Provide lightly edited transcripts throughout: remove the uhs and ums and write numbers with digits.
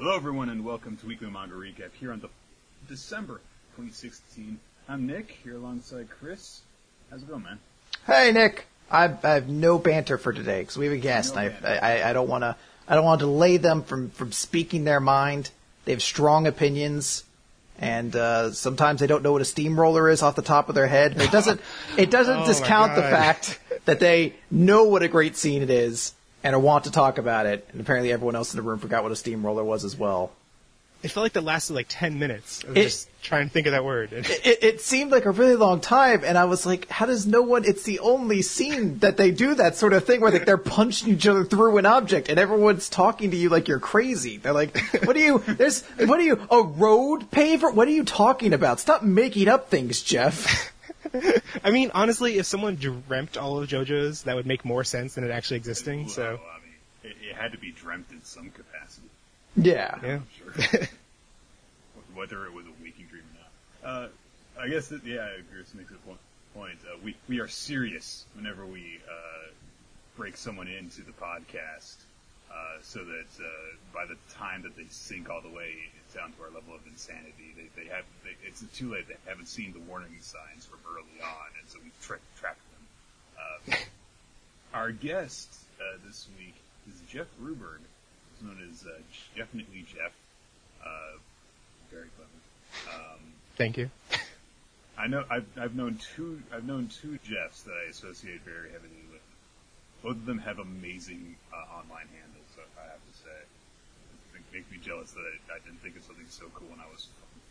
Hello, everyone, and welcome to Weekly Manga Recap here on the December 2016. I'm Nick, here alongside Chris. How's it going, man? Hey, Nick. I have no banter for today because we have a guest. I don't want to delay them from speaking their mind. They have strong opinions, and sometimes they don't know what a steamroller is off the top of their head. But it doesn't discount the fact that they know what a great scene it is and want to talk about it. And apparently everyone else in the room forgot what a steamroller was as well. It felt like that lasted like 10 minutes of just trying to think of that word. It seemed like a really long time, and I was like, how does no one... It's the only scene that they do that sort of thing where they're punching each other through an object, and everyone's talking to you like you're crazy. They're like, a road paver? What are you talking about? Stop making up things, Jeff. I mean, honestly, if someone dreamt all of JoJo's, that would make more sense than it actually existing, so... I mean, it had to be dreamt in some capacity. Yeah. Sure. Whether it was a waking dream or not. I guess that, Chris makes a point. We are serious whenever we break someone into the podcast, so that by the time that they sink all the way down to our level of insanity, it's too late. They haven't seen the warning signs from early on, and so we've tracked them. Our guest this week is Jeff Ruberg, known as Definitely Jeff. Very clever. Thank you. I know I've known two Jeffs that I associate very heavily with. Both of them have amazing online handles. I have to say, it makes me jealous that I didn't think of something so cool when I was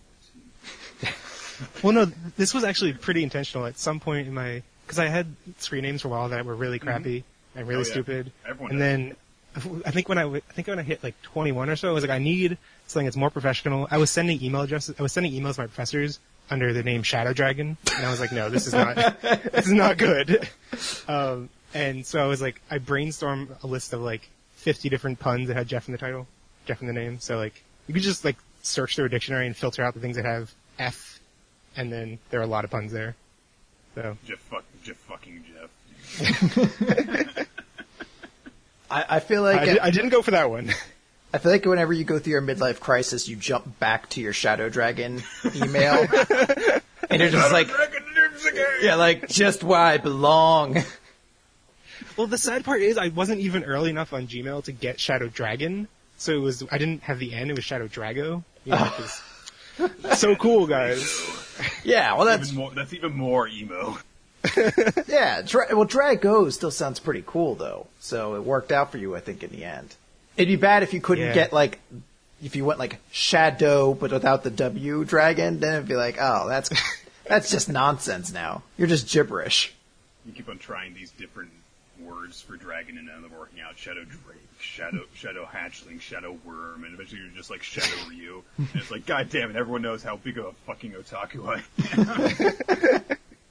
14. Well, no, this was actually pretty intentional. At some point in because I had screen names for a while that were really crappy and really stupid. Everyone and does. Then I think when I hit like 21 or so, I was like, I need something that's more professional. I was sending email addresses. I was sending emails to my professors under the name Shadow Dragon, and I was like, no, this is not good. And so I was like, I brainstormed a list of like 50 different puns that had Jeff in the title, Jeff in the name. So like, you could just like search through a dictionary and filter out the things that have F, and then there are a lot of puns there. So Jeff fucking Jeff. I feel like... I didn't go for that one. I feel like whenever you go through your midlife crisis, you jump back to your Shadow Dragon email. And you're just like... Yeah, like, just where I belong. Well, the sad part is I wasn't even early enough on Gmail to get Shadow Dragon. So I didn't have the N, it was Shadow Drago. You know, so cool, guys. Yeah, well that's even more emo. Yeah, Drago still sounds pretty cool, though. So it worked out for you, I think, in the end. It'd be bad if you couldn't get, like, if you went, like, Shadow, but without the W dragon, then it'd be like, oh, that's just nonsense now. You're just gibberish. You keep on trying these different words for dragon, and none of them working out. Shadow Drake, Shadow Hatchling, Shadow Worm, and eventually you're just like Shadow Ryu. And it's like, god damn it, everyone knows how big of a fucking otaku I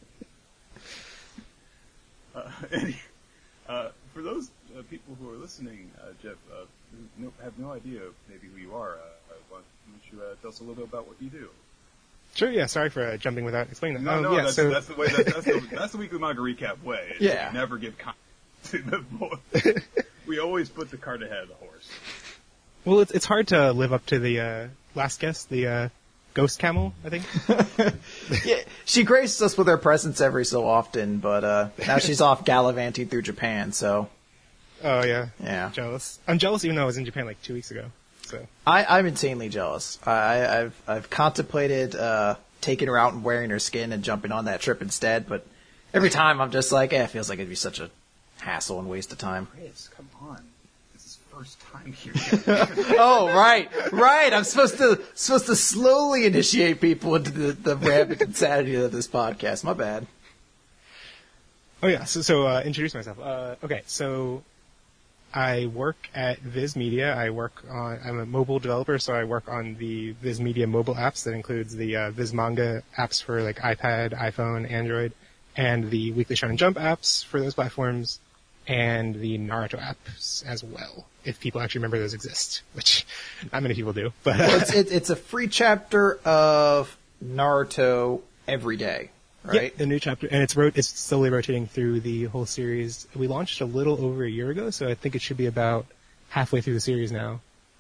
am. For those people who are listening, Jeff, who have no idea maybe who you are, why don't you tell us a little bit about what you do? Sure, yeah, sorry for jumping without explaining that. No, yeah, that's the way, that's the Weekly Manga Recap way. Yeah. We never give context to the we always put the cart ahead of the horse. Well, it's hard to live up to the last guest, the Ghost Camel, I think. Yeah, she graces us with her presence every so often, but now she's off gallivanting through Japan, so... Oh, yeah. Yeah. Jealous. I'm jealous even though I was in Japan like 2 weeks ago. So I'm insanely jealous. I've contemplated taking her out and wearing her skin and jumping on that trip instead, but every time I'm just like, it feels like it'd be such a hassle and waste of time. Chris, come on. This is first time here. Oh, right. I'm supposed to slowly initiate people into the rampant insanity of this podcast. My bad. Oh, yeah. So introduce myself. Okay, so I work at Viz Media. I'm a mobile developer, so I work on the Viz Media mobile apps. That includes the Viz Manga apps for like iPad, iPhone, Android, and the Weekly Shonen Jump apps for those platforms, and the Naruto apps as well, if people actually remember those exist, which not many people do. But well, it's a free chapter of Naruto every day. Right? Yeah, a new chapter, and it's slowly rotating through the whole series. We launched a little over a year ago, so I think it should be about halfway through the series now.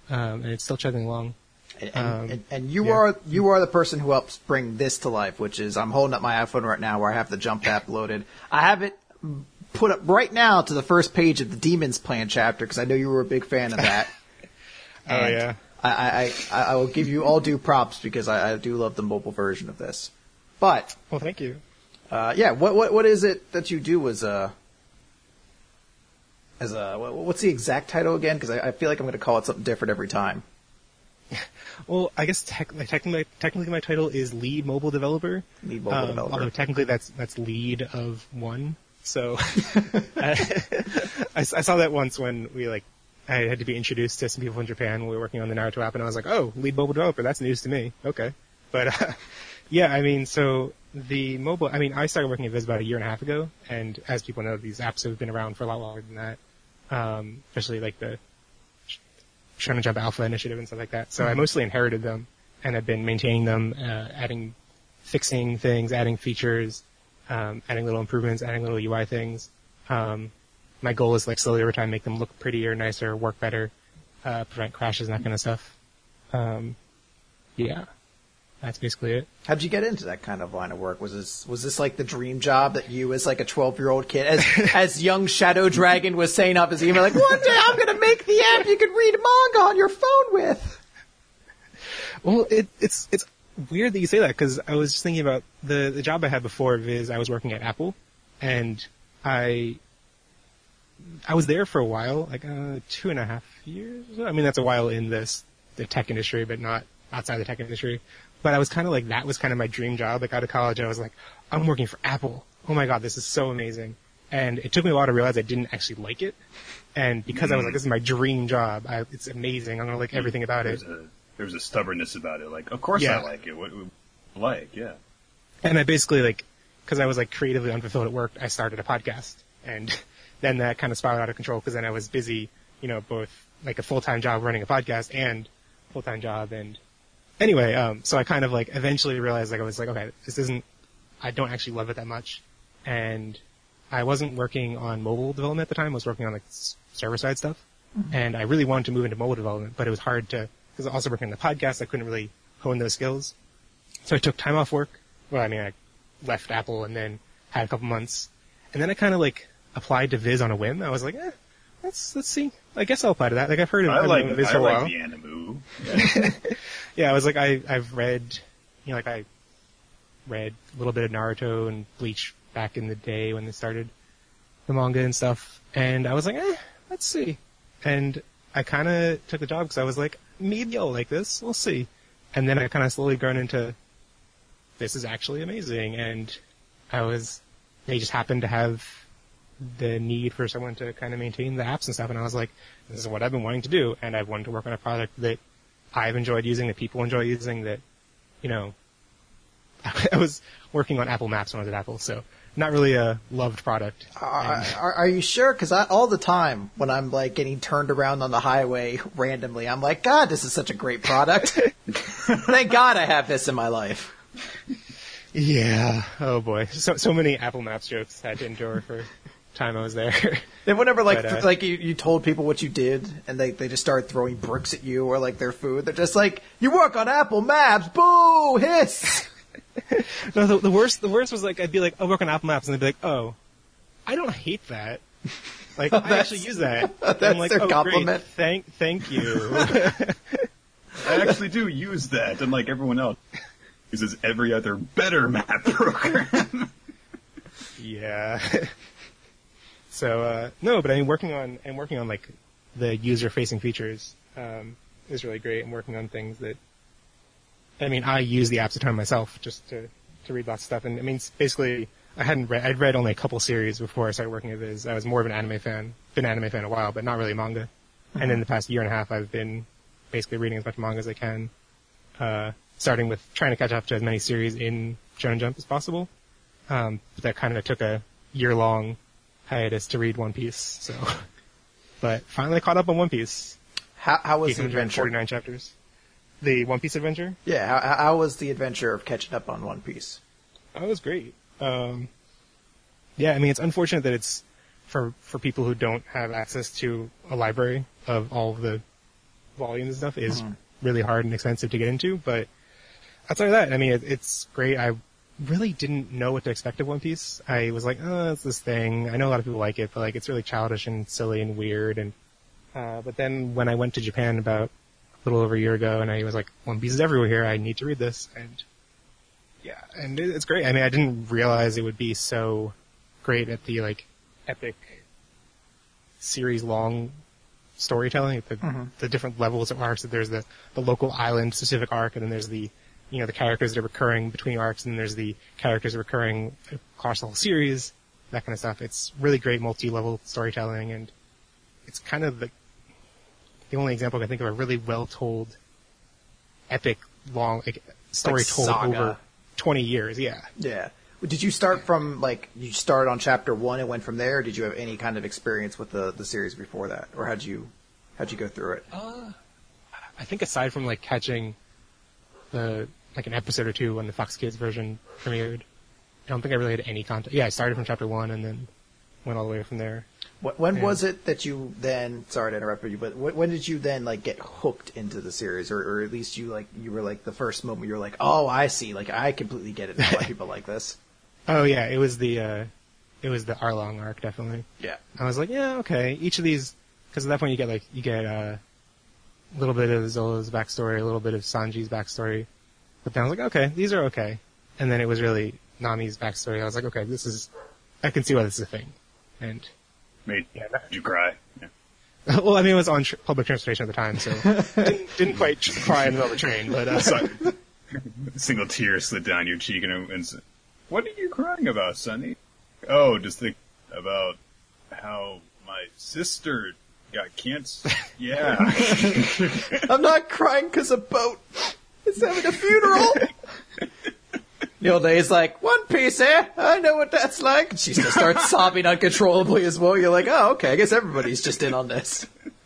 and it's still chugging along. And you are the person who helps bring this to life, which is I'm holding up my iPhone right now where I have the Jump app loaded. I have it put up right now to the first page of the Demons Plan chapter because I know you were a big fan of that. Oh yeah. I will give you all due props because I do love the mobile version of this. But well, thank you. What is it that you do as what's the exact title again? Because I feel like I'm going to call it something different every time. Well, I guess technically my title is lead mobile developer. Lead mobile developer. Although technically that's lead of one. So I saw that once when I had to be introduced to some people in Japan when we were working on the Naruto app, and I was like, oh, lead mobile developer, that's news to me. Okay. But yeah, I mean, so the mobile, I mean, I started working at Viz about a year and a half ago, and as people know, these apps have been around for a lot longer than that, especially like the Shonen Jump Alpha initiative and stuff like that. So I mostly inherited them and have been maintaining them, fixing things, adding features, adding little improvements, adding little UI things. My goal is like slowly over time make them look prettier, nicer, work better, prevent crashes and that kind of stuff. Yeah, that's basically it. How'd you get into that kind of line of work? Was this like the dream job that you, as like a 12-year-old kid, as young Shadow Dragon was saying off his email, like one day I'm gonna make the app you can read manga on your phone with? Well, it's weird that you say that because I was just thinking about the job I had before Viz. I was working at Apple, and I was there for a while, like 2.5 years. I mean, that's a while in the tech industry, but not outside the tech industry. But I was kind of like, that was kind of my dream job. Like out of college, I was like, I'm working for Apple. Oh my God, this is so amazing. And it took me a while to realize I didn't actually like it. And because I was like, this is my dream job. It's amazing. I'm going to like everything about it. There was a stubbornness about it. Like, of course I like it. What yeah. And I basically because I was like creatively unfulfilled at work, I started a podcast. And then that kind of spiraled out of control because then I was busy, both like a full-time job running a podcast and full-time job. And anyway, so I kind of like eventually realized I was like, okay, I don't actually love it that much. And I wasn't working on mobile development at the time. I was working on like server-side stuff. Mm-hmm. And I really wanted to move into mobile development, but it was hard because I was also working on the podcast. I couldn't really hone those skills. So I took time off work. Well, I mean, I left Apple and then had a couple months. And then I kind of applied to Viz on a whim. I was like, let's see. I guess I'll apply to that. Like I've heard of Viz for a while. I like the Animu. Yeah. Yeah, I was like, I've read, I read a little bit of Naruto and Bleach back in the day when they started the manga and stuff. And I was like, let's see. And I kind of took the job because I was like, maybe I'll like this. We'll see. And then I kind of slowly grown into, this is actually amazing. And they just happened to have the need for someone to kind of maintain the apps and stuff. And I was like, this is what I've been wanting to do. And I've wanted to work on a product that I've enjoyed using, that people enjoy using, that, I was working on Apple Maps when I was at Apple, so not really a loved product. Are you sure? Because all the time when I'm like getting turned around on the highway randomly, I'm like, God, this is such a great product. Thank God I have this in my life. Yeah. Oh boy. So many Apple Maps jokes I had to endure for time I was there. Then whenever you told people what you did and they just started throwing bricks at you or like their food, they're just like, you work on Apple Maps, boo, hiss. No, the worst was like, I'd be like, I work on Apple Maps, and they'd be like, oh, I don't hate that. Like, I actually use that. That's I'm like, their compliment. Great. Thank you. I actually do use that, unlike everyone else uses every other better map program. Yeah. So, no, but I mean, working on like the user-facing features, is really great. I'm working on things that, I mean, I use the apps a ton myself just to read lots of stuff. And I mean, basically, I'd read only a couple series before I started working at Viz. I was more of an anime fan, been an anime fan a while, but not really manga. Mm-hmm. And in the past year and a half, I've been basically reading as much manga as I can, starting with trying to catch up to as many series in Shonen Jump as possible. But that kind of took a year-long hiatus to read One Piece, so. But finally caught up on One Piece. How was the adventure? 49 chapters. The One Piece adventure? Yeah, how was the adventure of catching up on One Piece? Oh, it was great. Yeah, I mean, it's unfortunate that it's for people who don't have access to a library of all of the volumes and stuff is really hard and expensive to get into. But outside of that, I mean, it's great. I really didn't know what to expect of One Piece. I was like, oh, it's this thing. I know a lot of people like it, but like it's really childish and silly and weird. And but then when I went to Japan about a little over a year ago, and I was like, One Piece is everywhere here. I need to read this. And yeah, and it's great. I mean, I didn't realize it would be so great at the like epic series long storytelling, the different levels of arcs. That there's the local island specific arc, and then there's the the characters that are recurring between arcs, and then there's the characters recurring across the whole series, that kind of stuff. It's really great multi-level storytelling, and it's kind of the only example I can think of a really well-told, epic, long story like told saga. over 20 years. Yeah. Yeah. Did you start from, you started on chapter 1 and went from there, or did you have any kind of experience with the series before that? Or how'd you go through it? I think aside from, catching an episode or two when the Fox Kids version premiered, I don't think I really had any contact. Yeah, I started from chapter 1 and then went all the way from there. When was it that you then, sorry to interrupt you, but when did you then, get hooked into the series? Or at least you were, the first moment you were like, oh, I see, I completely get it now why people like this. Oh yeah, it was the Arlong arc, definitely. Yeah. I was like, yeah, okay. Each of these, because at that point you get a little bit of Zola's backstory, a little bit of Sanji's backstory, but then I was like, okay, these are okay. And then it was really Nami's backstory. I was like, okay, I can see why this is a thing. And Did you cry? Yeah. well, I mean, it was on public transportation at the time, so didn't quite cry in the middle of the train, but Single tear slid down your cheek, and said, "What are you crying about, Sonny?" Oh, just think about how my sister got cancer. Yeah. I'm not crying because a boat is having a funeral. Neil Day's like, One Piece, eh? I know what that's like. And she just starts sobbing uncontrollably as well. You're like, oh, okay, I guess everybody's just in on this.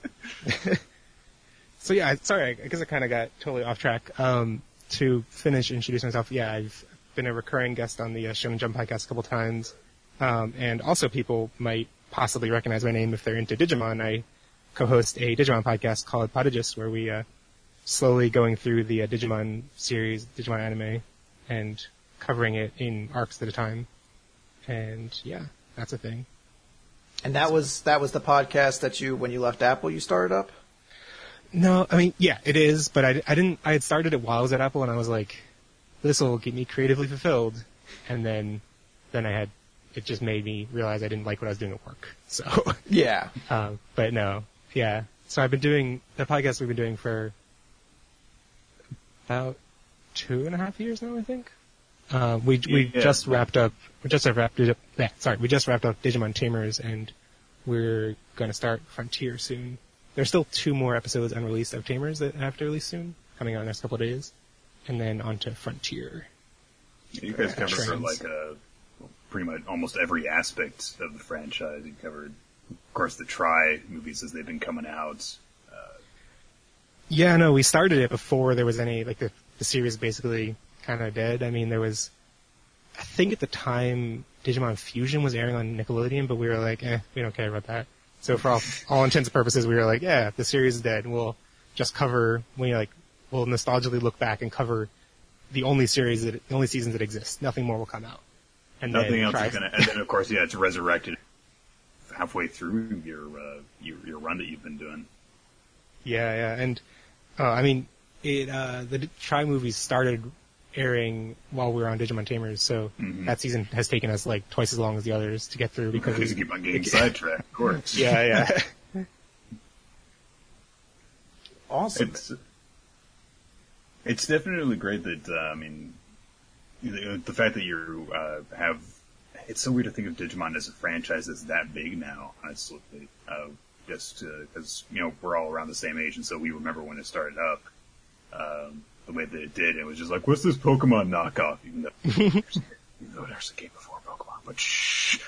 So yeah, sorry, I guess I kind of got totally off track. To introduce myself, yeah, I've been a recurring guest on the Shonen Jump podcast a couple times. And also people might possibly recognize my name if they're into Digimon. I co-host a Digimon podcast called Podigist, where we slowly going through the Digimon series, Digimon anime, and covering it in arcs at a time. And yeah, that's a thing. And that was the podcast that when you left Apple, you started up? No, I mean, yeah, it is, but I had started it while I was at Apple, and I was like, this will keep me creatively fulfilled. And then it just made me realize I didn't like what I was doing at work. So, yeah. But no, yeah. So I've been doing the podcast we've been doing for about 2.5 years now, I think. We just wrapped up Digimon Tamers, and we're going to start Frontier soon. There's still 2 more episodes unreleased of Tamers that I have to release soon, coming out in the next couple of days, and then on to Frontier. Yeah, you guys covered pretty much almost every aspect of the franchise. You covered, of course, the Tri movies as they've been coming out. Yeah, no, we started it before there was any, the series basically kind of dead. I mean, I think at the time Digimon Fusion was airing on Nickelodeon, but we were like, we don't care about that. So for all intents and purposes, we were like, yeah, the series is dead, and we'll just cover, we'll nostalgically look back and cover the only seasons that exist. Nothing more will come out. And nothing else is gonna, and then of course, yeah, it's resurrected halfway through your run that you've been doing. Yeah, and, I mean, the Tri movies started airing while we were on Digimon Tamers, so that season has taken us twice as long as the others to get through because we keep on getting sidetracked, of course. Yeah. Awesome. It's definitely great that the fact that you have. It's so weird to think of Digimon as a franchise that's that big now. Honestly, just because we're all around the same age, and so we remember when it started up. The way that it did, it was just like, what's this Pokemon knockoff? Even though it actually came before Pokemon, but shh.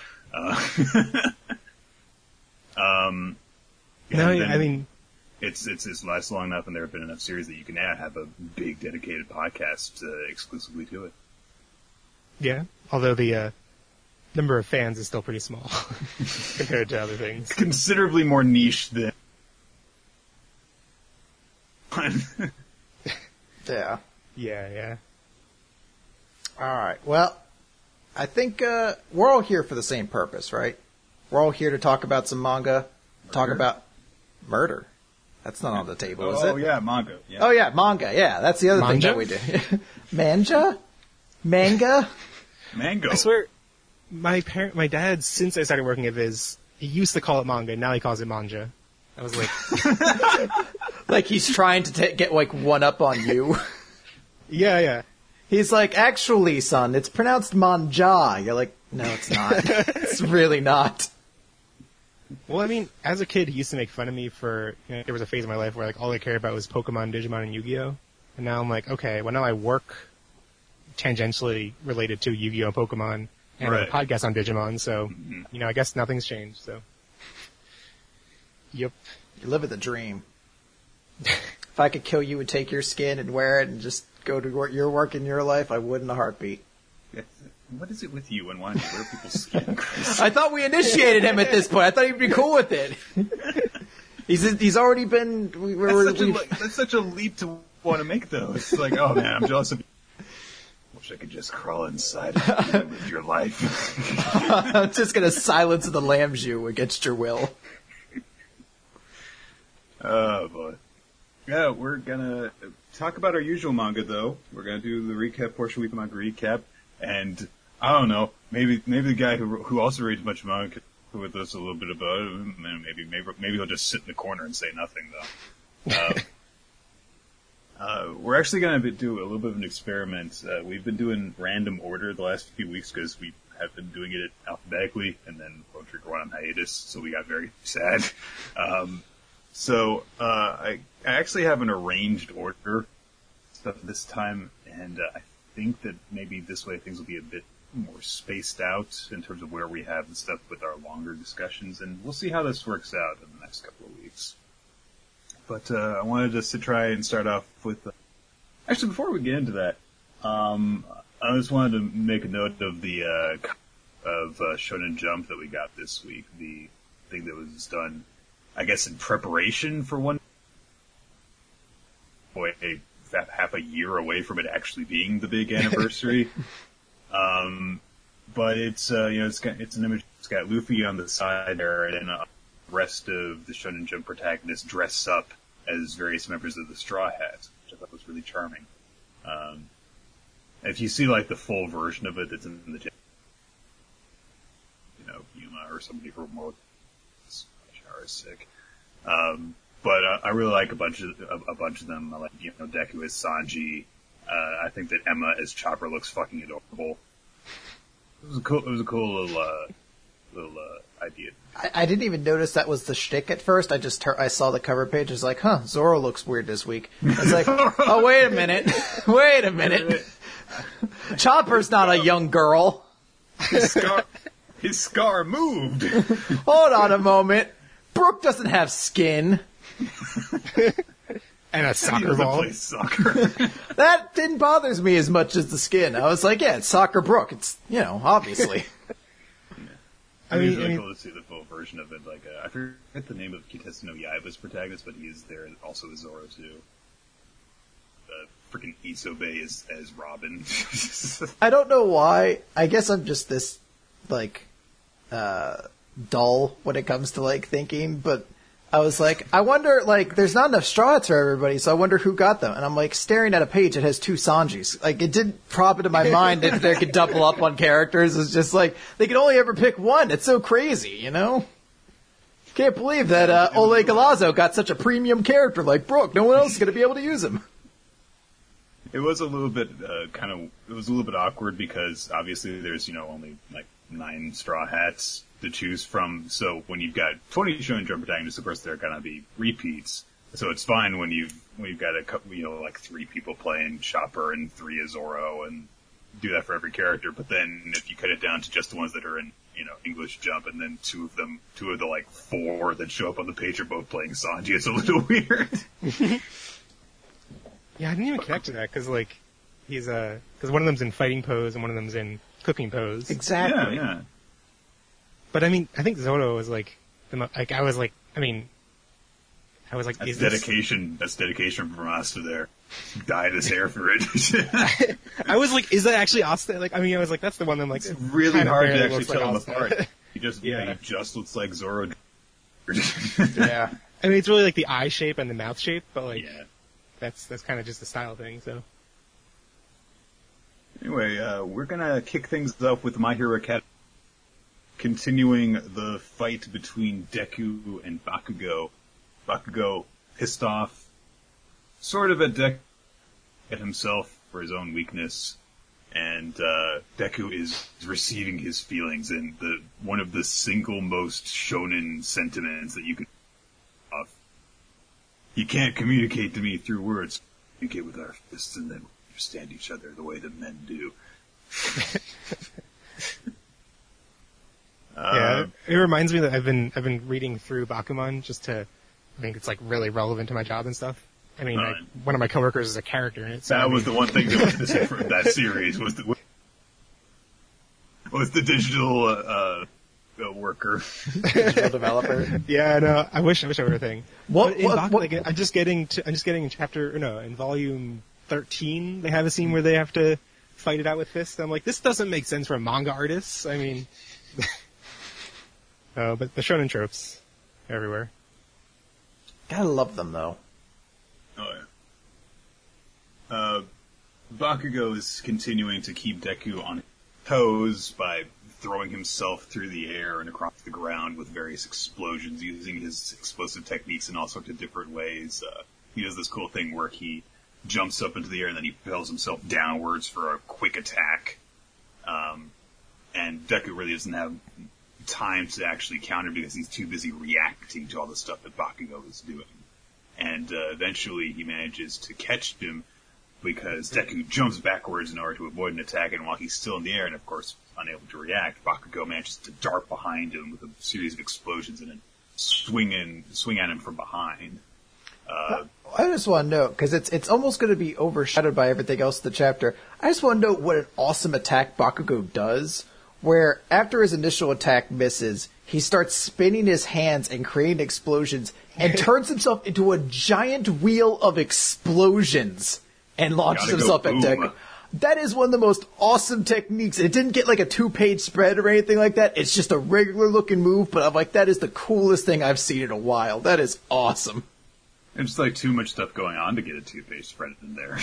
I mean, it's lasts long enough, and there have been enough series that you can now have a big dedicated podcast exclusively to it. Yeah, although the number of fans is still pretty small compared to other things. It's considerably more niche than. one. Yeah. Yeah. All right. Well, I think we're all here for the same purpose, right? We're all here to talk about some manga, talk about murder. That's not on the table, is it? Oh, yeah, manga. Yeah. Oh, yeah, manga. Yeah, that's the other thing Manja? that we do. Manja? Manga? Mango. I swear, my dad, since I started working at Viz, he used to call it manga, now he calls it manja. I was like, Like he's trying to get like one up on you. yeah. He's like, actually, son, it's pronounced manja. You're like, no, it's not. It's really not. Well, I mean, as a kid, he used to make fun of me for, there was a phase of my life where like all I cared about was Pokemon, Digimon, and Yu-Gi-Oh! And now I'm like, okay, well now I work tangentially related to Yu-Gi-Oh! And Pokemon, and Right. a podcast on Digimon, so, I guess nothing's changed, so. Yep. You live in the dream. If I could kill you and take your skin and wear it and just go to your work in your life, I would in a heartbeat. What is it with you and wanting to wear people's skin, Chris? I thought we initiated him at this point. I thought he'd be cool with it. He's already been. That's such a leap to want to make, though. It's like, oh man, I'm jealous of you. Wish I could just crawl inside of you and live your life. I'm just gonna silence the lambs you against your will. Oh boy. Yeah, we're gonna talk about our usual manga, though. We're gonna do the recap portion, weekly manga recap, and I don't know, maybe the guy who also reads much manga could talk with us a little bit about it. And maybe he'll just sit in the corner and say nothing, though. We're actually going to do a little bit of an experiment. We've been doing random order the last few weeks because we have been doing it alphabetically, and then Lone Trigger went on hiatus, so we got very sad. So I actually have an arranged order stuff this time, and I think that maybe this way things will be a bit more spaced out in terms of where we have the stuff with our longer discussions, and we'll see how this works out in the next couple of weeks. But I wanted just to try and start off with... Actually, before we get into that, I just wanted to make a note of the Shonen Jump that we got this week, the thing that was done, I guess, in preparation for one... half a year away from it actually being the big anniversary. But it's it's an image. It's got Luffy on the side there, and the rest of the Shonen Jump protagonists dress up as various members of the Straw Hats, which I thought was really charming. If you see like the full version of it, that's in the Yuma or somebody from World. Shower is sick. But I really like a bunch of them. I like Deku as Sanji. I think that Emma as Chopper looks fucking adorable. It was a cool little idea. I didn't even notice that was the shtick at first. I saw the cover page. I was like, huh, Zoro looks weird this week. I was like, oh, wait a minute. Wait a minute. Chopper's not a young girl. His scar moved. Hold on a moment. Brooke doesn't have skin. And a soccer ball. Play soccer. That didn't bother me as much as the skin. I was like, yeah, it's Soccer Brooke. It's, obviously. It was really cool to see the full version of it. Like, I forget the name of Kitetsu no Yaiba's protagonist, but he is there also as Zoro, too. Freaking Isobe as Robin. I don't know why. I guess I'm just this, dull when it comes to, thinking, but I was like, I wonder, there's not enough Straw Hats for everybody, so I wonder who got them. And I'm, staring at a page that has two Sanjis. It didn't prop into my mind that they could double up on characters. It's just they could only ever pick one. It's so crazy, Can't believe that Ole Galazzo got such a premium character like Brooke. No one else is going to be able to use him. It was a little bit, it was a little bit awkward because obviously there's, only 9 Straw Hats to choose from. So when you've got 20 Shonen Jump protagonists, of course, there are going to be repeats. So it's fine when you've got a couple, 3 people playing Chopper and 3 as Zoro and do that for every character. But then if you cut it down to just the ones that are in, English Jump, and then two of the 4 that show up on the page are both playing Sanji, it's a little weird. Yeah, I didn't even connect to that because because one of them's in fighting pose and one of them's in cooking pose. Exactly. Yeah. But I mean, I think Zoro was I I was like, That's is this... dedication. That's dedication from Asta there. Dyed his hair for it. I was like, is that actually Asta? Like, I mean, I was like, that's the one that I'm like, It's really kind of hard to barely actually looks like tell him Asta. apart. He just looks like Zoro. Yeah. I mean, it's really like the eye shape and the mouth shape, but like, Yeah. that's kind of just a style thing. So Anyway, we're gonna kick things up with My Hero Academia, continuing the fight between Deku and Bakugo. Bakugo pissed off, sort of at himself for his own weakness, and Deku is receiving his feelings in one of the single most shonen sentiments that you could. He can't communicate to me through words. Communicate with our fists and then understand each other the way that men do. yeah, it reminds me that I've been reading through Bakuman just to, I think it's like really relevant to my job and stuff. I mean, Right. one of my coworkers is a character in it. So That was the one thing that was missing from that series was the digital worker. Digital developer. Yeah, no, I wish it were a thing. What- But in what- Like, I'm just getting in in volume 13, they have a scene where they have to fight it out with fists. I'm like, this doesn't make sense for manga artists. I mean, but the shonen tropes everywhere. Gotta love them though. Oh yeah. Bakugo is continuing to keep Deku on his toes by throwing himself through the air and across the ground with various explosions, using his explosive techniques in all sorts of different ways. He does this cool thing where he jumps up into the air and then he propels himself downwards for a quick attack. And Deku really doesn't have time to actually counter because he's too busy reacting to all the stuff that Bakugo is doing. And eventually he manages to catch him because Deku jumps backwards in order to avoid an attack, and while he's still in the air and, of course, unable to react, Bakugo manages to dart behind him with a series of explosions and then swing at him from behind. I just want to note, because it's almost going to be overshadowed by everything else in the chapter, I just want to note what an awesome attack Bakugo does, where after his initial attack misses, he starts spinning his hands and creating explosions and turns himself into a giant wheel of explosions and launches Gotta go himself at boom. Deku. That is one of the most awesome techniques. It didn't get like a 2-page spread or anything like that. It's just a regular looking move, but I'm like, that is the coolest thing I've seen in a while. That is awesome. It's just like too much stuff going on to get a 2-page spread in there.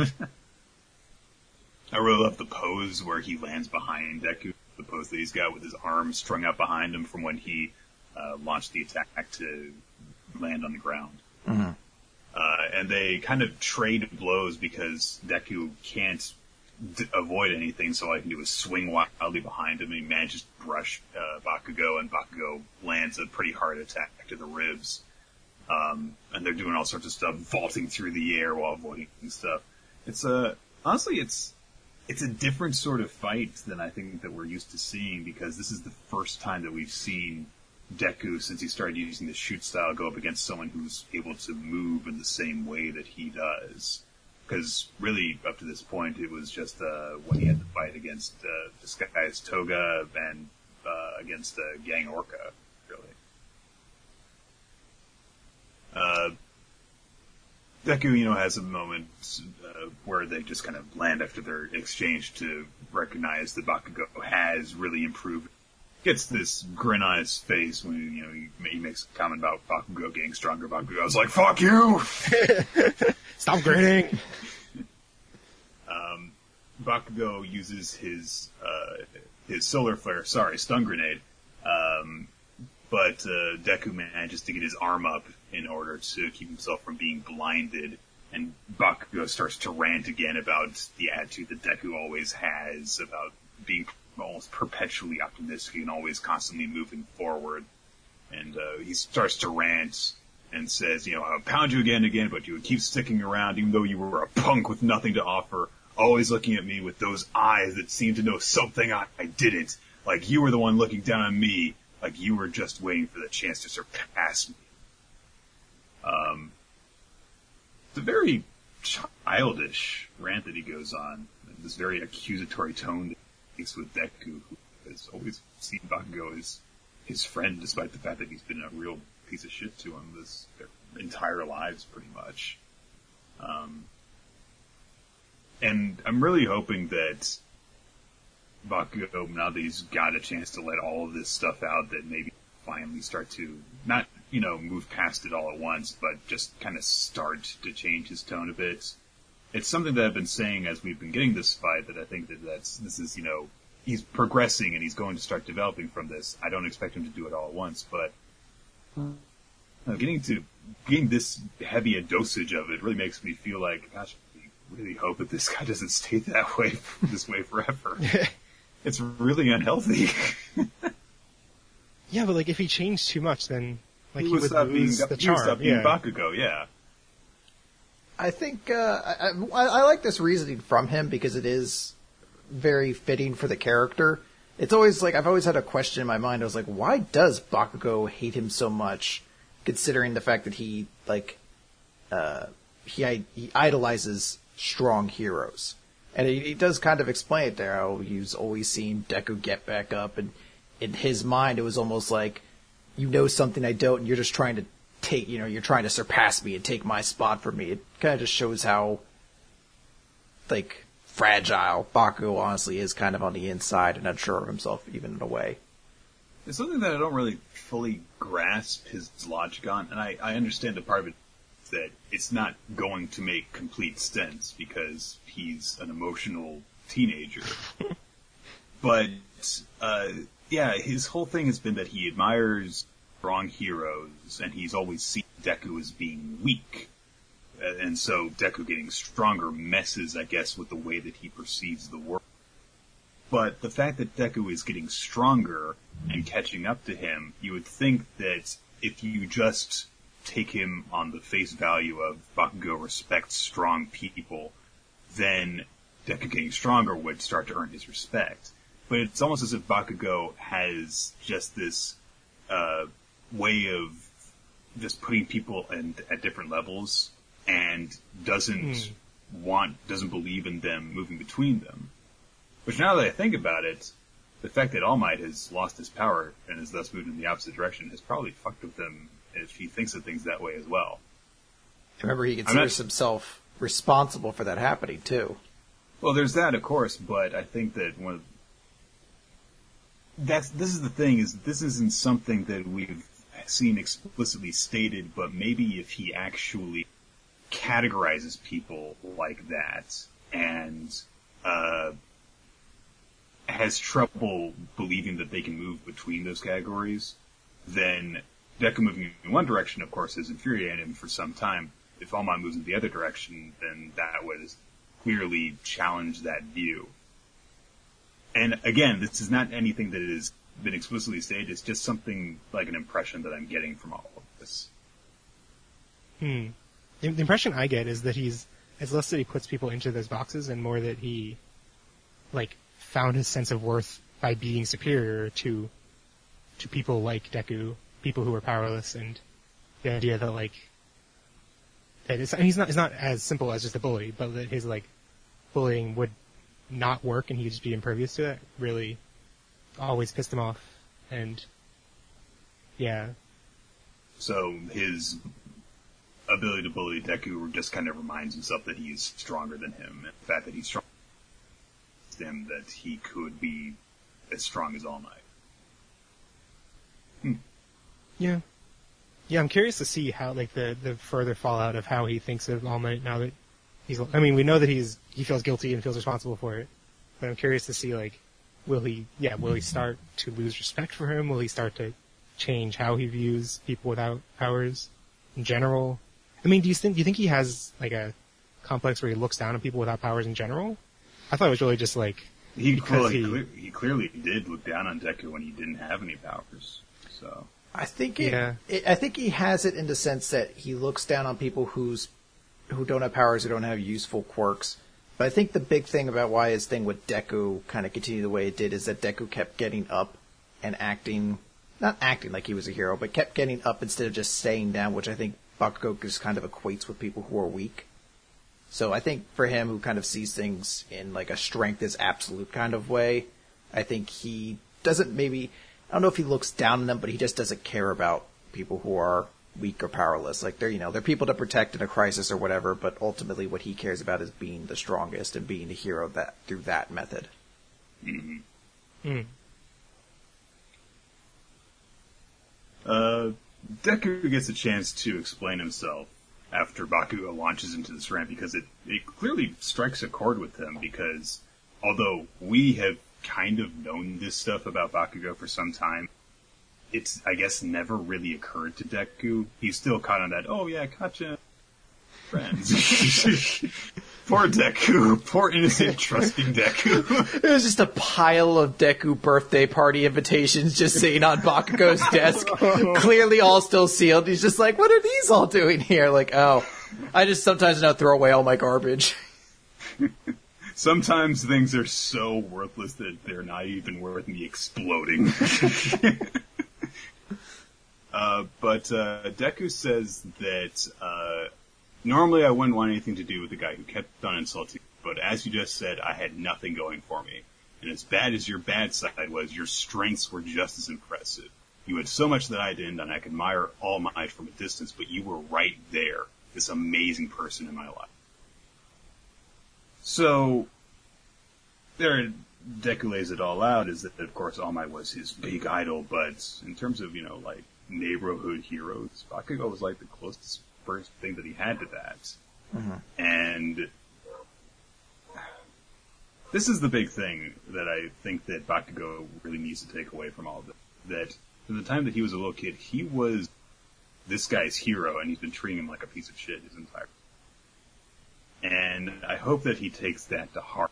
I really love the pose where he lands behind Deku, the pose that he's got with his arms strung out behind him from when he launched the attack to land on the ground. Mm-hmm. And they kind of trade blows because Deku can't avoid anything, so all I can do is swing wildly behind him, and he manages to brush Bakugo, and Bakugo lands a pretty hard attack to the ribs. And they're doing all sorts of stuff, vaulting through the air while avoiding stuff. It's honestly, it's a different sort of fight than I think that we're used to seeing, because this is the first time that we've seen Deku, since he started using the shoot style, go up against someone who's able to move in the same way that he does. Because really, up to this point, it was just when he had to fight against Disguised Toga and against Gang Orca, really. Deku, has a moment where they just kind of land after their exchange to recognize that Bakugo has really improved. Gets this grin on his face when he makes a comment about Bakugo getting stronger. Bakugo's like, "Fuck you!" Stop grinning. Bakugo uses his solar flare, stun grenade, but Deku manages to get his arm up in order to keep himself from being blinded, and Bakugo starts to rant again about the attitude that Deku always has about being almost perpetually optimistic and always constantly moving forward. And he starts to rant and says, I'll pound you again and again, but you would keep sticking around even though you were a punk with nothing to offer, always looking at me with those eyes that seemed to know something I didn't. Like you were the one looking down on me, like you were just waiting for the chance to surpass me. It's a very childish rant that he goes on, this very accusatory tone that he takes with Deku, who has always seen Bakugo as his friend, despite the fact that he's been a real piece of shit to him entire lives, pretty much. And I'm really hoping that Bakugo, now that he's got a chance to let all of this stuff out, that maybe finally start to, not, move past it all at once, but just kind of start to change his tone a bit. It's something that I've been saying as we've been getting this fight, that I think that this is, he's progressing and he's going to start developing from this. I don't expect him to do it all at once, but getting this heavy a dosage of it really makes me feel like, gosh, I really hope that this guy doesn't stay this way forever. It's really unhealthy. Yeah, but like if he changed too much, then like he would lose the charm. He would stop being Bakugo, yeah. I think I like this reasoning from him because it is very fitting for the character. It's always like I've always had a question in my mind. I was like, why does Bakugo hate him so much? Considering the fact that he idolizes strong heroes, and he does kind of explain it there. How he's always seen Deku get back up, and in his mind, it was almost like, something I don't, and you're just trying to take, you're trying to surpass me and take my spot from me. It kind of just shows how, like, fragile Bakugo honestly is kind of on the inside and unsure of himself, even in a way. It's something that I don't really fully grasp his logic on, and I understand a part of it that it's not going to make complete sense because he's an emotional teenager. But, yeah, his whole thing has been that he admires strong heroes, and he's always seen Deku as being weak. And so Deku getting stronger messes, I guess, with the way that he perceives the world. But the fact that Deku is getting stronger and catching up to him, you would think that if you just take him on the face value of Bakugo respects strong people, then Deku getting stronger would start to earn his respect. But it's almost as if Bakugo has just this way of just putting people at different levels and doesn't believe in them moving between them. Which, now that I think about it, the fact that All Might has lost his power and has thus moved in the opposite direction has probably fucked with him if he thinks of things that way as well. Remember, he considers himself responsible for that happening, too. Well, there's that, of course, but I think that this is the thing, is this isn't something that we've seen explicitly stated, but maybe if he actually categorizes people like that and has trouble believing that they can move between those categories, then Deku moving in one direction, of course, has infuriated him for some time. If All Might moves in the other direction, then that would clearly challenge that view. And again, this is not anything that has been explicitly stated. It's just something like an impression that I'm getting from all of this. The impression I get is that it's less that he puts people into those boxes and more that he, like, found his sense of worth by being superior to people like Deku, people who are powerless, and the idea that, like, that it's not as simple as just a bully, but that his, like, bullying would not work and he'd just be impervious to it really always pissed him off. And yeah. So his ability to bully Deku just kind of reminds himself that he's stronger than him. And the fact that he's stronger than him, that he could be as strong as All Might. Yeah. Yeah, I'm curious to see how, like, the further fallout of how he thinks of All Might now that we know that he feels guilty and feels responsible for it. But I'm curious to see, like, will he start to lose respect for him? Will he start to change how he views people without powers in general? I mean, do you think he has, like, a complex where he looks down on people without powers in general? I thought it was really just, like, he clearly did look down on Deku when he didn't have any powers. So I think I think he has it in the sense that he looks down on people who don't have powers, who don't have useful quirks. But I think the big thing about why his thing with Deku kind of continued the way it did is that Deku kept getting up and not acting like he was a hero, but kept getting up instead of just staying down, which I think Bakugo just kind of equates with people who are weak. So I think for him, who kind of sees things in like a strength is absolute kind of way, I think he doesn't I don't know if he looks down on them, but he just doesn't care about people who are weak or powerless. Like they're people to protect in a crisis or whatever, but ultimately what he cares about is being the strongest and being the hero that through that method. Mm-hmm. Mm. Deku gets a chance to explain himself after Bakugo launches into this rant because it clearly strikes a chord with him because although we have kind of known this stuff about Bakugo for some time, it's, I guess, never really occurred to Deku. He's still caught on that, oh yeah, gotcha, friends. Poor Deku. Poor innocent, trusting Deku. It was just a pile of Deku birthday party invitations just sitting on Bakugo's desk, clearly all still sealed. He's just like, what are these all doing here? Like, oh, I just sometimes now throw away all my garbage. Sometimes things are so worthless that they're not even worth me exploding. But Deku says that normally I wouldn't want anything to do with the guy who kept on insulting, but as you just said, I had nothing going for me. And as bad as your bad side was, your strengths were just as impressive. You had so much that I didn't, and I could admire All Might from a distance, but you were right there, this amazing person in my life. So, there, Deku lays it all out, is that, of course, All Might was his big idol, but in terms of, like, neighborhood heroes, Bakugo was, like, the closest first thing that he had to that. Mm-hmm. And this is the big thing that I think that Bakugo really needs to take away from all of this. That from the time that he was a little kid, he was this guy's hero, and he's been treating him like a piece of shit his entire life. And I hope that he takes that to heart.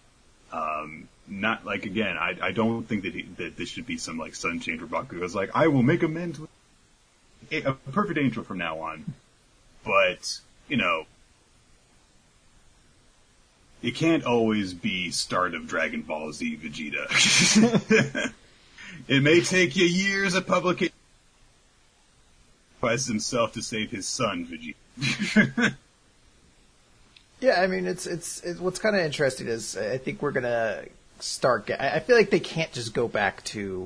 Not like, again, I don't think that this should be some like sudden change where Bakugo's like, I will make amends with a perfect angel from now on. But, it can't always be start of Dragon Ball Z Vegeta. It may take you years of publication sacrifice himself to save his son, Vegeta. Yeah, I mean, it's what's kind of interesting is I think we're gonna start. I feel like they can't just go back to,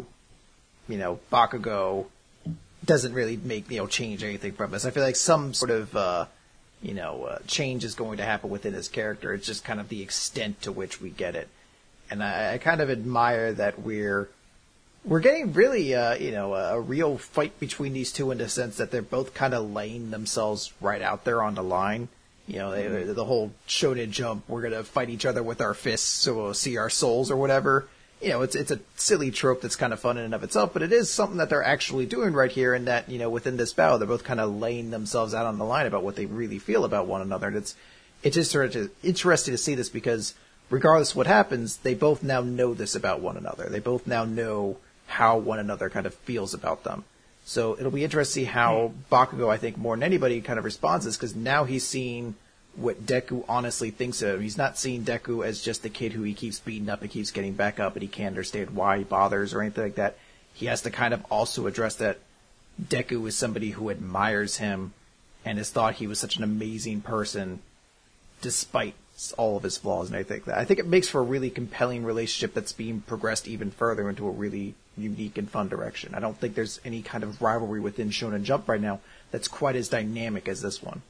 Bakugo doesn't really make change anything from this. I feel like some sort of change is going to happen within his character. It's just kind of the extent to which we get it, and I kind of admire that we're getting really a real fight between these two in the sense that they're both kind of laying themselves right out there on the line. The whole Shonen Jump, we're going to fight each other with our fists so we'll see our souls or whatever. It's a silly trope that's kind of fun in and of itself, but it is something that they're actually doing right here in that, within this battle, they're both kind of laying themselves out on the line about what they really feel about one another. And it's just sort of interesting to see this because regardless of what happens, they both now know this about one another. They both now know how one another kind of feels about them. So it'll be interesting to see how Bakugo, I think, more than anybody kind of responds to this, because now he's seeing what Deku honestly thinks of him. He's not seeing Deku as just the kid who he keeps beating up and keeps getting back up, and he can't understand why he bothers or anything like that. He has to kind of also address that Deku is somebody who admires him and has thought he was such an amazing person despite all of his flaws and everything like that. I think it makes for a really compelling relationship that's being progressed even further into a really unique and fun direction. I don't think there's any kind of rivalry within Shonen Jump right now that's quite as dynamic as this one.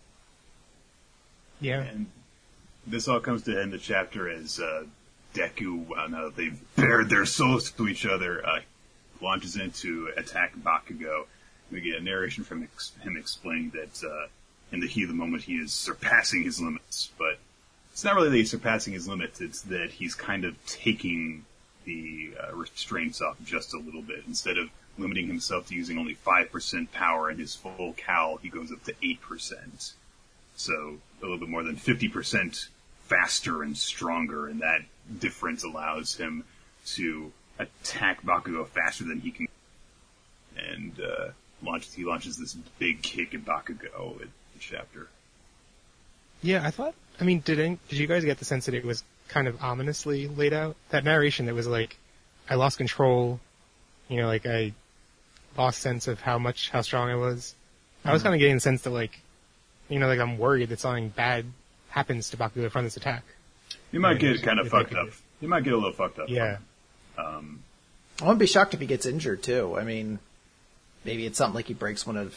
Yeah. And this all comes to the end of the chapter as Deku, now that they've bared their souls to each other, launches in to attack Bakugo. We get a narration from him explaining that in the heat of the moment he is surpassing his limits, but it's not really that he's surpassing his limits, it's that he's kind of taking the restraints off just a little bit. Instead of limiting himself to using only 5% power in his full cowl, he goes up to 8%. So a little bit more than 50% faster and stronger, and that difference allows him to attack Bakugo faster than he can. And he launches this big kick at Bakugo in the chapter. Yeah, did you guys get the sense that it was kind of ominously laid out? That narration that was like, I lost control, I lost sense of how strong I was. I was kind of getting the sense that I'm worried that something bad happens to Bakugo from this attack. You might get kind of fucked up. You might get a little fucked up. Yeah. I wouldn't be shocked if he gets injured too. I mean, maybe it's something like he breaks one of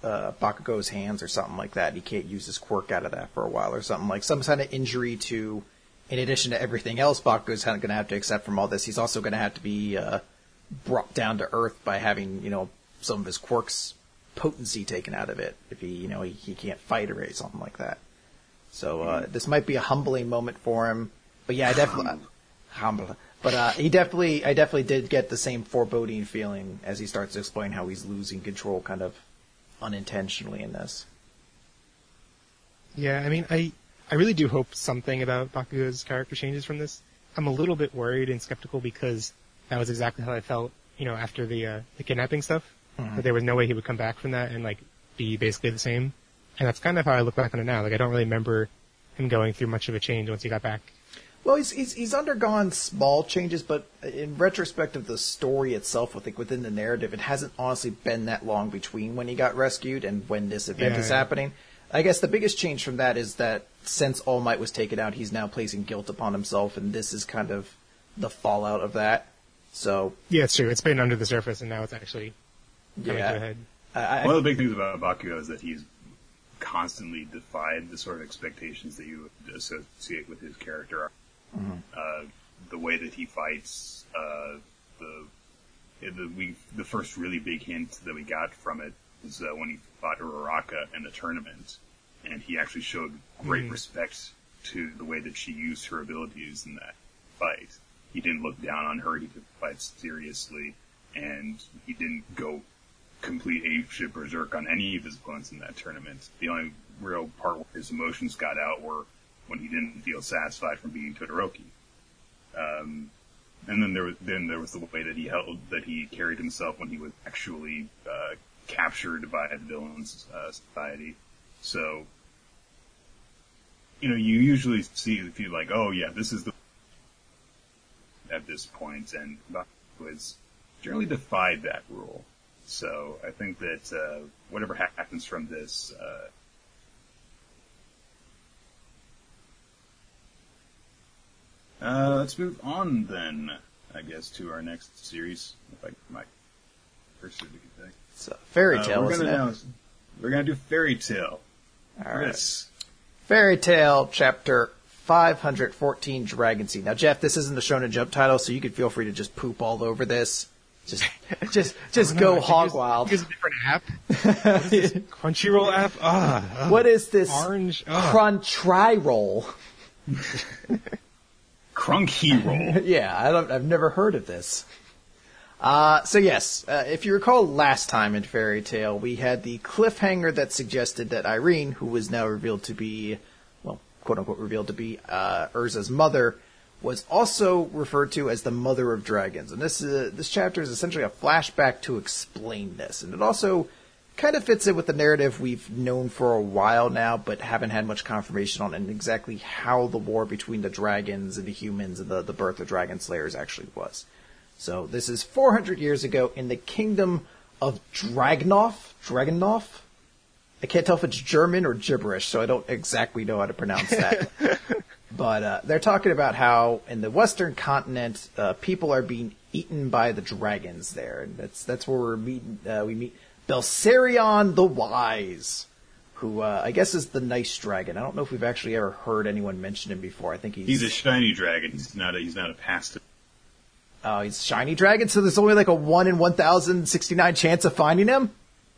Bakugo's hands or something like that. He can't use his quirk out of that for a while or something, like some kind of injury to, in addition to everything else Bakugo's going to have to accept from all this, he's also going to have to be brought down to earth by having, some of his quirks potency taken out of it if he can't fight or something like that. So this might be a humbling moment for him. But yeah, I definitely humble. But I definitely did get the same foreboding feeling as he starts to explain how he's losing control kind of unintentionally in this. Yeah, I mean, I really do hope something about Bakugo's character changes from this. I'm a little bit worried and skeptical because that was exactly how I felt, after the kidnapping stuff. Mm-hmm. That there was no way he would come back from that and be basically the same. And that's kind of how I look back on it now. I don't really remember him going through much of a change once he got back. Well, he's undergone small changes, but in retrospect of the story itself, I think within the narrative, it hasn't honestly been that long between when he got rescued and when this event is happening. I guess the biggest change from that is that since All Might was taken out, he's now placing guilt upon himself, and this is kind of the fallout of that. So yeah, it's true. It's been under the surface, and now it's actually coming to a head. One of the big things about Bakugo is that he's constantly defied the sort of expectations that you would associate with his character. Mm-hmm. The way that he fights, the first really big hint that we got from it was when he fought Uraraka in the tournament, and he actually showed great respect to the way that she used her abilities in that fight. He didn't look down on her. He took the fight seriously, and he didn't go complete apeshit berserk on any of his opponents in that tournament. The only real part where his emotions got out were when he didn't feel satisfied from beating Todoroki. And then there was the way that he carried himself when he was actually captured by the villains society. So, you usually feel like, oh yeah, this is the at this point, and Bakugo has generally defied that rule. So I think that whatever happens from this, let's move on then, I guess, to our next series. If I might pursue the thing. It's a Fairy Tail, isn't it? We're gonna do Fairy Tail. All right. Yes. Fairy Tail, chapter 514, Dragon Seed. Now, Jeff, this isn't the Shonen Jump title, so you could feel free to just poop all over this. Just go hog wild. Use a different app. What is this? Crunchyroll app? What is this? Orange. Crunchyroll. Crunchyroll. Yeah, I've never heard of this. So yes, if you recall last time in Fairy Tail, we had the cliffhanger that suggested that Irene, who was now revealed to be, well, quote unquote revealed to be Urza's mother, was also referred to as the Mother of Dragons. And this chapter is essentially a flashback to explain this. And it also kind of fits in with the narrative we've known for a while now, but haven't had much confirmation on, and exactly how the war between the dragons and the humans and the birth of dragon slayers actually was. So this is 400 years ago in the kingdom of Dragunov? I can't tell if it's German or gibberish, so I don't exactly know how to pronounce that. But they're talking about how in the Western continent, people are being eaten by the dragons there. And that's where we meet Belsarion the Wise, who I guess is the nice dragon. I don't know if we've actually ever heard anyone mention him before. I think he's a shiny dragon. He's not a pastive. Oh, he's a shiny dragon, so there's only like a 1 in 1,069 chance of finding him?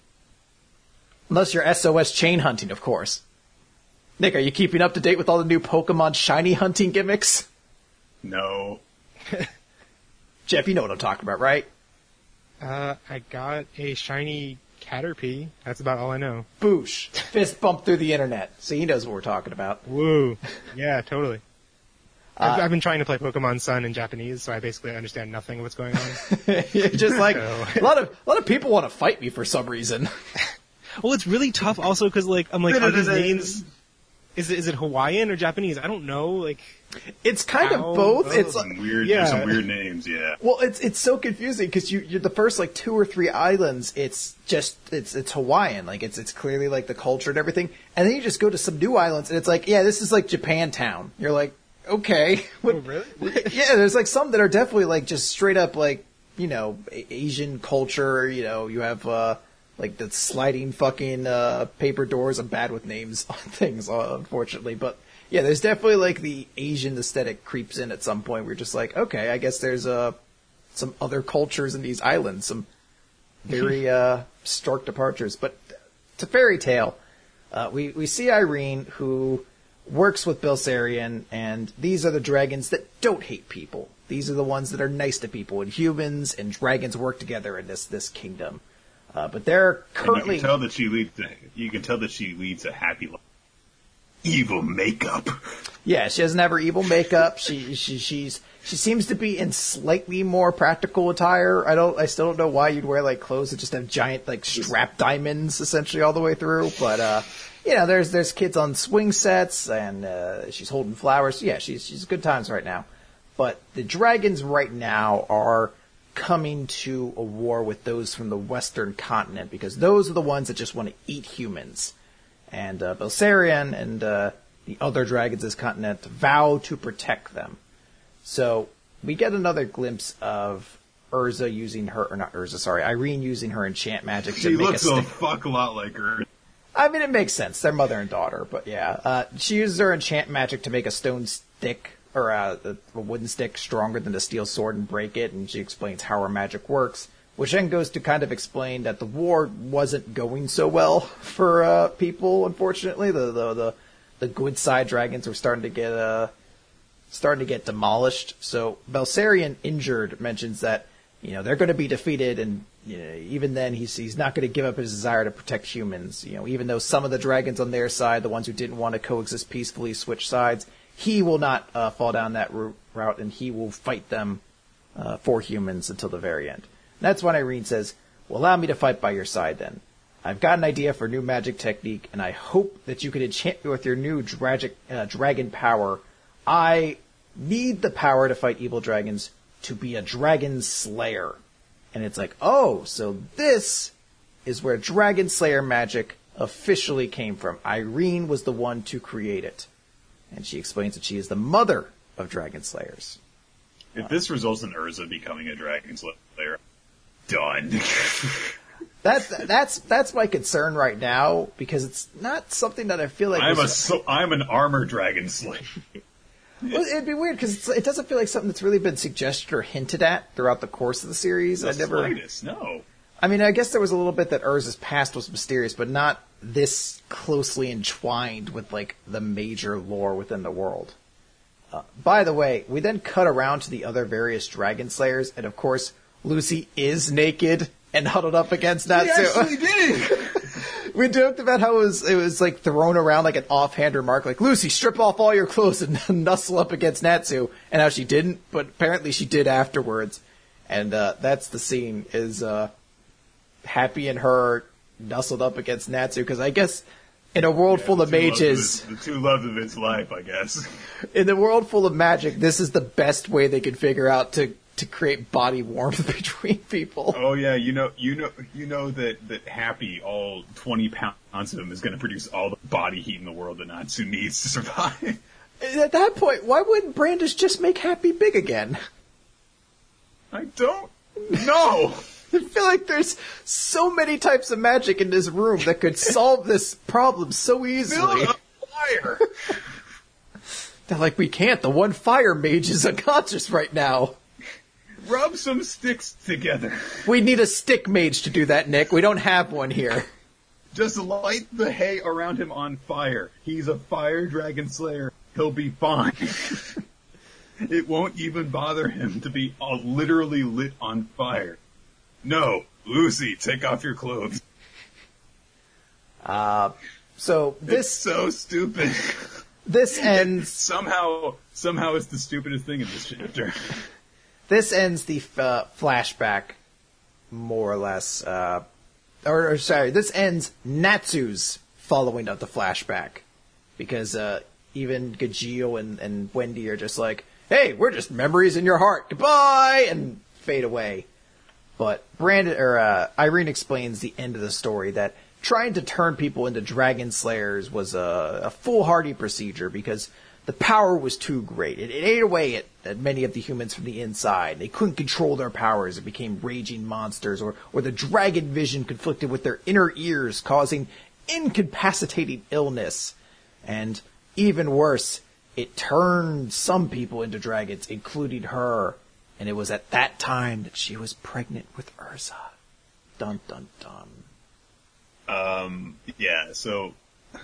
Unless you're SOS chain hunting, of course. Nick, are you keeping up to date with all the new Pokemon shiny hunting gimmicks? No. Jeff, you know what I'm talking about, right? I got a shiny Caterpie. That's about all I know. Boosh. Fist bump through the internet. So he knows what we're talking about. Woo. Yeah, totally. I've been trying to play Pokemon Sun in Japanese, so I basically understand nothing of what's going on. Just like, a lot of people want to fight me for some reason. Well, it's really tough also because, I'm like, are these names... Is it Hawaiian or Japanese? I don't know. It's kind of both. It's some weird, there's some weird names. Yeah. Well, it's so confusing because you're the first 2 or 3 islands. It's Hawaiian. It's clearly the culture and everything. And then you just go to some new islands and it's this is Japantown. You're like, okay. Oh, really? Yeah. There's some that are definitely just straight up Asian culture. You have like the sliding fucking paper doors. I'm bad with names on things, unfortunately, but yeah, there's definitely like the Asian aesthetic creeps in at some point. We're just like, okay, I guess there's some other cultures in these islands, some very stark departures. But to Fairy Tail, we see Irene, who works with Belsarion, and these are the dragons that don't hate people. These are the ones that are nice to people, and humans and dragons work together in this kingdom. But they're currently... You can tell that she leads a happy life. Evil makeup. Yeah, she doesn't have her evil makeup. She seems to be in slightly more practical attire. I still don't know why you'd wear like clothes that just have giant like strap diamonds essentially all the way through. But there's kids on swing sets, and she's holding flowers. Yeah, she's good times right now. But the dragons right now are coming to a war with those from the Western continent, because those are the ones that just want to eat humans. And Belsarion and the other dragons of this continent vow to protect them. So we get another glimpse of Irene using her enchant magic to make a stick. She looks a fuck a lot like her. I mean, it makes sense. They're mother and daughter, but yeah. She uses her enchant magic to make a stone stick, or a wooden stick stronger than a steel sword, and break it, and she explains how her magic works. Which then goes to kind of explain that the war wasn't going so well for people. Unfortunately, the good side dragons were starting to get demolished. So Belsarion, injured, mentions that they're going to be defeated, and even then he's not going to give up his desire to protect humans. Even though some of the dragons on their side, the ones who didn't want to coexist peacefully, switch sides, he will not fall down that route, and he will fight them for humans until the very end. That's when Irene says, well, allow me to fight by your side then. I've got an idea for a new magic technique, and I hope that you can enchant me with your new dragon power. I need the power to fight evil dragons to be a dragon slayer. And it's like, oh, so this is where dragon slayer magic officially came from. Irene was the one to create it. And she explains that she is the mother of dragon slayers. If this results in Urza becoming a dragon slayer, done. That's my concern right now, because it's not something that I feel like I'm an armor dragon slayer. Well, it'd be weird because it doesn't feel like something that's really been suggested or hinted at throughout the course of the series. No. I mean, I guess there was a little bit that Urza's past was mysterious, but not this closely entwined with like the major lore within the world. By the way, we then cut around to the other various dragon slayers, and of course, Lucy is naked and huddled up against Natsu. He actually did it! We joked about how it was like thrown around like an offhand remark, like, Lucy, strip off all your clothes and nuzzle up against Natsu, and how she didn't, but apparently she did afterwards. And that's the scene, is Happy and her nuzzled up against Natsu, because I guess in a world full of mages... The two loves of its life, I guess. In the world full of magic, this is the best way they could figure out to create body warmth between people. Oh yeah, you know that Happy, all 20 pounds of him, is going to produce all the body heat in the world that Natsu needs to survive. At that point, why wouldn't Brandis just make Happy big again? I don't know. I feel like there's so many types of magic in this room that could solve this problem so easily. Build a fire. They're like, we can't. The one fire mage is unconscious right now. Rub some sticks together. We need a stick mage to do that, Nick. We don't have one here. Just light the hay around him on fire. He's a fire dragon slayer. He'll be fine. It won't even bother him to be literally lit on fire. No, Lucy, take off your clothes. So this... It's so stupid. This ends... Somehow it's the stupidest thing in this chapter. This ends the flashback, more or less. This ends Natsu's following of the flashback. Because even Gajeel and Wendy are just like, hey, we're just memories in your heart. Goodbye! And fade away. But Irene explains the end of the story, that trying to turn people into dragon slayers was a foolhardy procedure, because The power was too great. It ate away at many of the humans from the inside. They couldn't control their powers and became raging monsters, or the dragon vision conflicted with their inner ears, causing incapacitating illness. And even worse, it turned some people into dragons, including her. And it was at that time that she was pregnant with Urza. Dun, dun, dun. Yeah, so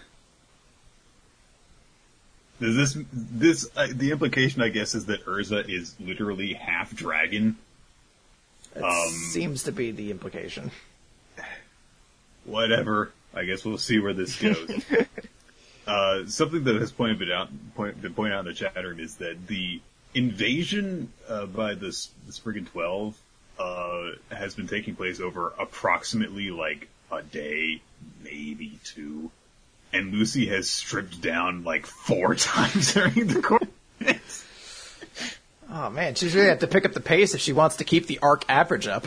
does the implication, I guess, is that Urza is literally half dragon? That seems to be the implication. Whatever. I guess we'll see where this goes. Something that has been pointed out in the chat room is that the invasion by the Spriggan 12 has been taking place over approximately like a day, maybe 2. And Lucy has stripped down like 4 times during the course. Oh man, she's really have to pick up the pace if she wants to keep the arc average up.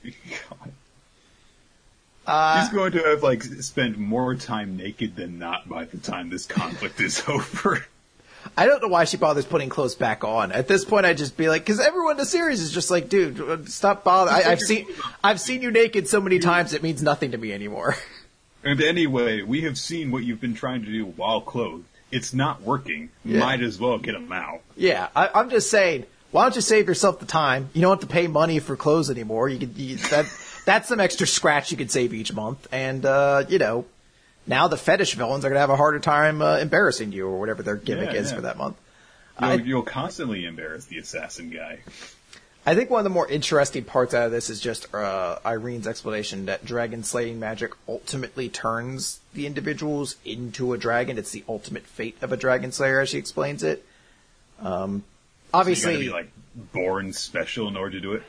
She's going to have like spent more time naked than not by the time this conflict is over. I don't know why she bothers putting clothes back on. At this point, I'd just be like, because everyone in the series is just like, dude, stop bothering. I've seen you naked so many times, it means nothing to me anymore. And anyway, we have seen what you've been trying to do while clothed. It's not working. Yeah. Might as well get them out. Yeah, I'm just saying, why don't you save yourself the time? You don't have to pay money for clothes anymore. That's some extra scratch you could save each month. And, now the fetish villains are going to have a harder time embarrassing you or whatever their gimmick is for that month. You'll constantly embarrass the assassin guy. I think one of the more interesting parts out of this is just Irene's explanation that dragon slaying magic ultimately turns the individuals into a dragon. It's the ultimate fate of a dragon slayer, as she explains it. Obviously, so you gotta be like born special in order to do it.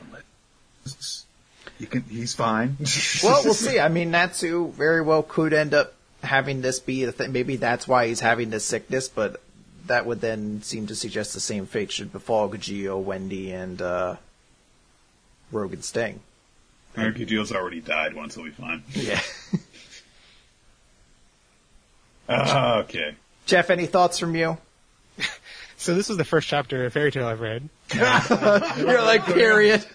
He's fine. Well, we'll see. I mean, Natsu very well could end up having this be the thing. Maybe that's why he's having this sickness, but that would then seem to suggest the same fate should befall Gajio, Wendy, and Rogue and Sting. Gajio's already died once, he'll be fine. Yeah. Okay. Jeff, any thoughts from you? So this was the first chapter of Fairy Tail I've read. You're like, period.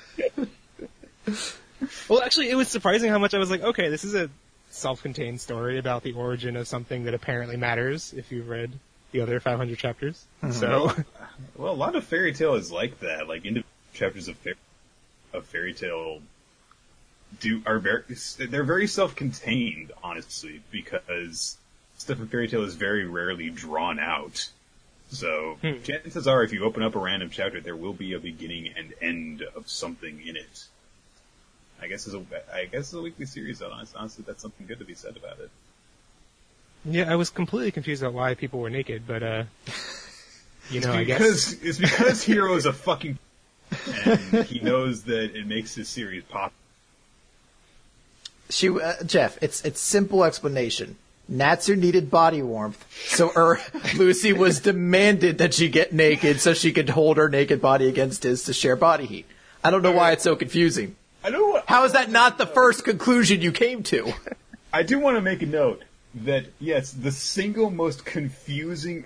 Well, actually, it was surprising how much I was like, okay, this is a self-contained story about the origin of something that apparently matters if you've read the other 500 chapters. Mm-hmm. So, well, a lot of Fairy Tail is like that. Like, individual chapters of Fairy Tail they're very self-contained, honestly, because stuff in Fairy Tail is very rarely drawn out. So, chances are, if you open up a random chapter, there will be a beginning and end of something in it. I guess it's a weekly series, though. Honestly, that's something good to be said about it. Yeah, I was completely confused about why people were naked, but, I guess. It's because Hiro is a fucking and he knows that it makes his series pop. Jeff, it's simple explanation. Natsu needed body warmth, so Lucy was demanded that she get naked so she could hold her naked body against his to share body heat. I don't know why it's so confusing. How is that not the first conclusion you came to? I do want to make a note that, yes, the single most confusing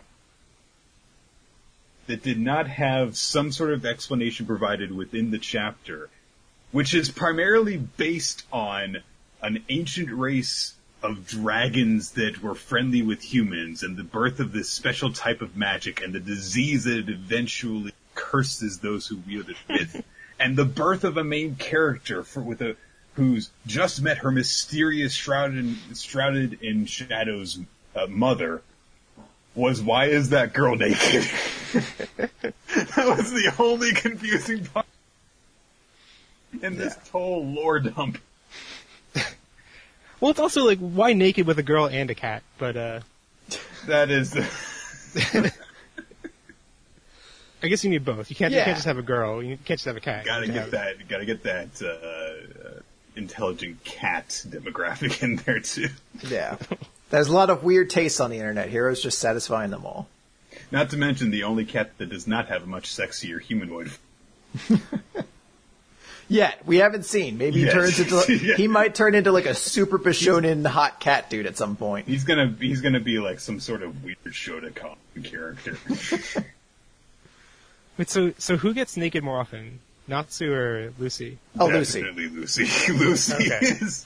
that did not have some sort of explanation provided within the chapter, which is primarily based on an ancient race of dragons that were friendly with humans and the birth of this special type of magic and the disease that it eventually curses those who wield it with. And the birth of a main character who's just met her mysterious shrouded in shadows mother was, why is that girl naked? That was the only confusing part in this whole lore dump. Well, it's also like, why naked with a girl and a cat? But that is. I guess you need both. You can't just have a girl. You can't just have a cat. Gotta get that intelligent cat demographic in there too. Yeah, there's a lot of weird tastes on the internet. Hero's just satisfying them all. Not to mention the only cat that does not have a much sexier humanoid. Yet we haven't seen. Maybe he turns into he might turn into like a super Bishonen hot cat dude at some point. He's gonna be like some sort of weird Shotokan character. Wait, so who gets naked more often? Natsu or Lucy? Oh, Lucy. Definitely Lucy. Lucy Okay. is.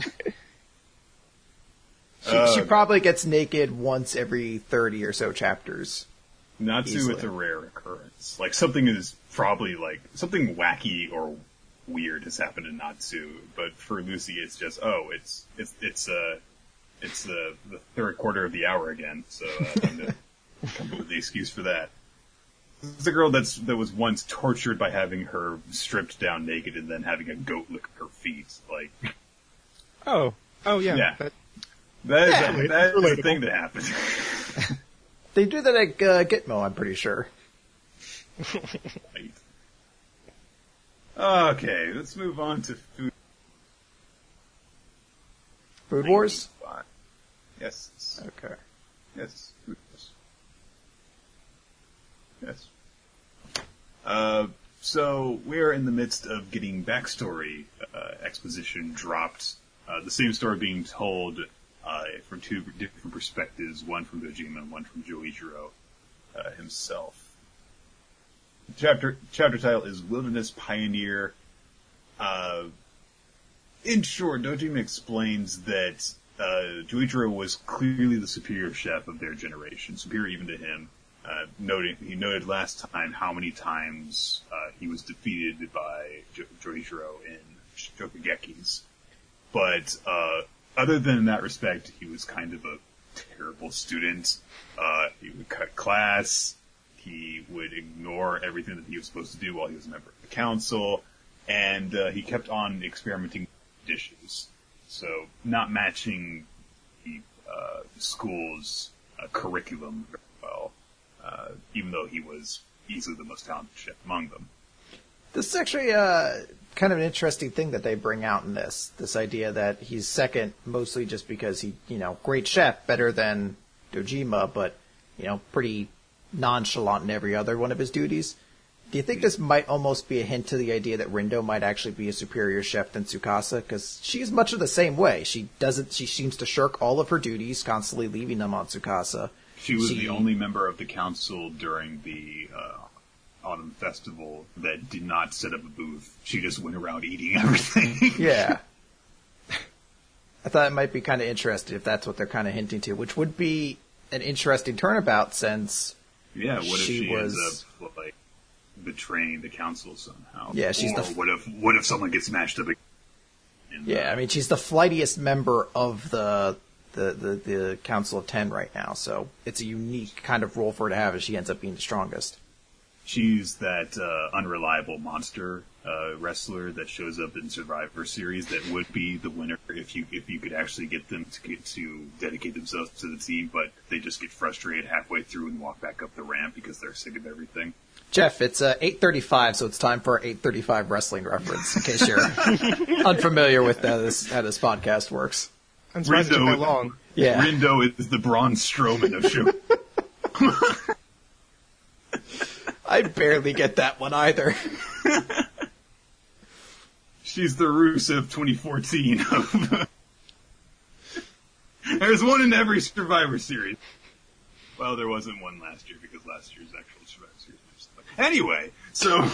She probably gets naked once every 30 or so chapters. Natsu, Easily. it's a rare occurrence. Like something is probably like something wacky or weird has happened to Natsu, but for Lucy, it's just it's the third quarter of the hour again. So I'm gonna come up with the excuse for that. This is a girl that was once tortured by having her stripped down naked and then having a goat lick her feet. Like, Oh yeah. Yeah. That, that is a relatable. thing that happened. They do that at Gitmo, I'm pretty sure. Right. Okay, let's move on to food. Food Wars? Yes. Okay. Yes. Food Wars. Yes. So we're in the midst of getting backstory exposition dropped. The same story being told from two different perspectives, one from Dojima and one from Joichiro himself. The chapter title is Wilderness Pioneer. In short, Dojima explains that Joichiro was clearly the superior chef of their generation, superior even to him. He noted last time how many times he was defeated by Joichiro in Shokugekis. But other than in that respect, he was kind of a terrible student. He would cut class. He would ignore everything that he was supposed to do while he was a member of the council. And he kept on experimenting with dishes. So not matching the school's curriculum very well, even though he was easily the most talented chef among them. This is actually kind of an interesting thing that they bring out in this idea that he's second mostly just because he, great chef, better than Dojima, but, pretty nonchalant in every other one of his duties. Do you think this might almost be a hint to the idea that Rindo might actually be a superior chef than Tsukasa? Because she's much of the same way. She seems to shirk all of her duties, constantly leaving them on Tsukasa. She was the only member of the council during the autumn festival that did not set up a booth. She just went around eating everything. Yeah. I thought it might be kind of interesting if that's what they're kind of hinting to, which would be an interesting turnabout since yeah, what if she was ends up like betraying the council somehow? Yeah, she's or what if someone gets smashed up? Yeah, I mean she's the flightiest member of the Council of 10 right now, so it's a unique kind of role for her to have as she ends up being the strongest. She's that unreliable monster wrestler that shows up in Survivor Series that would be the winner if you could actually get them to dedicate themselves to the team, but they just get frustrated halfway through and walk back up the ramp because they're sick of everything. Jeff, it's 8:35, so it's time for our 8:35 wrestling reference, in case you're unfamiliar with how this podcast works. I'm surprised it took that long. Yeah. Rindo is the Braun Strowman of show. I barely get that one either. She's the Rusev 2014 There's one in every Survivor Series. Well, there wasn't one last year because last year's actual Survivor Series was anyway, so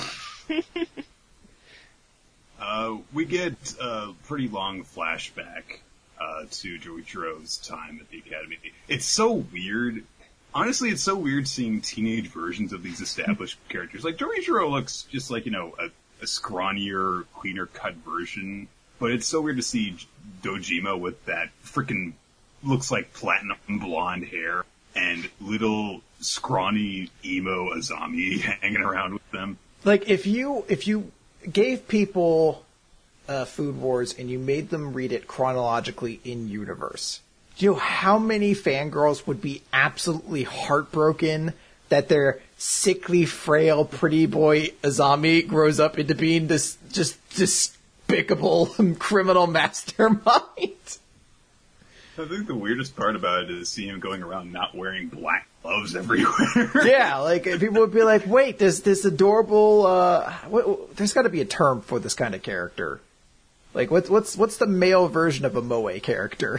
we get a pretty long flashback to Joichiro's time at the academy. It's so weird. Honestly, it's so weird seeing teenage versions of these established characters. Like, Joichiro looks just like, a scrawnier, cleaner cut version. But it's so weird to see Dojima with that freaking looks like platinum blonde hair and little scrawny emo Azami hanging around with them. Like, if you gave people Food Wars and you made them read it chronologically in universe, do you know how many fangirls would be absolutely heartbroken that their sickly, frail, pretty boy Azami grows up into being this just despicable criminal mastermind? I think the weirdest part about it is seeing him going around not wearing black gloves everywhere. Yeah, like people would be like, "Wait, this adorable? There's got to be a term for this kind of character. Like, what's the male version of a moe character?"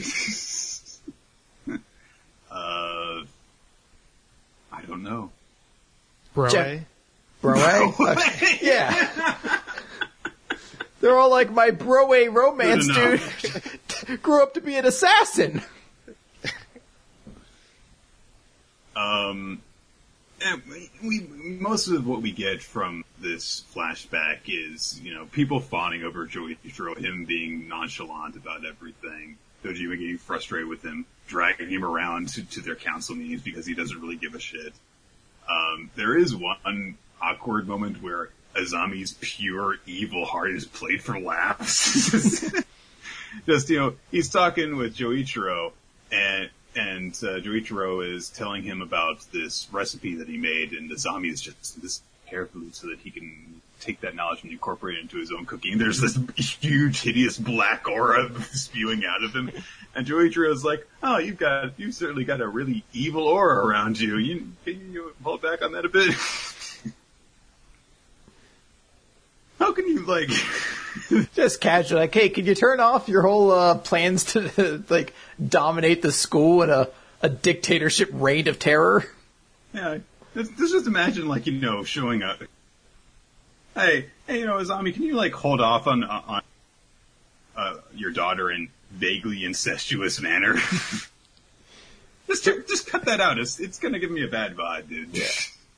I don't know. Broe? Broe? Yeah. They're all like, my broe romance dude grew up to be an assassin. And most of what we get from this flashback is, people fawning over Joichiro, him being nonchalant about everything, Dojima getting frustrated with him, dragging him around to their council meetings because he doesn't really give a shit. There is one awkward moment where Azami's pure evil heart is played for laughs. He's talking with Joichiro, and Joichiro is telling him about this recipe that he made, and Azami is just this carefully so that he can take that knowledge and incorporate it into his own cooking. There's this huge, hideous black aura spewing out of him, and Joichiro is like, "Oh, you've certainly got a really evil aura around you. Can you hold back on that a bit?" How can you, just casually, like, hey, can you turn off your whole plans to, dominate the school in a dictatorship reign of terror? Yeah, let's just imagine, showing up. Hey, Azami, can you, hold off on your daughter in vaguely incestuous manner? Just cut that out. It's gonna give me a bad vibe, dude. Yeah.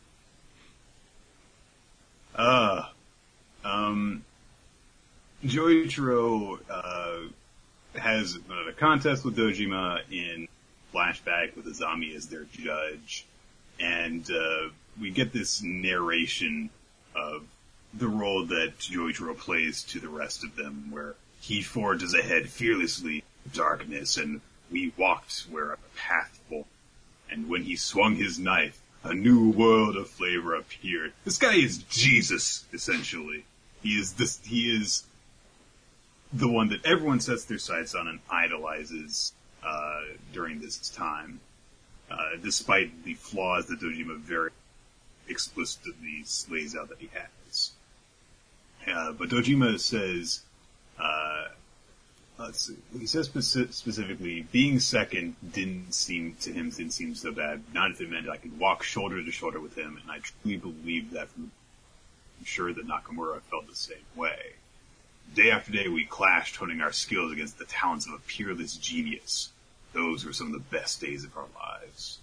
Joichiro has a contest with Dojima in flashback with Azami as their judge, and we get this narration of the role that Joichiro plays to the rest of them, where he forges ahead fearlessly in darkness, and we walked where a path formed, and when he swung his knife, a new world of flavor appeared. This guy is Jesus, essentially. He is the one that everyone sets their sights on and idolizes during this time, despite the flaws that Dojima very explicitly lays out that he has. But Dojima says, let's see, he says specifically, being second didn't seem so bad. Not if it meant I could walk shoulder to shoulder with him, and I truly believe that. I'm sure that Nakamura felt the same way. Day after day, we clashed, honing our skills against the talents of a peerless genius. Those were some of the best days of our lives.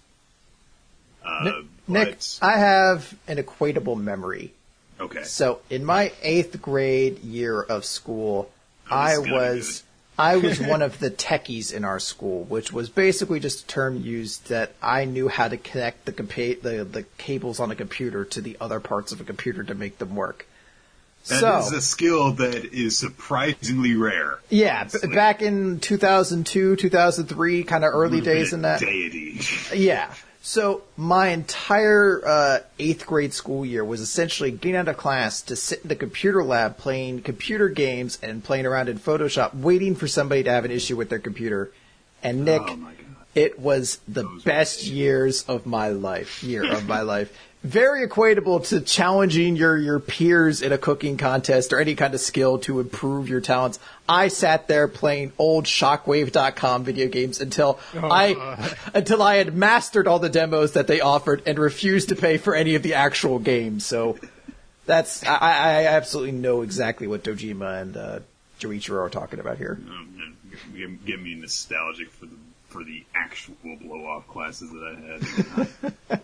Nick, I have an equatable memory. Okay. So, in my 8th grade year of school, I was one of the techies in our school, which was basically just a term used that I knew how to connect the cables on a computer to the other parts of a computer to make them work. That is a skill that is surprisingly rare. Yeah, back in 2002, 2003, kind of early days in that. Deity. Yeah. So my entire 8th grade school year was essentially getting out of class to sit in the computer lab playing computer games and playing around in Photoshop, waiting for somebody to have an issue with their computer. And Nick, it was the best years of my life. Very equatable to challenging your peers in a cooking contest or any kind of skill to improve your talents. I sat there playing old Shockwave.com video games until I had mastered all the demos that they offered and refused to pay for any of the actual games. So I absolutely know exactly what Dojima and Joichiro are talking about here. Get me nostalgic for the actual blow-off classes that I had.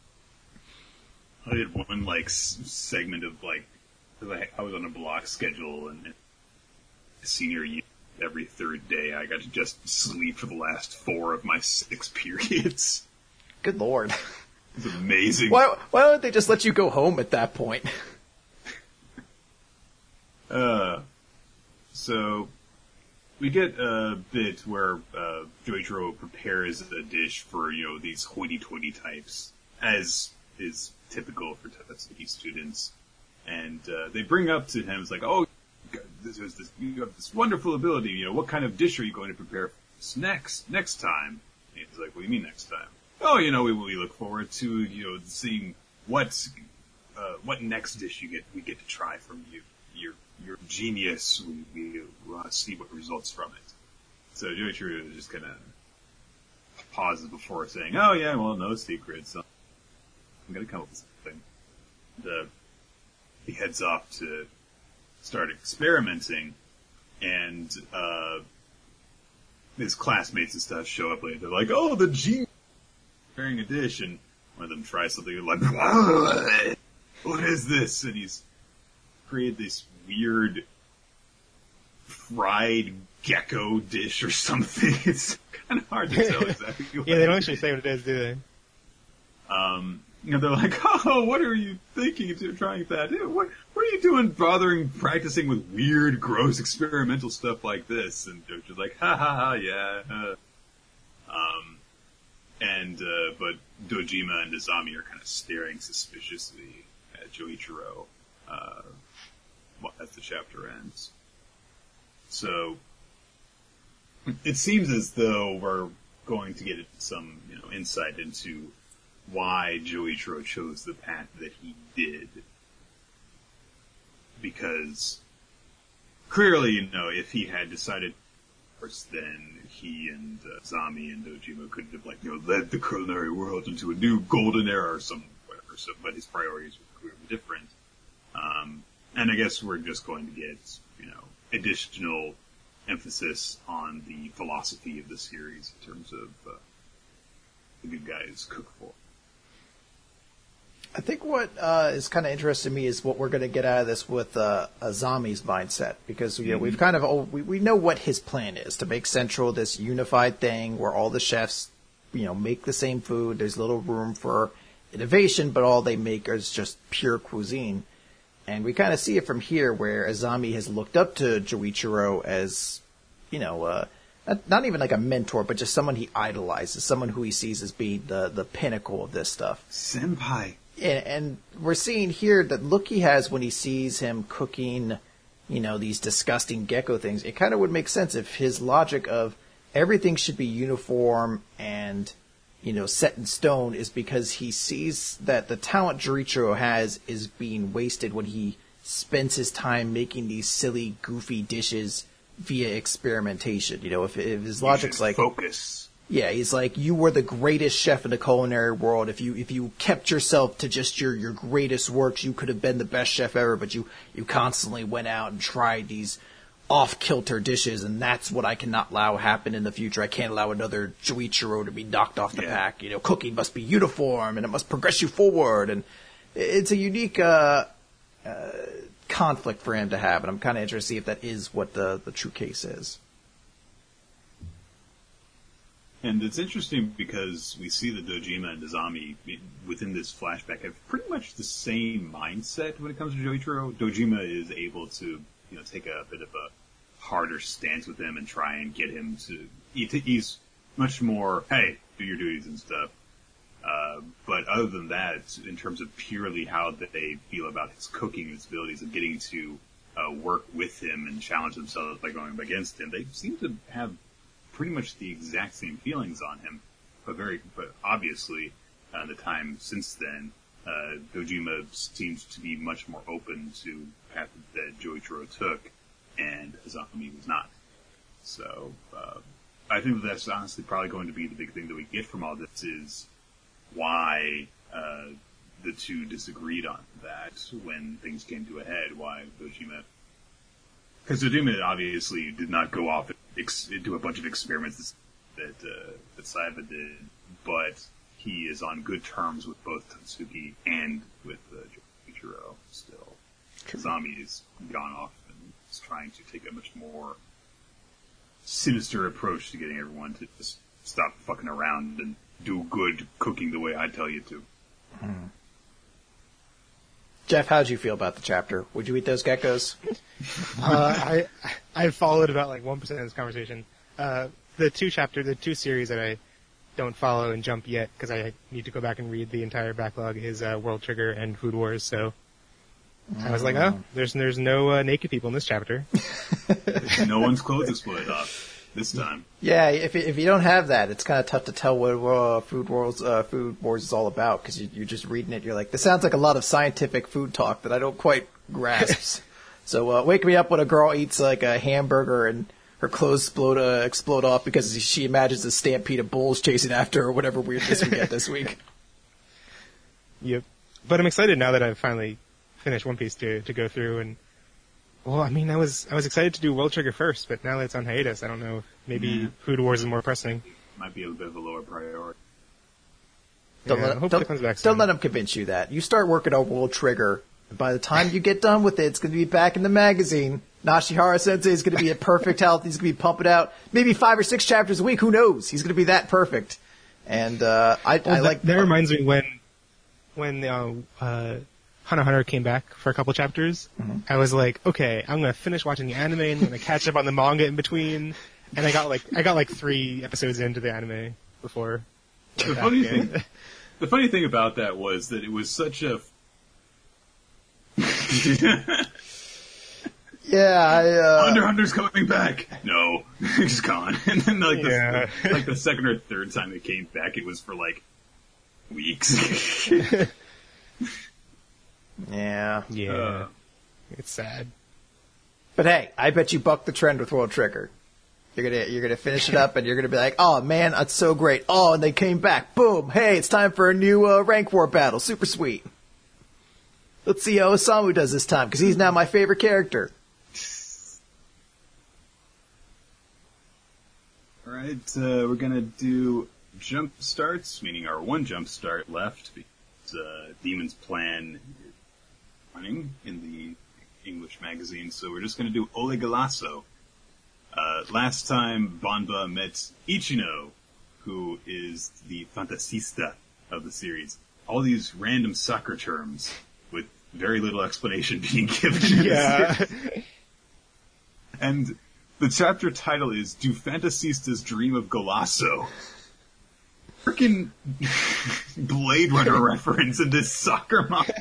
I did one segment of I was on a block schedule, and senior year, every third day I got to just sleep for the last 4 of my 6 periods. Good lord. It was amazing. Why don't they just let you go home at that point? So we get a bit where Joichiro prepares a dish for these hoity-toity types, as is typical for Tatsuki students, and they bring up to him, it's like, "Oh, you have this wonderful ability. What kind of dish are you going to prepare next time. And he's like, what do you mean next time? Oh, we look forward to, seeing what next dish we get to try from you. Your genius. We want to see what results from it. So Joichiro just kind of pauses before saying, oh yeah, well, no secrets. I'm going to come up with something. He heads off to start experimenting, and his classmates and stuff show up later. They're like, oh, the genius preparing a dish, and one of them tries something like, what is this? And he's created this weird fried gecko dish or something. It's kind of hard to tell exactly what yeah, they don't actually say what it is, do they? They're like, oh, what are you thinking of trying that? What are you doing practicing with weird, gross, experimental stuff like this? And Joichiro's like, ha ha ha, yeah. But Dojima and Azami are kind of staring suspiciously at Joichiro, as the chapter ends. So, it seems as though we're going to get some, insight into why Joichiro chose the path that he did. Because, clearly, if he had decided first, then he and Azami and Dojima could have, led the culinary world into a new golden era or some whatever. So, but his priorities were clearly different. And I guess we're just going to get, additional emphasis on the philosophy of the series in terms of the good guys cook for. I think what is kind of interesting to me is what we're going to get out of this with Azami's mindset, because we've kind of we know what his plan is, to make Central this unified thing where all the chefs make the same food. There's little room for innovation, but all they make is just pure cuisine. And we kind of see it from here, where Azami has looked up to Joichiro as not even like a mentor, but just someone he idolizes, someone who he sees as being the pinnacle of this stuff. Senpai. And we're seeing here that look he has when he sees him cooking, these disgusting gecko things. It kind of would make sense if his logic of everything should be uniform and, set in stone is because he sees that the talent Joichiro has is being wasted when he spends his time making these silly, goofy dishes via experimentation. If his logic's like focus. Yeah, he's like, you were the greatest chef in the culinary world. If you kept yourself to just your greatest works, you could have been the best chef ever, but you constantly went out and tried these off-kilter dishes, and that's what I cannot allow happen in the future. I can't allow another Joichiro to be knocked off the pack. Cooking must be uniform, and it must progress you forward, and it's a unique conflict for him to have, and I'm kind of interested to see if that is what the true case is. And it's interesting because we see that Dojima and Azami within this flashback have pretty much the same mindset when it comes to Joichiro. Dojima is able to, take a bit of a harder stance with him and try and get him to. He's much more, hey, do your duties and stuff. But other than that, in terms of purely how they feel about his cooking and his abilities and getting to work with him and challenge themselves by going up against him, they seem to have pretty much the exact same feelings on him, but obviously, the time since then, Dojima seems to be much more open to the path that Joichiro took, and Azami was not. So, I think that's honestly probably going to be the big thing that we get from all this is why the two disagreed on that when things came to a head. Why Dojima? Because Dojima obviously did not go off and do a bunch of experiments that Saiba did, but he is on good terms with both Tatsuki and with Joichiro still. Azami has gone off and is trying to take a much more sinister approach to getting everyone to just stop fucking around and do good cooking the way I tell you to. Jeff, how'd you feel about the chapter? Would you eat those geckos? I followed about 1% of this conversation. The two series that I don't follow and jump yet because I need to go back and read the entire backlog is World Trigger and Food Wars. So I was like, oh, there's no naked people in this chapter. No one's clothes exploded off. this time. Yeah, if you don't have that, it's kind of tough to tell what Food Wars is all about, because you're just reading it. You're like, this sounds like a lot of scientific food talk that I don't quite grasp. So wake me up when a girl eats like a hamburger and her clothes explode off because she imagines a stampede of bulls chasing after her, or whatever weirdness we get this week. Yep. But I'm excited now that I've finally finished One Piece to go through. And well, I mean, I was excited to do World Trigger first, but now that it's on hiatus, I don't know. Maybe Food Wars is more pressing. Might be a bit of a lower priority. Hopefully it comes back soon. Don't let them convince you that. You start working on World Trigger, and by the time you get done with it, it's going to be back in the magazine. Nashihara Sensei is going to be at perfect health. He's going to be pumping out maybe 5 or 6 chapters a week. Who knows? He's going to be that perfect. And I like that. Reminds me when Hunter x Hunter came back for a couple chapters. Mm-hmm. I was like, okay, I'm going to finish watching the anime and I'm going to catch up on the manga in between. And I got like 3 episodes into the anime before. The funny thing about that was that it was such a. Yeah, Hunter x Hunter's coming back. No, he's gone. And then like the second or third time it came back, it was for like weeks. Yeah. It's sad. But hey, I bet you buck the trend with World Trigger. You're gonna finish it up, and you're gonna be like, oh man, that's so great. Oh, and they came back. Boom. Hey, it's time for a new rank war battle. Super sweet. Let's see how Osamu does this time, because he's now my favorite character. All right, we're gonna do jump starts, meaning our one jump start left, because Demon's Plan is running in the English magazine, so we're just gonna do Ole Galasso. Last time Banba met Ichino, who is the fantasista of the series. All these random soccer terms with very little explanation being given. Yeah. And the chapter title is Do Fantasistas Dream of Galasso? Freaking Blade Runner reference in this soccer manga.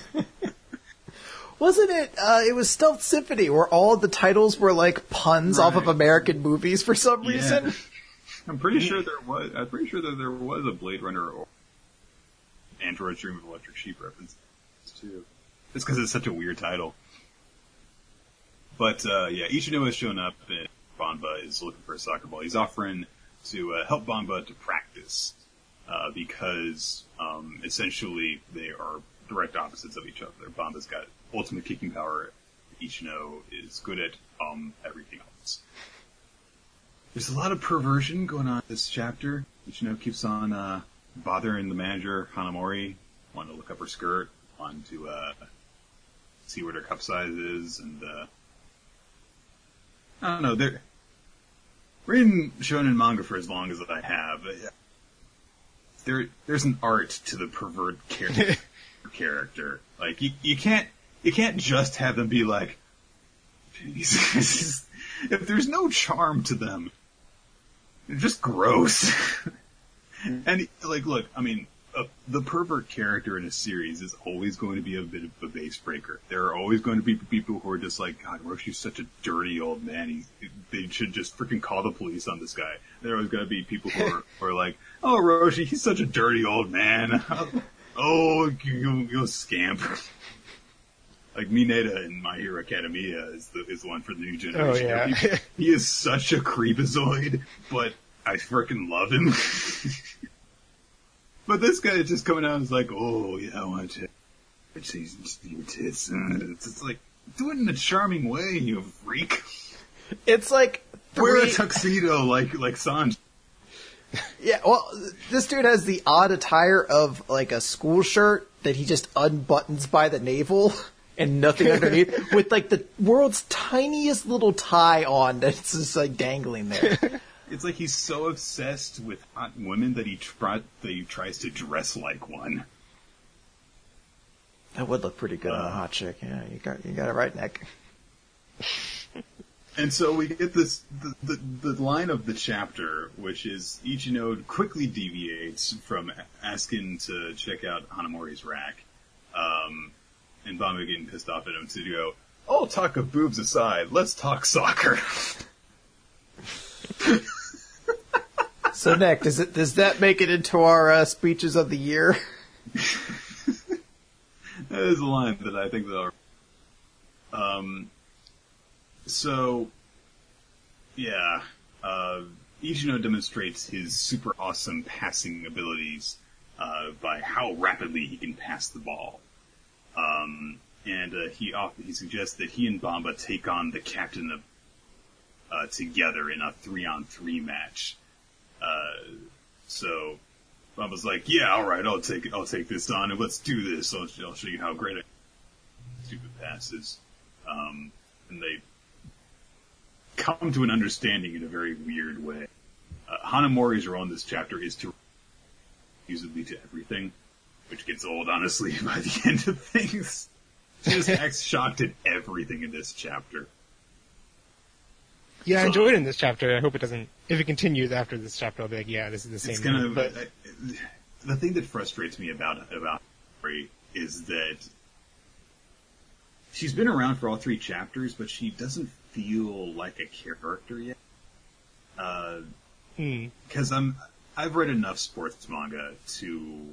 Wasn't it? It was Stealth Symphony, where all the titles were like puns off of American movies for some reason. I'm pretty sure there was. I'm pretty sure that there was a Blade Runner or Android's Dream of Electric Sheep reference too. Just because it's such a weird title. But Ichino has shown up, and Banba is looking for a soccer ball. He's offering to help Banba to practice because essentially they are direct opposites of each other. Banba's got ultimate kicking power. Ichino is good at everything else. There's a lot of perversion going on in this chapter. Ichino keeps on bothering the manager, Hanamori, wanting to look up her skirt, wanting to see what her cup size is, and I don't know. Reading shonen manga for as long as I have, there's an art to the pervert character. Like you can't just have them be like, if there's no charm to them, they're just gross. And like, look, I mean, the pervert character in a series is always going to be a bit of a base breaker. There are always going to be people who are just like, God, Roshi's such a dirty old man. They should just freaking call the police on this guy. There are always going to be people who are like, oh, Roshi, he's such a dirty old man. Oh, you scamp. Like Mineta in My Hero Academia is the one for the new generation. Oh, yeah. He is such a creepazoid, but I freaking love him. But this guy is just coming out and is like, oh, yeah, I want to see your tits. It's like, do it in a charming way, you freak. It's like wear a tuxedo like Sanji. Yeah, well, this dude has the odd attire of like a school shirt that he just unbuttons by the navel and nothing underneath, with like the world's tiniest little tie on that's just like dangling there. It's like he's so obsessed with hot women that he tries to dress like one. That would look pretty good on a hot chick. Yeah, you got it right, Nick. And so we get this the line of the chapter, which is Ichino quickly deviates from asking to check out Hanamori's rack, and Banba getting pissed off at him to go, "All talk of boobs aside, let's talk soccer." So Nick, does that make it into our speeches of the year? That is a line that I think that So, yeah, Ichino demonstrates his super awesome passing abilities by how rapidly he can pass the ball. And he suggests that he and Bamba take on the captain of together in a 3-on-3 match. So Bamba's like, yeah, all right, I'll take this on, and let's do this. I'll show you how great stupid passes. And they come to an understanding in a very weird way. Hanamori's role in this chapter is to usually to everything, which gets old, honestly, by the end of things. She just acts shocked at everything in this chapter. Yeah, I enjoyed it in this chapter. I hope it doesn't. If it continues after this chapter, I'll be like, yeah, this is the same. But the thing that frustrates me about Hanamori is that she's been around for all 3 chapters, but she doesn't feel like a character yet. Because I've read enough sports manga to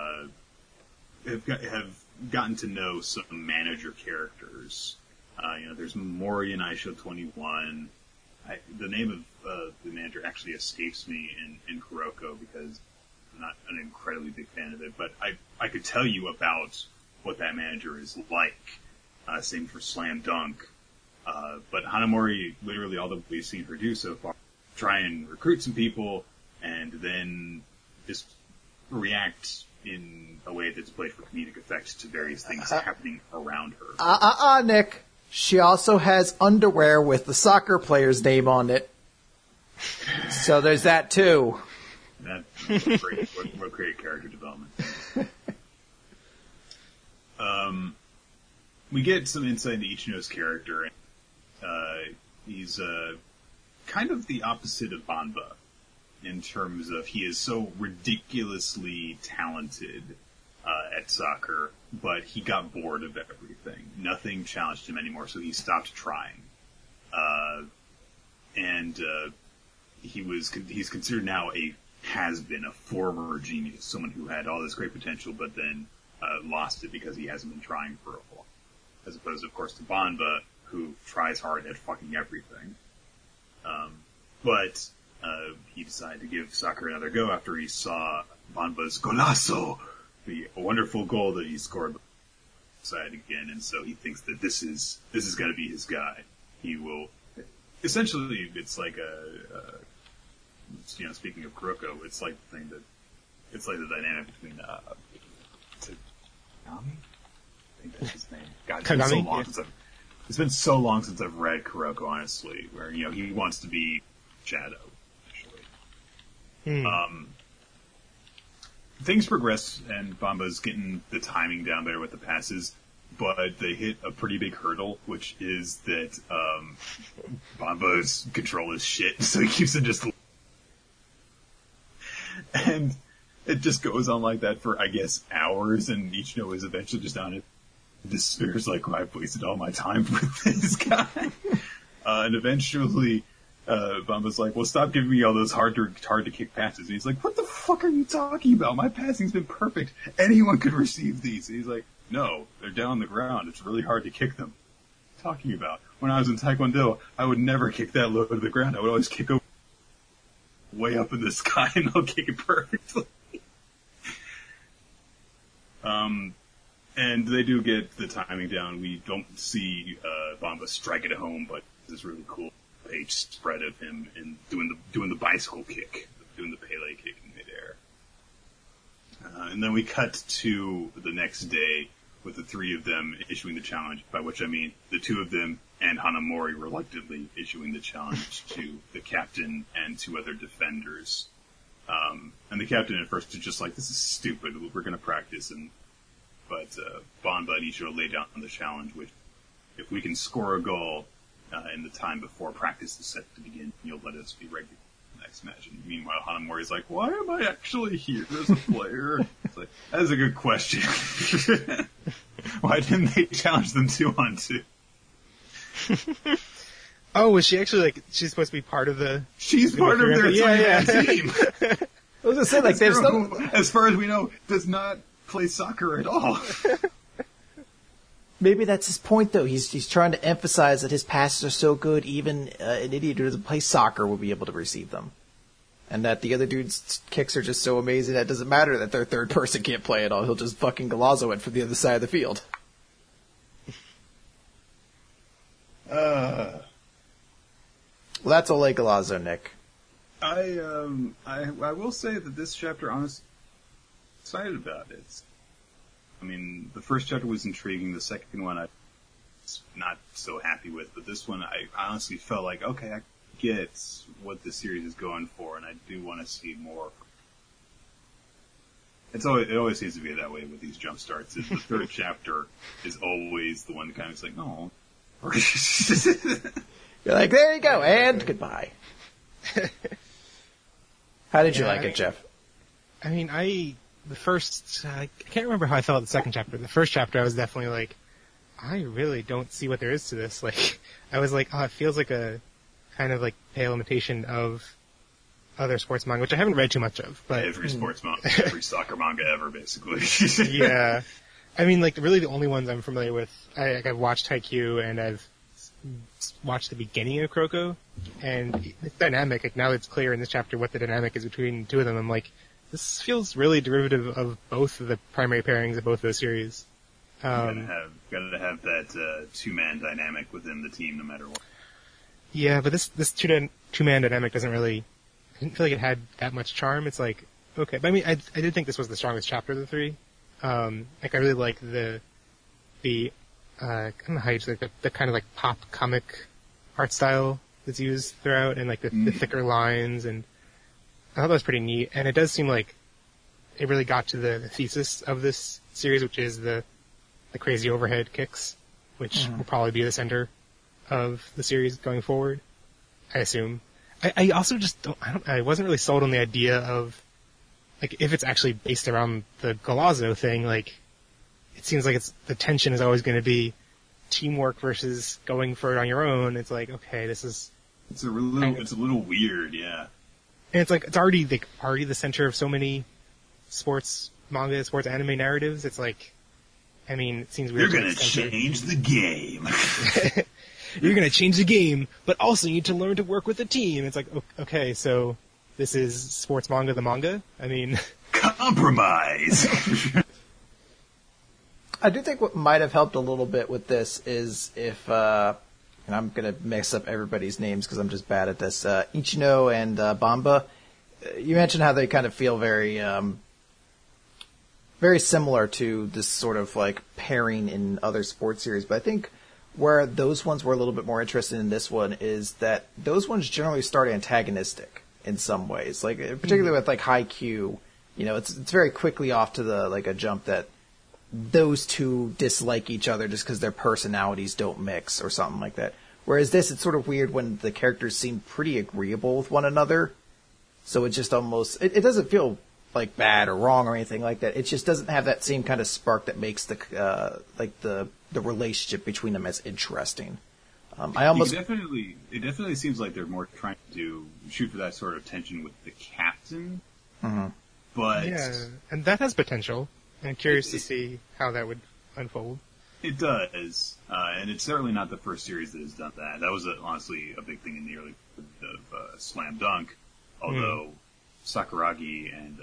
have gotten to know some manager characters. There's Mori in Aisho 21. The name of the manager actually escapes me in Kuroko because I'm not an incredibly big fan of it, but I could tell you about what that manager is like. Same for Slam Dunk. But Hanamori, literally all that we've seen her do so far, try and recruit some people and then just react in a way that's played for comedic effect to various things happening around her. Nick. She also has underwear with the soccer player's name on it. So there's that too. What great character development. We get some insight into Ichino's character. He's kind of the opposite of Banba in terms of he is so ridiculously talented at soccer, but he got bored of everything. Nothing challenged him anymore, so he stopped trying. He's considered now a has-been, a former genius, someone who had all this great potential, but then lost it because he hasn't been trying for a while. As opposed, of course, to Banba, who tries hard at fucking everything. But he decided to give soccer another go after he saw Banba's golazo, the wonderful goal that he scored side again, and so he thinks that this is going to be his guy. He will essentially. It's like speaking of Kuroko, it's like the the dynamic between Kagami. I think that's his name. God, it's been so long since I've read Kuroko, honestly. Where he wants to be Shadow. Actually, things progress, and Bamba's getting the timing down there with the passes, but they hit a pretty big hurdle, which is that Bamba's control is shit, so he keeps it just... And it just goes on like that for, I guess, hours, and Ichino is eventually just on it. Despairs, like, oh, I've wasted all my time with this guy. And eventually... Bamba's like, well, stop giving me all those hard to kick passes. And he's like, what the fuck are you talking about? My passing's been perfect. Anyone could receive these. And he's like, no, they're down on the ground. It's really hard to kick them. What are you talking about? When I was in Taekwondo, I would never kick that low to the ground. I would always kick over way up in the sky and I'll kick it perfectly. And they do get the timing down. We don't see Bamba strike it home, but this is really cool page spread of him and doing the bicycle kick, doing the Pele kick in midair. And then we cut to the next day with the 3 of them issuing the challenge, by which I mean the 2 of them and Hanamori reluctantly issuing the challenge to the captain and 2 other defenders. And the captain at first is just like, this is stupid, we're going to practice. But Banba and Ichiro lay down the challenge, which if we can score a goal in the time before practice is set to begin, you'll let us be ready for the next match. And meanwhile, Hanamori's like, why am I actually here as a player? It's like, that is a good question. Why didn't they challenge them 2-on-2? Oh, was she actually like? She's supposed to be part of the. She's part of their three-man team. I was gonna say, like, there's no. As far as we know, does not play soccer at all. Maybe that's his point, though. He's trying to emphasize that his passes are so good, even an idiot who doesn't play soccer will be able to receive them. And that the other dude's kicks are just so amazing that it doesn't matter that their third person can't play at all. He'll just fucking Golazo it from the other side of the field. Well, that's Ole Golazo, Nick. I will say that this chapter, honestly, I'm excited about it. I mean, the first chapter was intriguing. The second one I was not so happy with, but this one I honestly felt like, okay, I get what the series is going for, and I do want to see more. It always seems to be that way with these jump starts. The third chapter is always the one that kind of is like, oh. You're like, there you go, and goodbye. How did you like it, Jeff? I mean, I can't remember how I felt the second chapter. The first chapter, I was definitely like, I really don't see what there is to this. Like, I was like, oh, it feels like a kind of like pale imitation of other sports manga, which I haven't read too much of. But every sports manga, every soccer manga ever, basically. Yeah. I mean, like, really the only ones I'm familiar with, I've watched Haikyuu and I've watched the beginning of Kuroko, and it's dynamic. Like, now it's clear in this chapter what the dynamic is between the two of them. I'm like, this feels really derivative of both of the primary pairings of both of those series. Gotta have that two-man dynamic within the team, no matter what. Yeah, but this two-man dynamic doesn't really. I didn't feel like it had that much charm. It's like, okay, but I mean, I did think this was the strongest chapter of the three. Like, I really like the I don't know how you say, the kind of like pop comic art style that's used throughout, and like the thicker lines, and I thought that was pretty neat. And it does seem like it really got to the thesis of this series, which is the crazy overhead kicks, which will probably be the center of the series going forward, I assume. I also just I wasn't really sold on the idea of, like, if it's actually based around the Golazo thing, like, it seems like the tension is always going to be teamwork versus going for it on your own. It's like, okay, this is... It's a little weird, yeah. And it's like, it's already the center of so many sports manga, sports anime narratives. It's like, I mean, it seems weird. You're going to change the game. You're going to change the game, but also you need to learn to work with a team. It's like, okay, so this is sports manga the manga? I mean... Compromise! I do think what might have helped a little bit with this is if, and I'm going to mix up everybody's names because I'm just bad at this, Ichino and Bamba, you mentioned how they kind of feel very, very similar to this sort of like pairing in other sports series, but I think where those ones were a little bit more interested in this one is that those ones generally start antagonistic in some ways, like particularly with like Haikyuu, you know, it's very quickly off to the like a jump that those two dislike each other just because their personalities don't mix or something like that. Whereas this, it's sort of weird when the characters seem pretty agreeable with one another. So it just almost, it doesn't feel like bad or wrong or anything like that. It just doesn't have that same kind of spark that makes the relationship between them as interesting. It definitely seems like they're more trying to shoot for that sort of tension with the captain. Mm-hmm. But yeah, and that has potential. I'm curious to see how that would unfold. It does, and it's certainly not the first series that has done that. That was honestly a big thing in the early of Slam Dunk, although Sakuragi and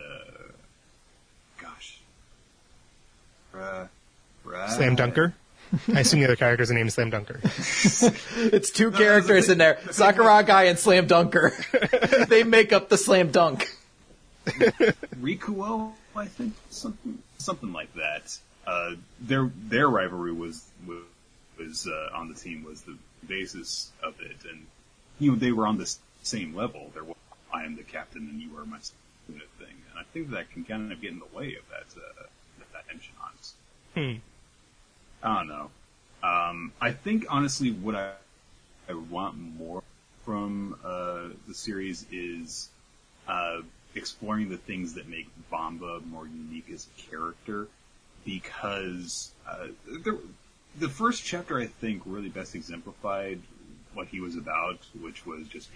Slam Dunker. I assume the other character's name is Slam Dunker. It's two characters in there, Sakuragi and Slam Dunker. They make up the Slam Dunk. Rikuo, I think, something like that. Their rivalry was on the team was the basis of it, and they were on the same level. There was, I am the captain and you are my thing, and I think that can kind of get in the way of that tension, honestly. I don't know. I think honestly, what I want more from the series is exploring the things that make Bamba more unique as a character, because the first chapter, I think, really best exemplified what he was about, which was just,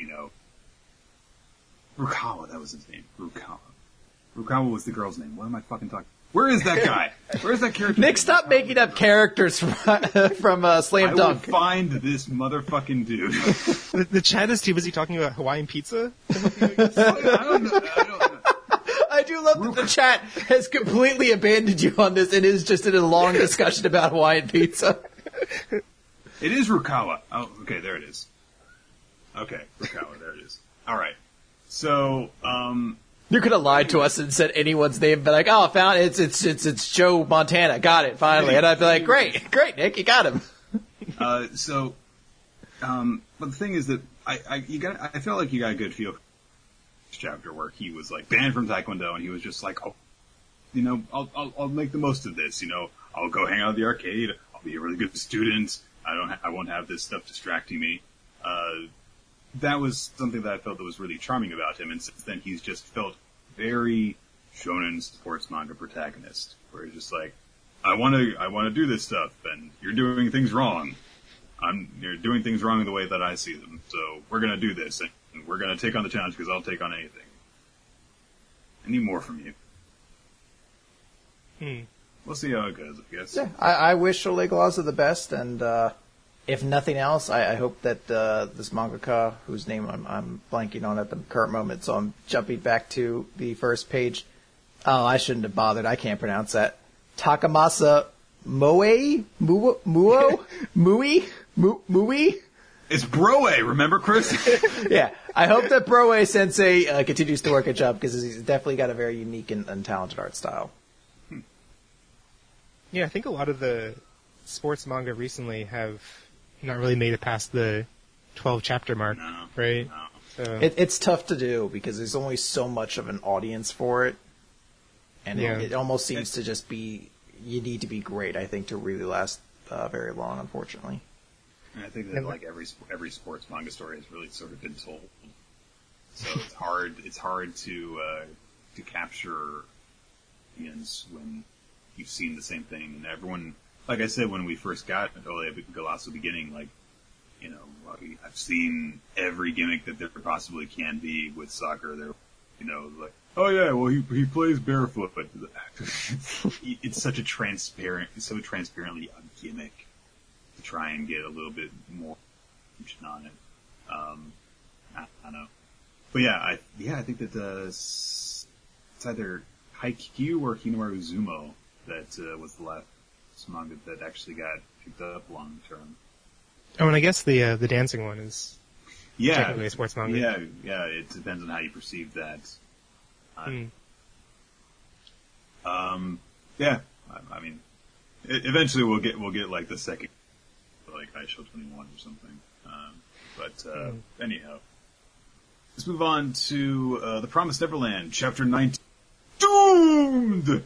Rukawa, that was his name. Rukawa was the girl's name. What am I fucking talking? Where is that guy? Where's that character? Nick, stop making up characters from Slam Dunk. I will find this motherfucking dude. The chat is too busy talking about Hawaiian pizza. I don't know. I do love that the chat has completely abandoned you on this and is just in a long discussion about Hawaiian pizza. It is Rukawa. Oh, okay, there it is. Okay, Rukawa, there it is. All right. So, you could have lied to us and said anyone's name, but like, oh, found it's Joe Montana. Got it finally, and I'd be like, great, Nick, you got him. But the thing is that I felt like you got a good feel for this chapter where he was like banned from Taekwondo, and he was just like, oh, I'll make the most of this. I'll go hang out at the arcade. I'll be a really good student. I won't have this stuff distracting me. That was something that I felt that was really charming about him, and since then he's just felt very shonen sports manga protagonist, where he's just like, I want to do this stuff, and you're doing things wrong. You're doing things wrong in the way that I see them, so we're gonna do this, and we're gonna take on the challenge because I'll take on anything. I need more from you. We'll see how it goes, I guess. Yeah, I wish Ole Glaza the best, and if nothing else, I hope that this mangaka, whose name I'm blanking on at the current moment, so I'm jumping back to the first page. Oh, I shouldn't have bothered. I can't pronounce that. Takamasa Mui? It's Broe, remember, Chris? Yeah, I hope that Broe Sensei continues to work a job, because he's definitely got a very unique and talented art style. Yeah, I think a lot of the sports manga recently have not really made it past the 12-chapter mark, right? No. So. It's tough to do because there's only so much of an audience for it, and it almost seems to just be, you need to be great, I think, to really last very long, unfortunately. And I think that like every sports manga story has really sort of been told, so it's hard to capture audience when you've seen the same thing, and everyone. Like I said, when we first got Ole Glaza beginning, I've seen every gimmick that there possibly can be with soccer. There, like, oh yeah, well he plays barefoot, but it's such so transparently a gimmick to try and get a little bit more attention on it. I don't know, but I think that it's either Haikyuu or Hinomaru Zumo that was the last manga that actually got picked up long term. Oh, and I guess the dancing one is technically a sports manga. Yeah, it depends on how you perceive that. I mean, eventually we'll get like the second, like iShow 21 or something. Anyhow, let's move on to The Promised Neverland, Chapter 19. Doomed!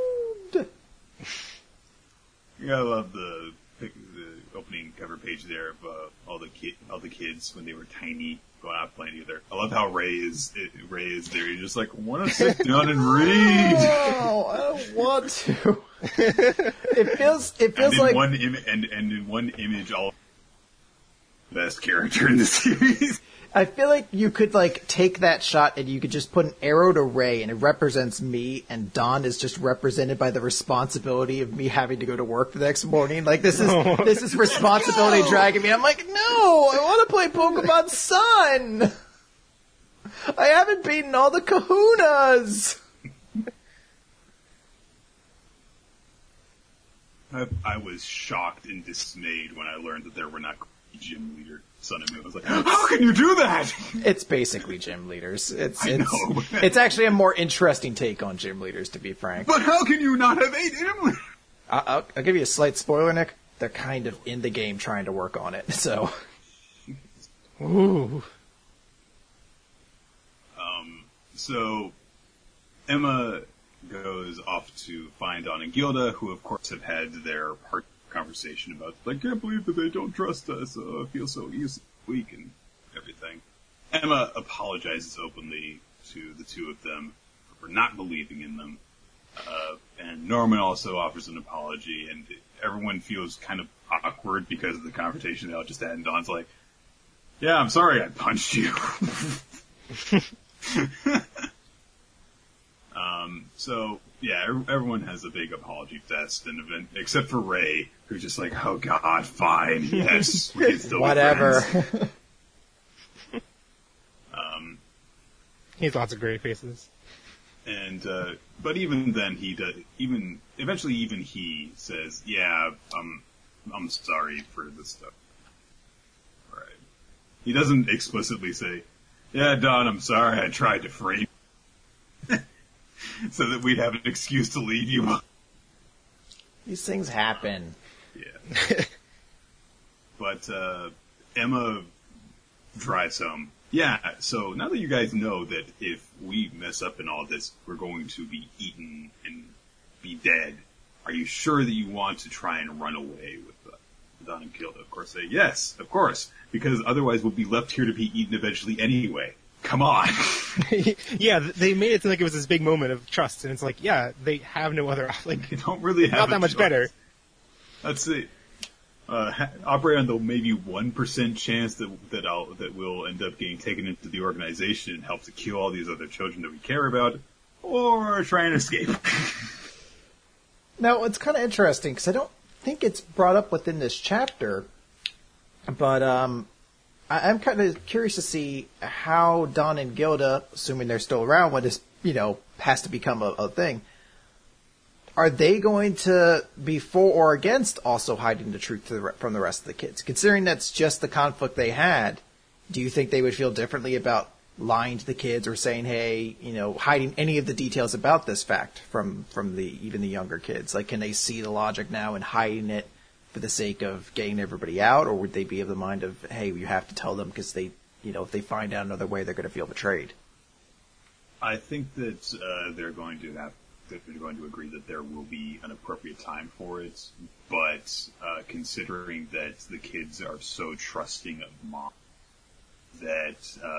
Yeah, I love the opening cover page there of all the kids when they were tiny going out playing together. I love how Ray is there. He's just like, want to sit down and read. No, I don't want to. It feels like in one image, all best character in the series. I feel like you could take that shot and you could just put an arrow to Ray and it represents me, and Dawn is just represented by the responsibility of me having to go to work the next morning. Like this is responsibility dragging me. I'm like, no, I want to play Pokemon Sun. I haven't beaten all the kahunas. I was shocked and dismayed when I learned that there were not gym leader Sun and Moon. I was like, how can you do that? It's basically gym leaders. It's actually a more interesting take on gym leaders, to be frank. But how can you not have 8 gym leaders? I'll give you a slight spoiler, Nick. They're kind of in the game trying to work on it, so. Ooh. So Emma goes off to find Dawn and Gilda, who of course have had their heart conversation about, I can't believe that they don't trust us, I feel so weak and everything. Emma apologizes openly to the two of them for not believing in them, and Norman also offers an apology, and everyone feels kind of awkward because of the conversation they all just had, and Dawn's like, Yeah, I'm sorry I punched you. So, yeah, everyone has a big apology fest and event, except for Ray, who's just like, oh god, fine, yes, we can still be Whatever. friends. He has lots of great faces. And, but even then eventually he says, yeah, I'm sorry for this stuff. Right. He doesn't explicitly say, yeah, Don, I'm sorry I tried to frame so that we'd have an excuse to leave you. These things happen. Yeah. But, Emma drives home. Yeah, so now that you guys know that if we mess up in all this, we're going to be eaten and be dead, are you sure that you want to try and run away with Don and Gilda? Of course, say yes, of course, because otherwise we'll be left here to be eaten eventually anyway. Come on. Yeah, they made it seem like it was this big moment of trust, and it's like, yeah, they have no other, like, They don't really have not a that much choice. better. Let's see. Operate on the maybe 1% chance that we'll end up getting taken into the organization and help to kill all these other children that we care about, or try and escape. Now, it's kind of interesting because I don't think it's brought up within this chapter, but I'm kind of curious to see how Don and Gilda, assuming they're still around when this, has to become a thing, are they going to be for or against also hiding the truth from the rest of the kids? Considering that's just the conflict they had, do you think they would feel differently about lying to the kids or saying, hey, hiding any of the details about this fact from even the younger kids? Like, can they see the logic now in hiding it for the sake of getting everybody out, or would they be of the mind of, hey, you have to tell them because they, if they find out another way, they're going to feel betrayed? I think that they're going to agree that there will be an appropriate time for it, but considering that the kids are so trusting of mom, that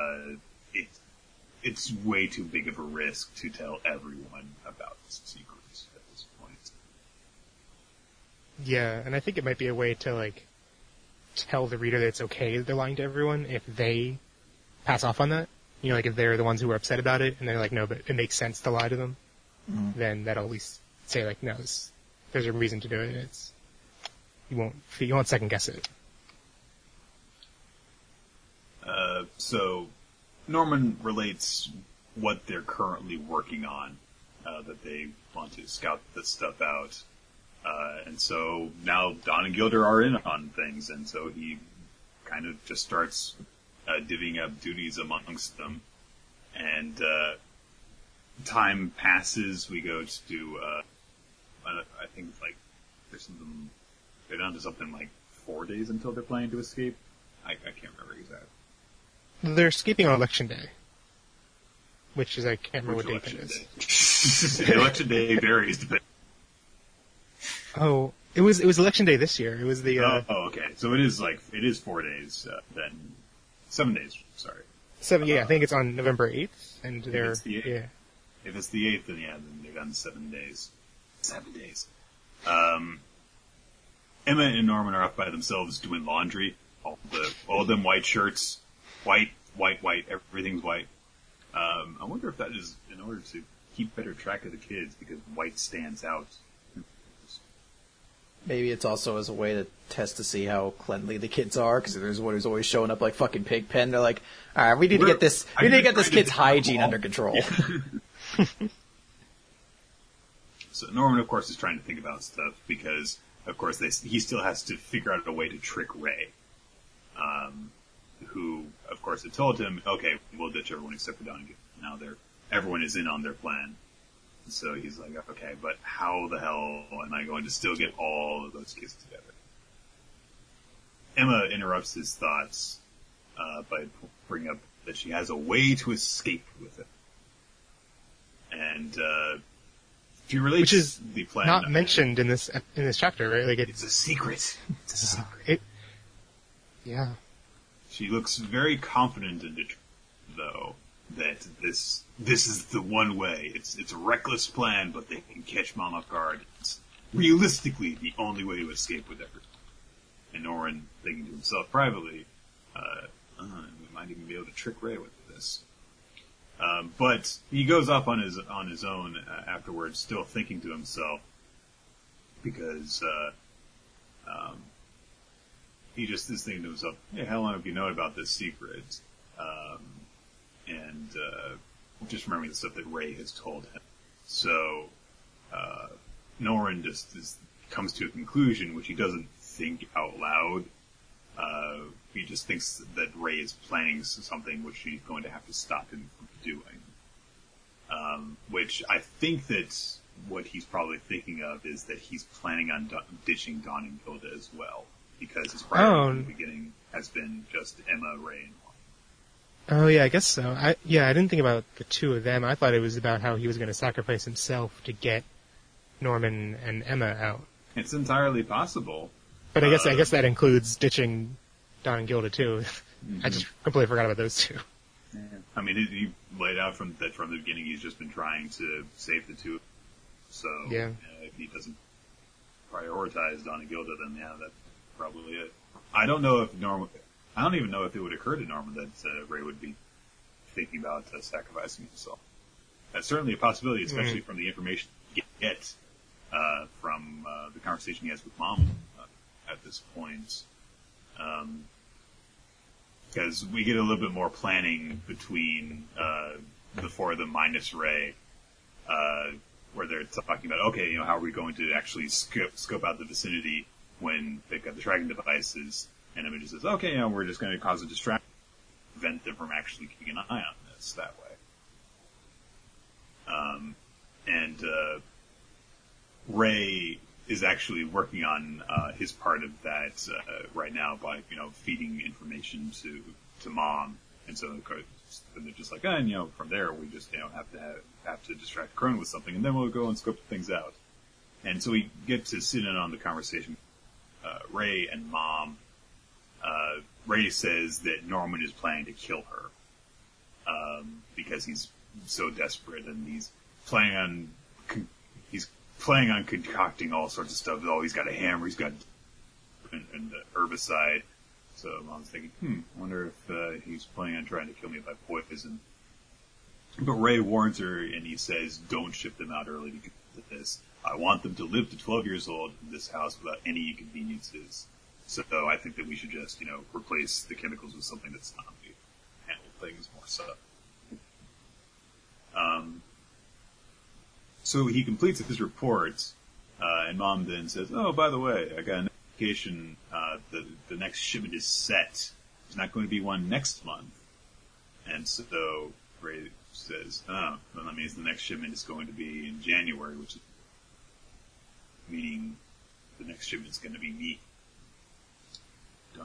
it's way too big of a risk to tell everyone about this secret at this point. Yeah, and I think it might be a way to, like, tell the reader that it's okay that they're lying to everyone if they pass off on that. Like, if they're the ones who are upset about it, and they're like, no, but it makes sense to lie to them, then that'll at least say, like, no, there's a reason to do it. You won't second guess it. So Norman relates what they're currently working on, that they want to scout this stuff out. And so now Don and Gilda are in on things, and so he kind of just starts divvying up duties amongst them. And time passes, we go to, I think it's like, they're down to something like 4 days until they're planning to escape. I can't remember exactly. They're escaping on Election Day, which is, I can't remember Which what date that election is. day? Election day varies depending. Oh, it was Election Day this year. It was the okay. So it is 4 days, then 7 days, sorry. 7. Yeah, I think it's on November 8th, and they're it's the 8th. yeah. If it's the 8th, then they're down to 7 days. 7 days. Emma and Norman are up by themselves doing laundry. All them white shirts. White, everything's white. I wonder if that is in order to keep better track of the kids, because white stands out. Maybe it's also as a way to test to see how cleanly the kids are, because there's one who's always showing up like fucking Pigpen. They're like, all right, we need to get this kid's hygiene under control. Yeah. So Norman, of course, is trying to think about stuff because, of course, he still has to figure out a way to trick Ray, who, of course, had told him, okay, we'll ditch everyone except for Don. Now everyone is in on their plan. So he's like, okay, but how the hell am I going to still get all of those kids together? Emma interrupts his thoughts by bringing up that she has a way to escape with it. And she relates Which is the plan not mentioned in this chapter, right? Like it's a secret. It's a secret. Yeah. She looks very confident in Detroit, though, that this is the one way. It's a reckless plan, but they can catch Mom off guard. It's realistically the only way to escape with everything. And Norman, thinking to himself privately, we might even be able to trick Ray with this. But he goes off on his own afterwards, still thinking to himself, because he just is thinking to himself, "Hey, how long have you known about this secret?" And just remembering the stuff that Ray has told him. So Norrin just comes to a conclusion, which he doesn't think out loud. He just thinks that Ray is planning something which he's going to have to stop him from doing. Which I think that what he's probably thinking of is that he's planning on ditching Dawn and Gilda as well, because his priority from the beginning has been just Emma, Ray, and Oh yeah, I guess so. I didn't think about the two of them. I thought it was about how he was going to sacrifice himself to get Norman and Emma out. It's entirely possible. But I guess that includes ditching Dawn and Gilda too. Mm-hmm. I just completely forgot about those two. Yeah. I mean, he laid out from the beginning. He's just been trying to save the two. So if he doesn't prioritize Dawn and Gilda, then that's probably it. I don't even know if it would occur to Norman that Ray would be thinking about sacrificing himself. That's certainly a possibility, especially from the information you get from the conversation he has with Mom at this point. Because we get a little bit more planning between the four of them minus Ray, where they're talking about, okay, how are we going to actually scope out the vicinity when they've got the tracking devices. And Emma just says, okay, we're just going to cause a distraction, prevent them from actually keeping an eye on this that way. And Ray is actually working on his part of that right now by, feeding information to Mom. And so, of course, they're just like, from there we just, have to distract Crone with something, and then we'll go and scope things out. And so we get to sit in on the conversation with Ray and Mom. Ray says that Norman is planning to kill her because he's so desperate, and he's planning on concocting all sorts of stuff. Oh, he's got a hammer, he's got and the herbicide. So Mom's thinking, I wonder if he's planning on trying to kill me by poison. But Ray warns her, and he says, "Don't ship them out early because of this. I want them to live to 12 years old in this house without any inconveniences. So I think that we should just, replace the chemicals with something that's not. We handle things more subtle." So he completes his report, and Mom then says, "Oh, by the way, I got an notification. The next shipment is set. There's not going to be one next month." And so Ray says, "Oh, well, that means the next shipment is going to be in January, which is meaning the next shipment is going to be me." Done.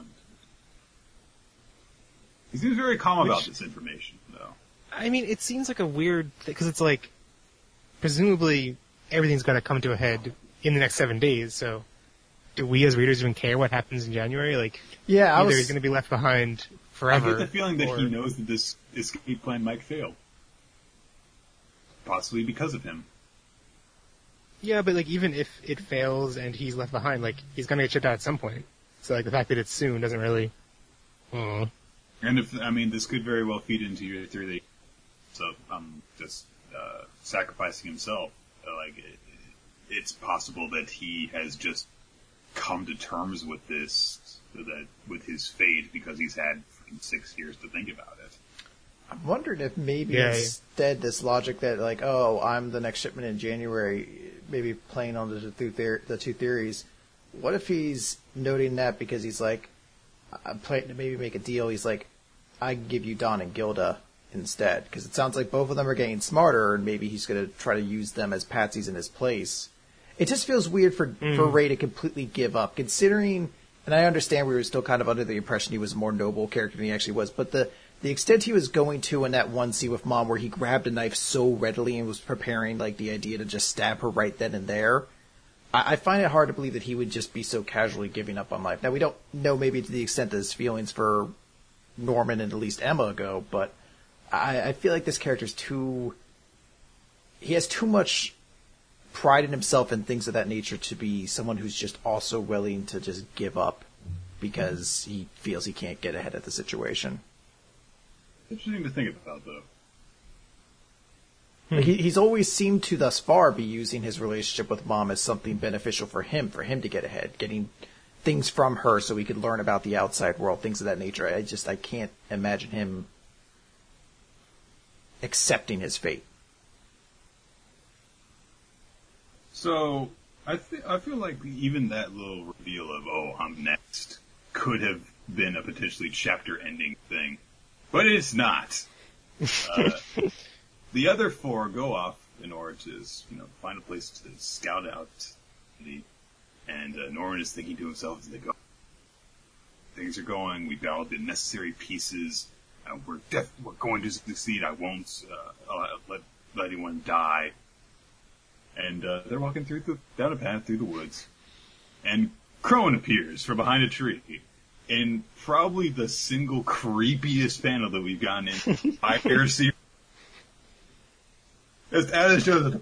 He seems very calm about this information, though. I mean, it seems like a weird thing, because it's like, presumably everything's going to come to a head in the next 7 days, so do we as readers even care what happens in January? Like, either he's going to be left behind forever. I get the feeling that he knows that this escape plan might fail. Possibly because of him. Yeah, but even if it fails and he's left behind, he's going to get shipped out at some point. So, the fact that it's soon doesn't really... And this could very well feed into your theory that just sacrificing himself. It's possible that he has just come to terms with this, with his fate, because he's had 6 years to think about it. I'm wondering if maybe instead this logic that, I'm the next shipment in January, maybe playing on the two theories. What if he's noting that because he's like, I'm planning to maybe make a deal. He's like, I can give you Dawn and Gilda instead, because it sounds like both of them are getting smarter, and maybe he's going to try to use them as patsies in his place. It just feels weird for Ray to completely give up, considering, and I understand we were still kind of under the impression he was a more noble character than he actually was, but the extent he was going to in that one scene with Mom where he grabbed a knife so readily and was preparing the idea to just stab her right then and there, I find it hard to believe that he would just be so casually giving up on life. Now, we don't know maybe to the extent that his feelings for Norman and at least Emma go, but I feel like this character's he has too much pride in himself and things of that nature to be someone who's just also willing to just give up because he feels he can't get ahead of the situation. Interesting to think about, though. He's always seemed to, thus far, be using his relationship with Mom as something beneficial for him to get ahead, getting things from her so he could learn about the outside world, things of that nature. I can't imagine him accepting his fate. So, I feel like even that little reveal of, oh, I'm next, could have been a potentially chapter-ending thing. But it's not. The other four go off in order to, find a place to scout out and Norman is thinking to himself as they go, things are going, we've got all the necessary pieces, we're going to succeed, I won't let anyone die. And they're walking down a path through the woods, and Crone appears from behind a tree. In probably the single creepiest panel that we've gotten in I ever see. Just as it shows,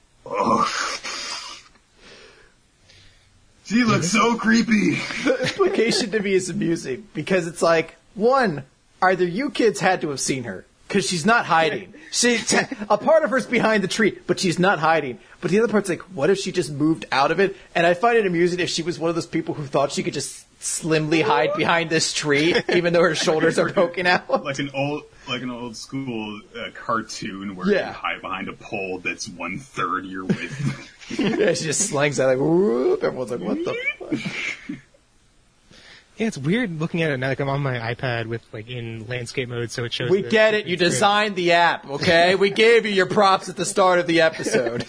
she looks so creepy. The implication to me is amusing because it's like, one, either you kids had to have seen her because she's not hiding. A part of her's behind the tree, but she's not hiding. But the other part's like, what if she just moved out of it? And I find it amusing if she was one of those people who thought she could just slimly hide behind this tree, even though her shoulders are poking out. Like an old school cartoon where you hide behind a pole that's 1/3 your width. Yeah, she just slings out like, whoop. Everyone's like, what the fuck? Yeah, it's weird looking at it now. Like I'm on my iPad with in landscape mode, so it shows. We get it. You designed the app, okay? We gave you your props at the start of the episode.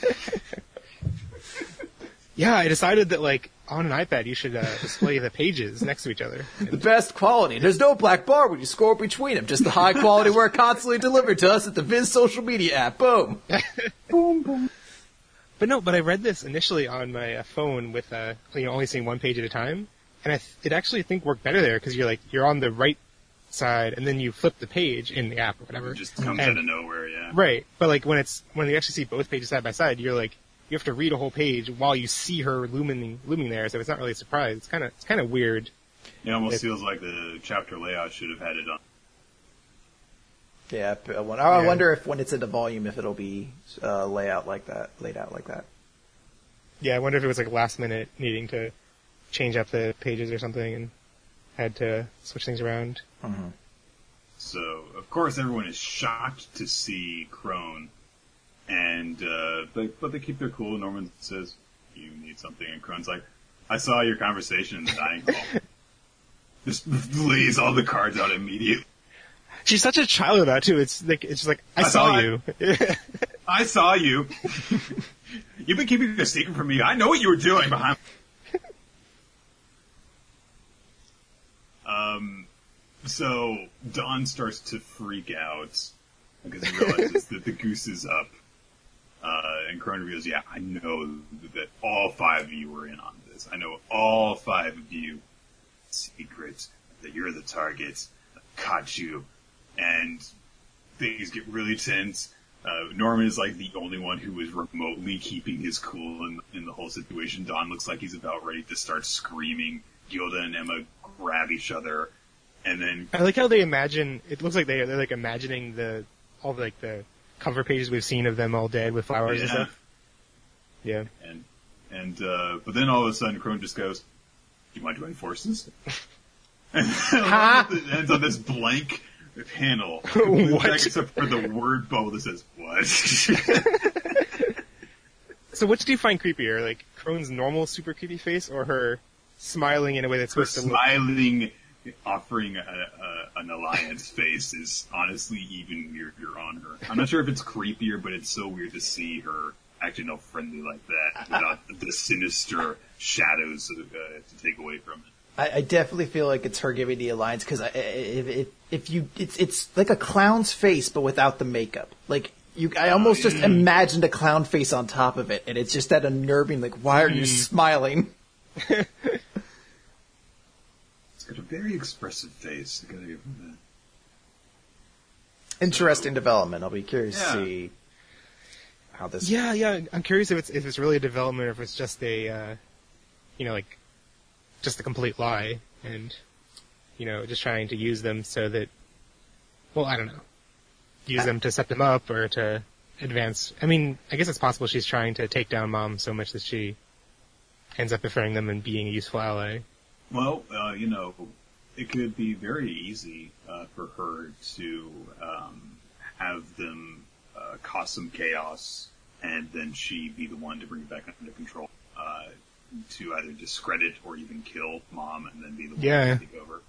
Yeah, I decided that on an iPad you should display the pages next to each other. The best quality. There's no black bar when you scroll between them. Just the high quality work constantly delivered to us at the Viz social media app. Boom. Boom, boom. But I read this initially on my phone with only seeing one page at a time. And it actually worked better there because you're on the right side and then you flip the page in the app or whatever. It just comes out of nowhere, yeah. Right. But when you actually see both pages side by side, you have to read a whole page while you see her looming there, so it's not really a surprise. It's kind of weird. It almost feels like the chapter layout should have had it on. Yeah, I wonder if when it's in the volume, if it'll be laid out like that. Yeah, I wonder if it was last minute needing to change up the pages or something and had to switch things around. Mm-hmm. So, of course, everyone is shocked to see Crone, and but they keep their cool. Norman says, "You need something," and Crone's like, "I saw your conversation in the dining hall." Just lays all the cards out immediately. She's such a child about it too. It's just like I saw you. I saw you. You've been keeping a secret from me. I know what you were doing behind. So Don starts to freak out because he realizes that the goose is up. And Crone reveals, yeah, I know that all 5 of you were in on this. I know all 5 of you secrets, that you're the targets, caught you, and things get really tense. Norman is the only one who is remotely keeping his cool in the whole situation. Don looks like he's about ready to start screaming. Gilda and Emma grab each other, and then I like how they imagine. It looks like they're imagining all the cover pages we've seen of them all dead with flowers and stuff. Yeah. And but then all of a sudden, Crone just goes, "Do you mind joining forces?" And it ends on this blank panel, what? except for the word bubble that says "what." So, which do you find creepier, Crone's normal super creepy face, or her smiling in a way that's supposed to look... Smiling, offering an alliance face is honestly even weirder on her. I'm not sure if it's creepier, but it's so weird to see her acting all friendly like that without the sinister shadows to take away from it. I definitely feel like it's her giving the alliance because it's like a clown's face but without the makeup. I almost just imagined a clown face on top of it, and it's just that unnerving. Why are you smiling? It's got a very expressive face. I gotta give him that. Interesting development. I'll be curious to see how this. Yeah. I'm curious if it's really a development or if it's just a, just a complete lie. and, just trying to use them so that, well, I don't know, use them to set them up or to advance. I mean, I guess it's possible she's trying to take down Mom so much that she ends up preferring them and being a useful ally. Well, it could be very easy for her to have them cause some chaos, and then she be the one to bring it back under control, to either discredit or even kill Mom, and then be the one to take over.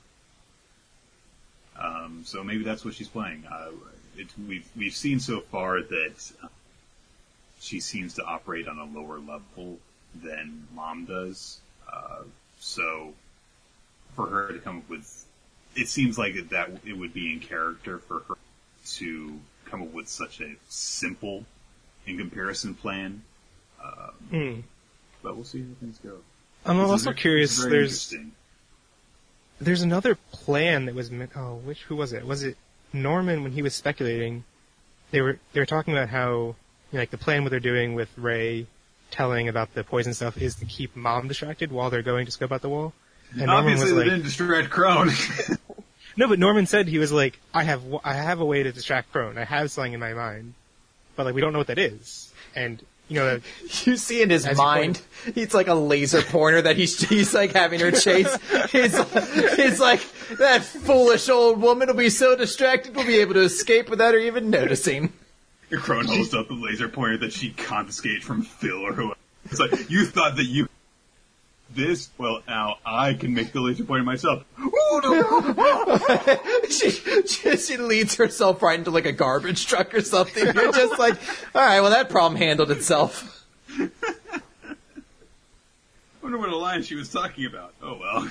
So maybe that's what she's playing. We've seen so far that she seems to operate on a lower level than Mom does. So for her to come up with, it seems like that it would be in character for her to come up with such a simple, in comparison, plan. But we'll see how things go. I'm also curious. There's another plan that was who was it? Was it Norman when he was speculating? They were talking about how the plan what they're doing with Ray telling about the poison stuff is to keep Mom distracted while they're going to scope out the wall. And obviously, they didn't distract Crone. No, but Norman said he was like, I have a way to distract Crone. I have something in my mind, but we don't know what that is. And you see in his mind, he's like a laser pointer that he's like having her chase. He's like, that foolish old woman will be so distracted we'll be able to escape without her even noticing. Crone holds up the laser pointer that she confiscated from Phil or whoever. It's like, you thought that you this? Well, now I can make the laser pointer myself. she leads herself right into a garbage truck or something. You're just like, all right, well, that problem handled itself. I wonder what alliance she was talking about. Oh, well.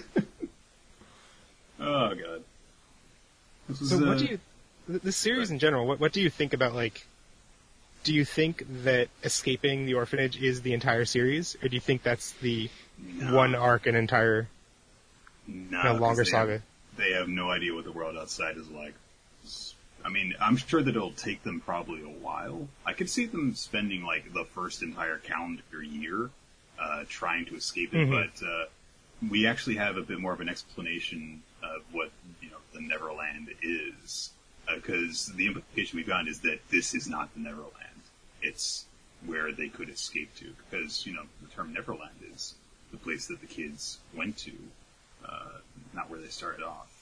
Oh, God. What do you... The series in general, what do you think about, do you think that escaping the orphanage is the entire series? Or do you think that's the one arc and entire longer saga? They have no idea what the world outside is like. I mean, I'm sure that it'll take them probably a while. I could see them spending, the first entire calendar year trying to escape it, but we actually have a bit more of an explanation of what, the Neverland is. Because the implication we've gotten is that this is not the Neverland. It's where they could escape to. Because, the term Neverland is the place that the kids went to, not where they started off.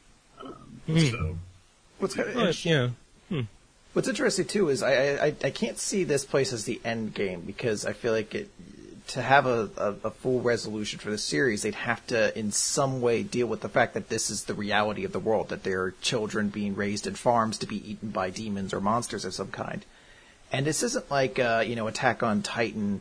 So, what's kind of What's interesting too is I can't see this place as the end game, because I feel like to have a full resolution for the series, they'd have to in some way deal with the fact that this is the reality of the world, that there are children being raised in farms to be eaten by demons or monsters of some kind. And this isn't like Attack on Titan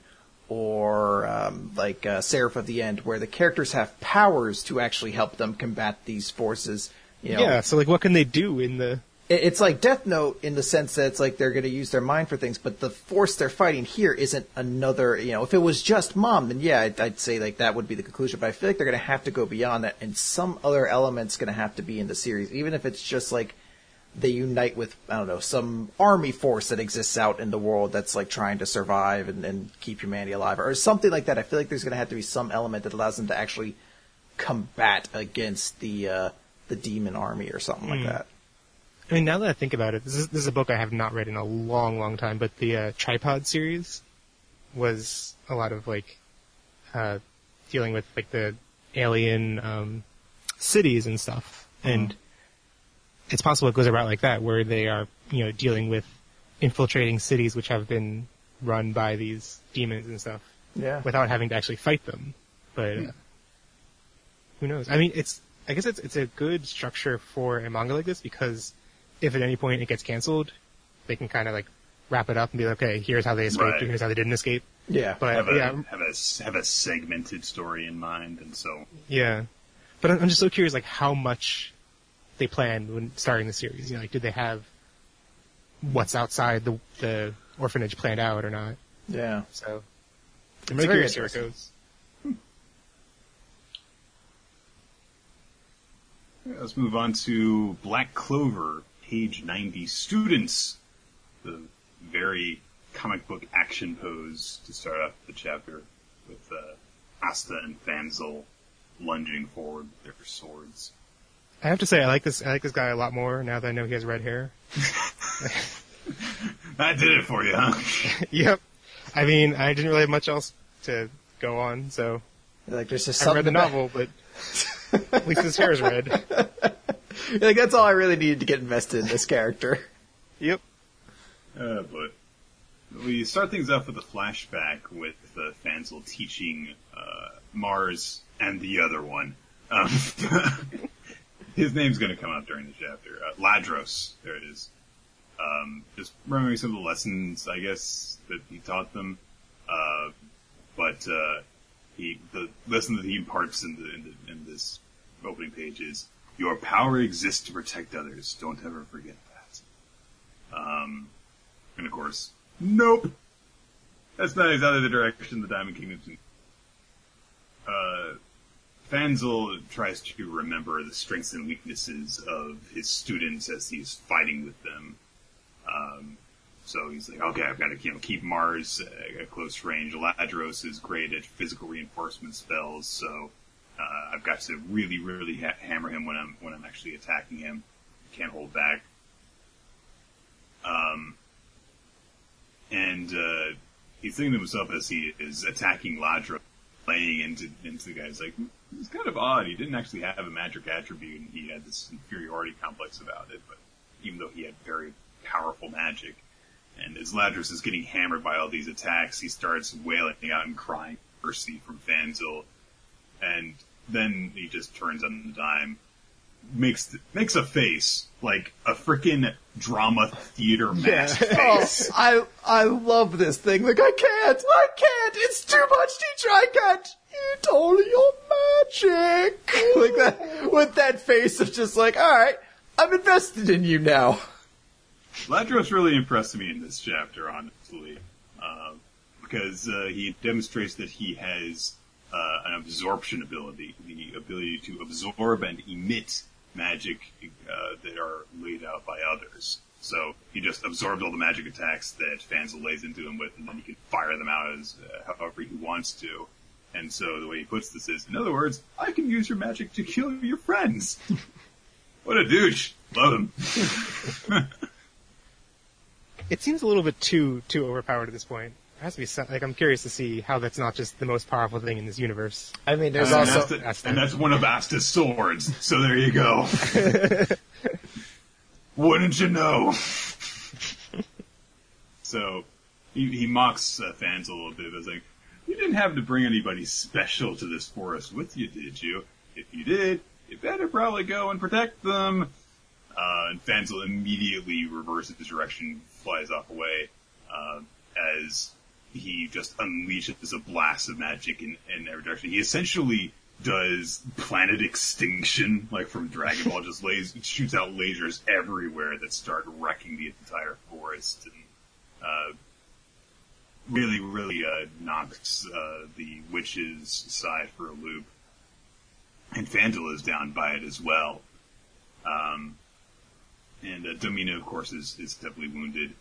or Seraph of the End, where the characters have powers to actually help them combat these forces. Yeah, so what can they do in the... It's like Death Note in the sense that it's like they're going to use their mind for things, but the force they're fighting here isn't another, if it was just Mom, then yeah, I'd say that would be the conclusion, but I feel like they're going to have to go beyond that, and some other element's going to have to be in the series, even if it's just they unite with, I don't know, some army force that exists out in the world that's trying to survive and keep humanity alive, or something like that. I feel like there's going to have to be some element that allows them to actually combat against the demon army or something like that. I mean, now that I think about it, this is a book I have not read in a long, long time, but the Tripod series was a lot of, dealing with, the alien cities and stuff. And it's possible it goes about like that, where they are, dealing with infiltrating cities which have been run by these demons and stuff. Yeah. Without having to actually fight them. But who knows? I mean, I guess it's a good structure for a manga like this, because if at any point it gets canceled, they can kind of wrap it up and be like, okay, here's how they escaped, and here's how they didn't escape. Yeah. But have a segmented story in mind, and so. Yeah. But I'm just so curious, how much they planned when starting the series. Did they have what's outside the orphanage planned out or not? Yeah. So I'm really curious where it goes. Let's move on to Black Clover, page 90. Students, the very comic book action pose to start off the chapter with Asta and Fanzel lunging forward with their swords. I have to say, I like this guy a lot more now that I know he has red hair. That did it for you, huh? Yep. I mean, I didn't really have much else to go on, so Like there's just I read something the novel, but at least his hair is red. Like that's all I really needed to get invested in this character. Yep. But we start things off with a flashback with Fanzel teaching Mars and the other one. His name's going to come up during the chapter. Ladros, there it is. Just remembering some of the lessons, I guess, that he taught them. But the lesson that he imparts in this opening page is, your power exists to protect others. Don't ever forget that. And of course, nope. That's not exactly the direction the Diamond Kingdom's in. Fanzel tries to remember the strengths and weaknesses of his students as he's fighting with them. So he's like, okay, I've got to keep Mars at close range. Ladros is great at physical reinforcement spells, so I've got to really, really hammer him when I'm actually attacking him. Can't hold back. And he's thinking to himself as he is attacking Ladros, playing into the guy. He's like, it's kind of odd. He didn't actually have a magic attribute, and he had this inferiority complex about it. But even though he had very powerful magic, and as Ladros is getting hammered by all these attacks, he starts wailing out and crying mercy from Fanzel, and then he just turns on the dime, makes a face like a frickin' drama theater mask face. Oh, I love this thing. Like, I can't. It's too much teacher. I can't eat all your magic. Like that, with that face of just like, all right, I'm invested in you now. Ladros really impressed me in this chapter, honestly, because he demonstrates that he has an absorption ability, the ability to absorb and emit magic that are laid out by others. So he just absorbed all the magic attacks that Fanzel lays into him with, and then he can fire them out as however he wants to. And so the way he puts this is, in other words, I can use your magic to kill your friends. What a douche. Love him. It seems a little bit too overpowered at this point. There has to be some, like, I'm curious to see how that's not just the most powerful thing in this universe. I mean, there's and also... that's one of Asta's swords, so there you go. Wouldn't you know? So, he mocks Fanzel a bit. It's like, you didn't have to bring anybody special to this forest with you, did you? If you did, you better probably go and protect them. And Fanzel immediately reverses his direction, flies off away, as he just unleashes a blast of magic in every direction. He essentially does planet extinction, like from Dragon Ball, just shoots out lasers everywhere that start wrecking the entire forest, and really knocks the witch's side for a loop. And Fanzel is down by it as well. And Domina, of course, is heavily wounded.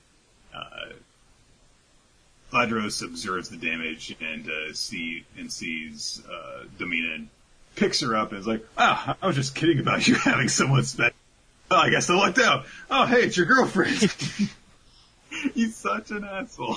Ladros observes the damage and sees Domina and picks her up and is like, I was just kidding about you having someone special. Oh, I guess I lucked out. Oh, hey, it's your girlfriend. He's such an asshole.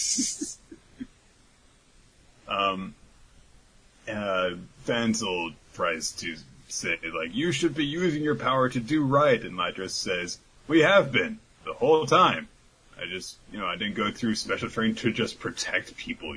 Fanzel tries to say, like, you should be using your power to do right, and Ladros says, we have been, the whole time. I just, I didn't go through special training to just protect people,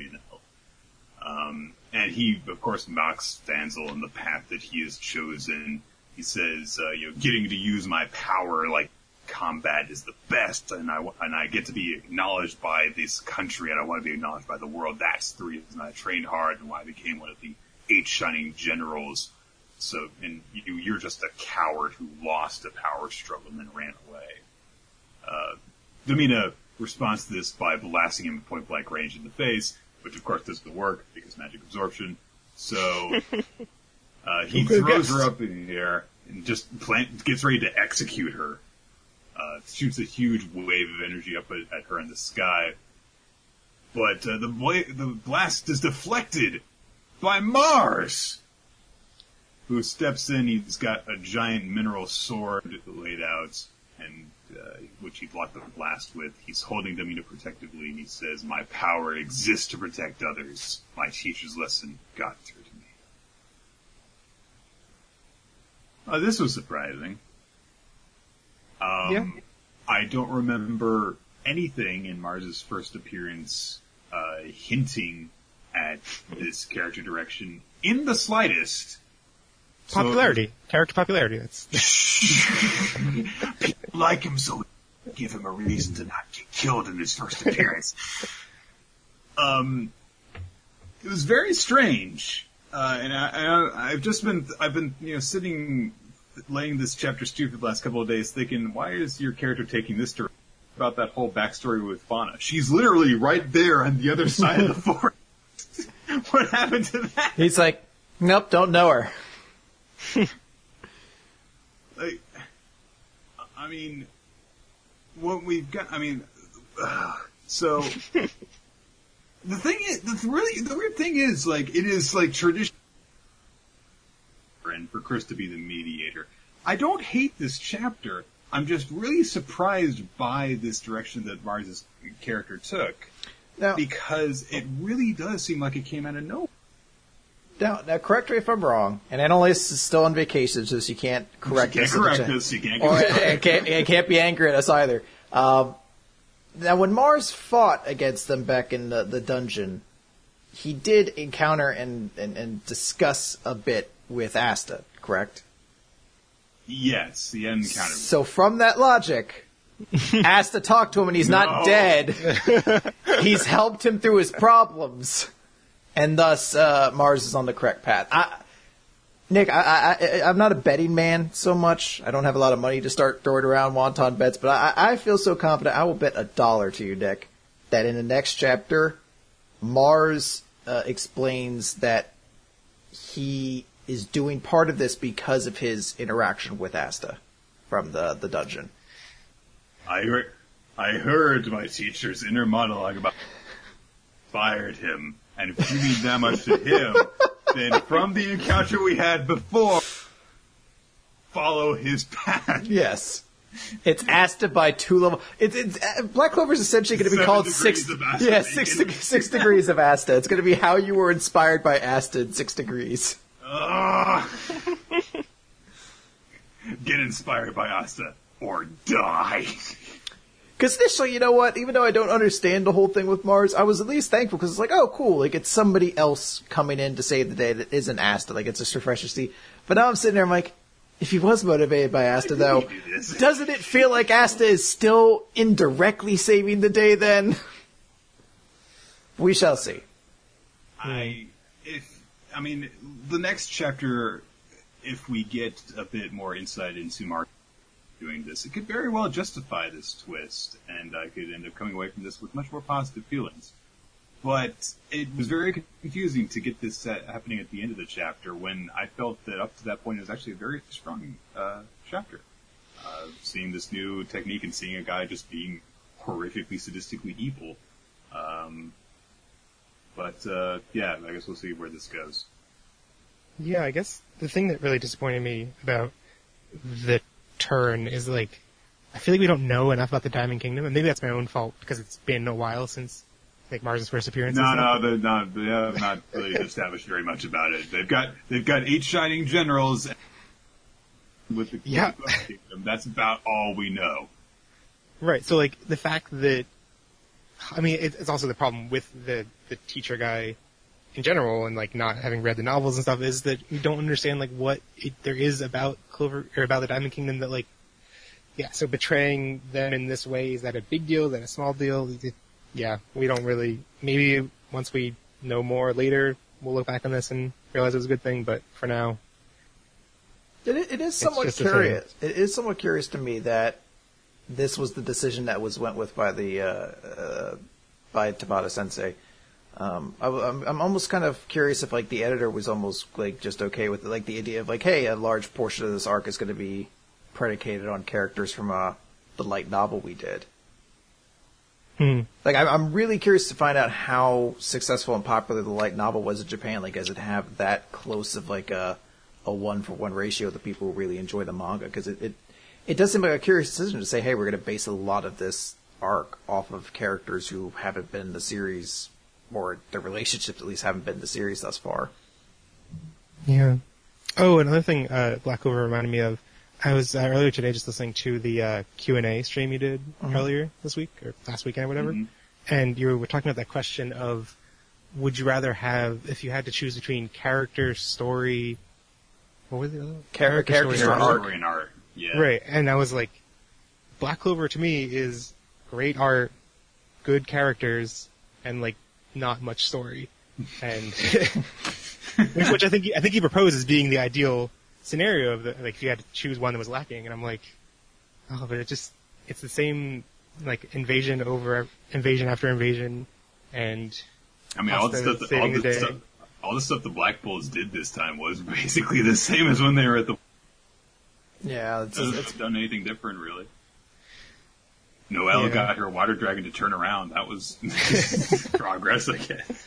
And he, of course, mocks Fanzel and the path that he has chosen. He says, getting to use my power like combat is the best, and I get to be acknowledged by this country, and I want to be acknowledged by the world. That's the reason I trained hard and why I became one of the 8 shining generals. So, and you're just a coward who lost a power struggle and then ran away. Domina responds to this by blasting him at point-blank range in the face, which of course doesn't work because magic absorption. So he throws her up in the air and just gets ready to execute her. Shoots a huge wave of energy up at her in the sky. But the blast is deflected by Mars! who steps in. He's got a giant mineral sword laid out, and which he blocked the blast with. He's holding them, protectively, and he says, "My power exists to protect others. My teacher's lesson got through to me." This was surprising. Yeah. I don't remember anything in Mars's first appearance hinting at this character direction in the slightest. Popularity. Character popularity. That's People like him, so we give him a reason to not get killed in his first appearance. It was very strange. And I've been sitting, laying this chapter stew for the last couple of days thinking, why is your character taking this direction about that whole backstory with Fauna? She's literally right there on the other side of the forest. What happened to that? He's like, nope, don't know her. What we've got, so, the weird thing is, it is, tradition for Chris to be the mediator. I don't hate this chapter. I'm just really surprised by this direction that Mars' character took. Now, because it really does seem like it came out of nowhere. Now, correct me if I'm wrong, and Annalise is still on vacation, so she can't correct us. She can't be angry at us either. Now, when Mars fought against them back in the dungeon, he did encounter and discuss a bit with Asta, correct? Yes, he had encountered. So from that logic, Asta talked to him, and he's not dead. He's helped him through his problems. And thus, Mars is on the correct path. Nick, I'm not a betting man so much. I don't have a lot of money to start throwing around wonton bets, but I feel so confident I will bet $1 to you, Nick, that in the next chapter, Mars explains that he is doing part of this because of his interaction with Asta from the dungeon. I heard my teacher's inner monologue about fired him. And if you mean that much to him, then from the encounter we had before, follow his path. Yes. It's Asta by 2 levels. Black Clover is essentially going to be called 6 degrees of Asta. It's going to be how you were inspired by Asta in 6 degrees. Get inspired by Asta or die. Because initially, you know what? Even though I don't understand the whole thing with Mars, I was at least thankful because it's like, oh, cool. Like, it's somebody else coming in to save the day that isn't Asta. Like, it's just refreshing to see. But now I'm sitting there, I'm like, if he was motivated by Asta, though, doesn't it feel like Asta is still indirectly saving the day then? We shall see. The next chapter, if we get a bit more insight into Mars doing this, it could very well justify this twist, and I could end up coming away from this with much more positive feelings. But it was very confusing to get this happening at the end of the chapter when I felt that up to that point it was actually a very strong chapter. Seeing this new technique and seeing a guy just being horrifically, sadistically evil. I guess we'll see where this goes. Yeah, I guess the thing that really disappointed me about the turn is, I feel like we don't know enough about the Diamond Kingdom, and maybe that's my own fault because it's been a while since Mars' first appearance. They have not really established very much about it. They've got 8 shining generals with the Kingdom. That's about all we know. Right. So the fact that, it's also the problem with the teacher guy in general, and not having read the novels and stuff, is that you don't understand what there is about Clover or about the Diamond Kingdom that so betraying them in this way, is that a big deal? Is that a small deal? We don't really. Maybe once we know more later, we'll look back on this and realize it was a good thing. But for now, it is somewhat curious. It is somewhat curious to me that this was the decision that was went with by the by Tabata Sensei. I'm almost kind of curious if the editor was almost just okay with it, the idea of hey, a large portion of this arc is going to be predicated on characters from the light novel we did. I'm really curious to find out how successful and popular the light novel was in Japan. Does it have that close of a a 1-for-1 ratio of the people who really enjoy the manga, because it does seem like a curious decision to say, hey, we're going to base a lot of this arc off of characters who haven't been in the series, or their relationships at least haven't been in the series thus far. Yeah. Oh, another thing Black Clover reminded me of, I was earlier today just listening to the Q&A stream you did earlier this week, or last weekend or whatever, and you were talking about that question of, would you rather have, if you had to choose between character, story, what was the other one? Character, story, and art. Yeah. Right, and I was like, Black Clover to me is great art, good characters, and like not much story, and which I think he proposed as being the ideal scenario of like if you had to choose one that was lacking, and I'm like, oh, but it's the same like invasion after invasion, and I mean all the stuff the Black Bulls did this time was basically the same as when they were at the. Yeah, it's done anything different really. Noelle got her water dragon to turn around. That was progress, I guess.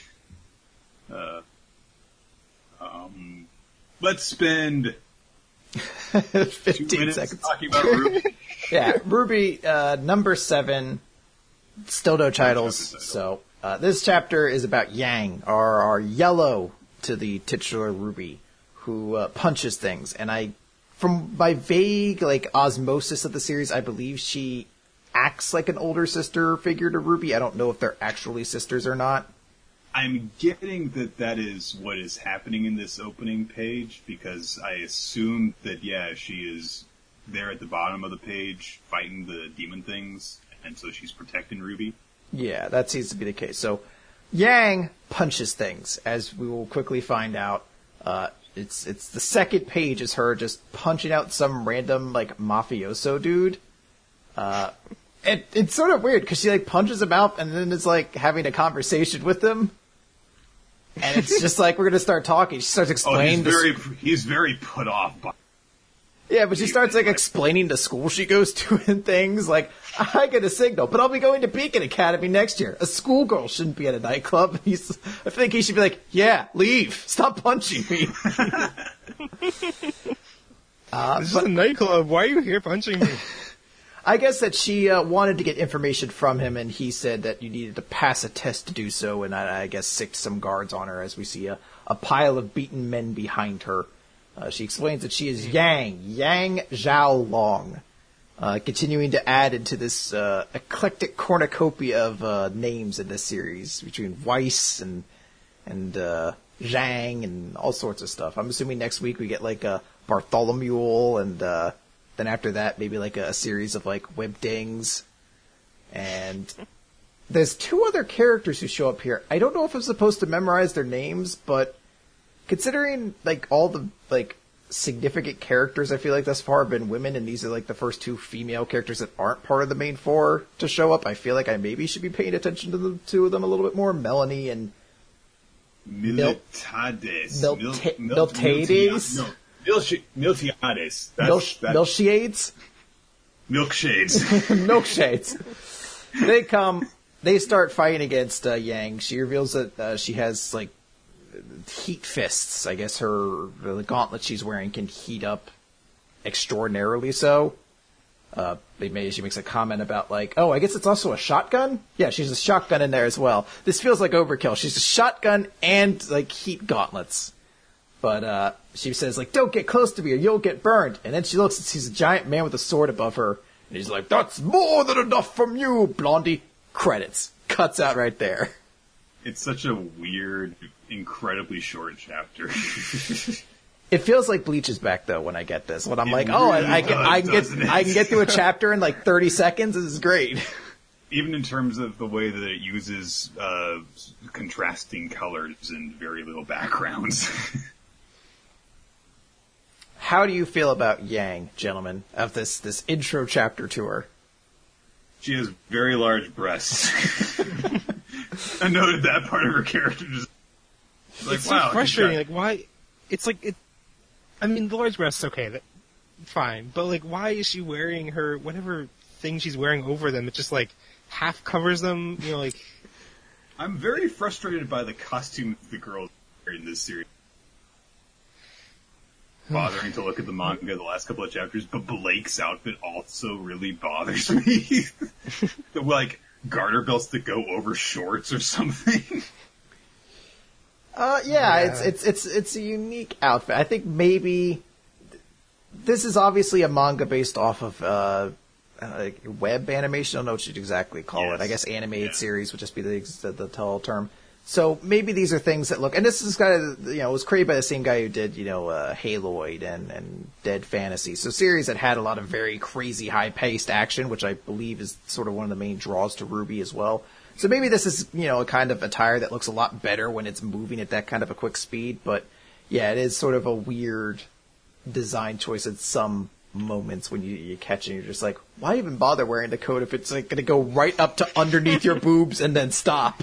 Let's spend 15 2 minutes seconds talking about Ruby. Yeah, Ruby, number 7, still no titles. So this chapter is about Yang, our yellow to the titular Ruby, who punches things. And from my vague like osmosis of the series, I believe she acts like an older sister figure to Ruby. I don't know if they're actually sisters or not. I'm getting that is what is happening in this opening page, because I assume that, she is there at the bottom of the page fighting the demon things, and so she's protecting Ruby. Yeah, that seems to be the case. So Yang punches things, as we will quickly find out. It's the second page is her just punching out some random like mafioso dude. It's sort of weird because she like punches him out and then is like having a conversation with him. And it's just like, we're going to start talking. She starts explaining. He's very put off by. Yeah, but she starts like explaining the school she goes to and things. Like, I get a signal, but I'll be going to Beacon Academy next year. A schoolgirl shouldn't be at a nightclub. I think he should be like, yeah, leave. Stop punching me. This is a nightclub. Why are you here punching me? I guess that she wanted to get information from him, and he said that you needed to pass a test to do so, and I guess sicked some guards on her as we see a pile of beaten men behind her. She explains that she is Yang Zhao Long, continuing to add into this eclectic cornucopia of names in this series, between Weiss and Zhang and all sorts of stuff. I'm assuming next week we get like a Bartholomew, and then after that maybe like a series of like Webdings. And there's 2 other characters who show up here. I don't know if I'm supposed to memorize their names, but considering like all the like significant characters I feel like thus far have been women, and these are like the first 2 female characters that aren't part of the main 4 to show up, I feel like I maybe should be paying attention to the 2 of them a little bit more. Melanie and Miltiades. Miltiades? Miltiades. Milkshades? Milkshades. Milkshades. They start fighting against Yang. She reveals that she has like heat fists. I guess the gauntlet she's wearing can heat up extraordinarily so. She makes a comment about like, oh, I guess it's also a shotgun? Yeah, she's a shotgun in there as well. This feels like overkill. She's a shotgun and like heat gauntlets. But she says like, don't get close to me or you'll get burned. And then she looks and sees a giant man with a sword above her. And he's like, that's more than enough from you, Blondie. Credits. Cuts out right there. It's such a weird, incredibly short chapter. It feels like Bleach is back though when I get this. When I'm like, oh, I can get through a chapter in like 30 seconds. This is great. Even in terms of the way that it uses contrasting colors and very little backgrounds. How do you feel about Yang, gentlemen, of this intro chapter to her? She has very large breasts. I noted that part of her character. Just like, it's wow, so frustrating. Like, why? It's like it. I mean, the large breasts, okay, fine, but like, why is she wearing her whatever thing she's wearing over them? It just like half covers them. You know, like. I'm very frustrated by the costume the girls wear in this series. bothering to look at the manga the last couple of chapters, but Blake's outfit also really bothers me. Like, garter belts that go over shorts or something. It's a unique outfit. I think maybe this is obviously a manga based off of web animation. I don't know what you'd exactly call it. I guess animated series would just be the total term. So maybe these are things that look, and this is kind of, it was created by the same guy who did, Haloid and Dead Fantasy. So series that had a lot of very crazy high-paced action, which I believe is sort of one of the main draws to RWBY as well. So maybe this is, a kind of attire that looks a lot better when it's moving at that kind of a quick speed. But yeah, it is sort of a weird design choice at some moments when you catch it and you're just like, why even bother wearing the coat if it's like going to go right up to underneath your boobs and then stop?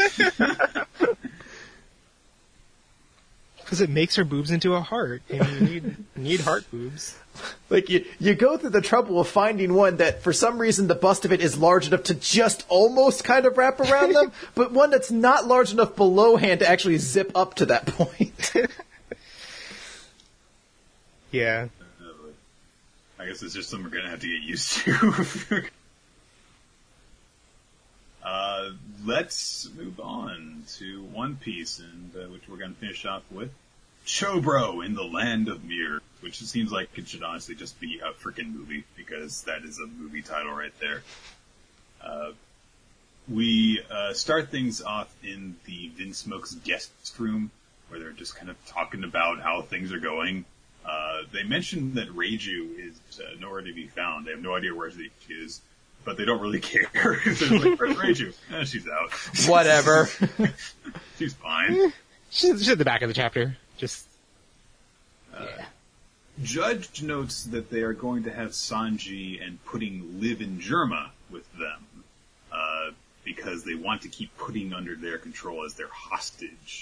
Because it makes her boobs into a heart, and you need heart boobs. Like, you go through the trouble of finding one that, for some reason, the bust of it is large enough to just almost kind of wrap around them, but one that's not large enough below hand to actually zip up to that point. Yeah. I guess it's just something we're going to have to get used to. Let's move on to One Piece, and which we're going to finish off with Chobro in the Land of Mirror, which seems like it should honestly just be a freaking movie, because that is a movie title right there. We start things off in the Vinsmoke's guest room, where they're just kind of talking about how things are going. They mentioned that Reiju is nowhere to be found. They have no idea where she is, but they don't really care. They're like, where's Reiju? She's out. Whatever. She's fine. She's at the back of the chapter. Just, yeah. Judge notes that they are going to have Sanji and Pudding live in Germa with them, because they want to keep Pudding under their control as their hostage.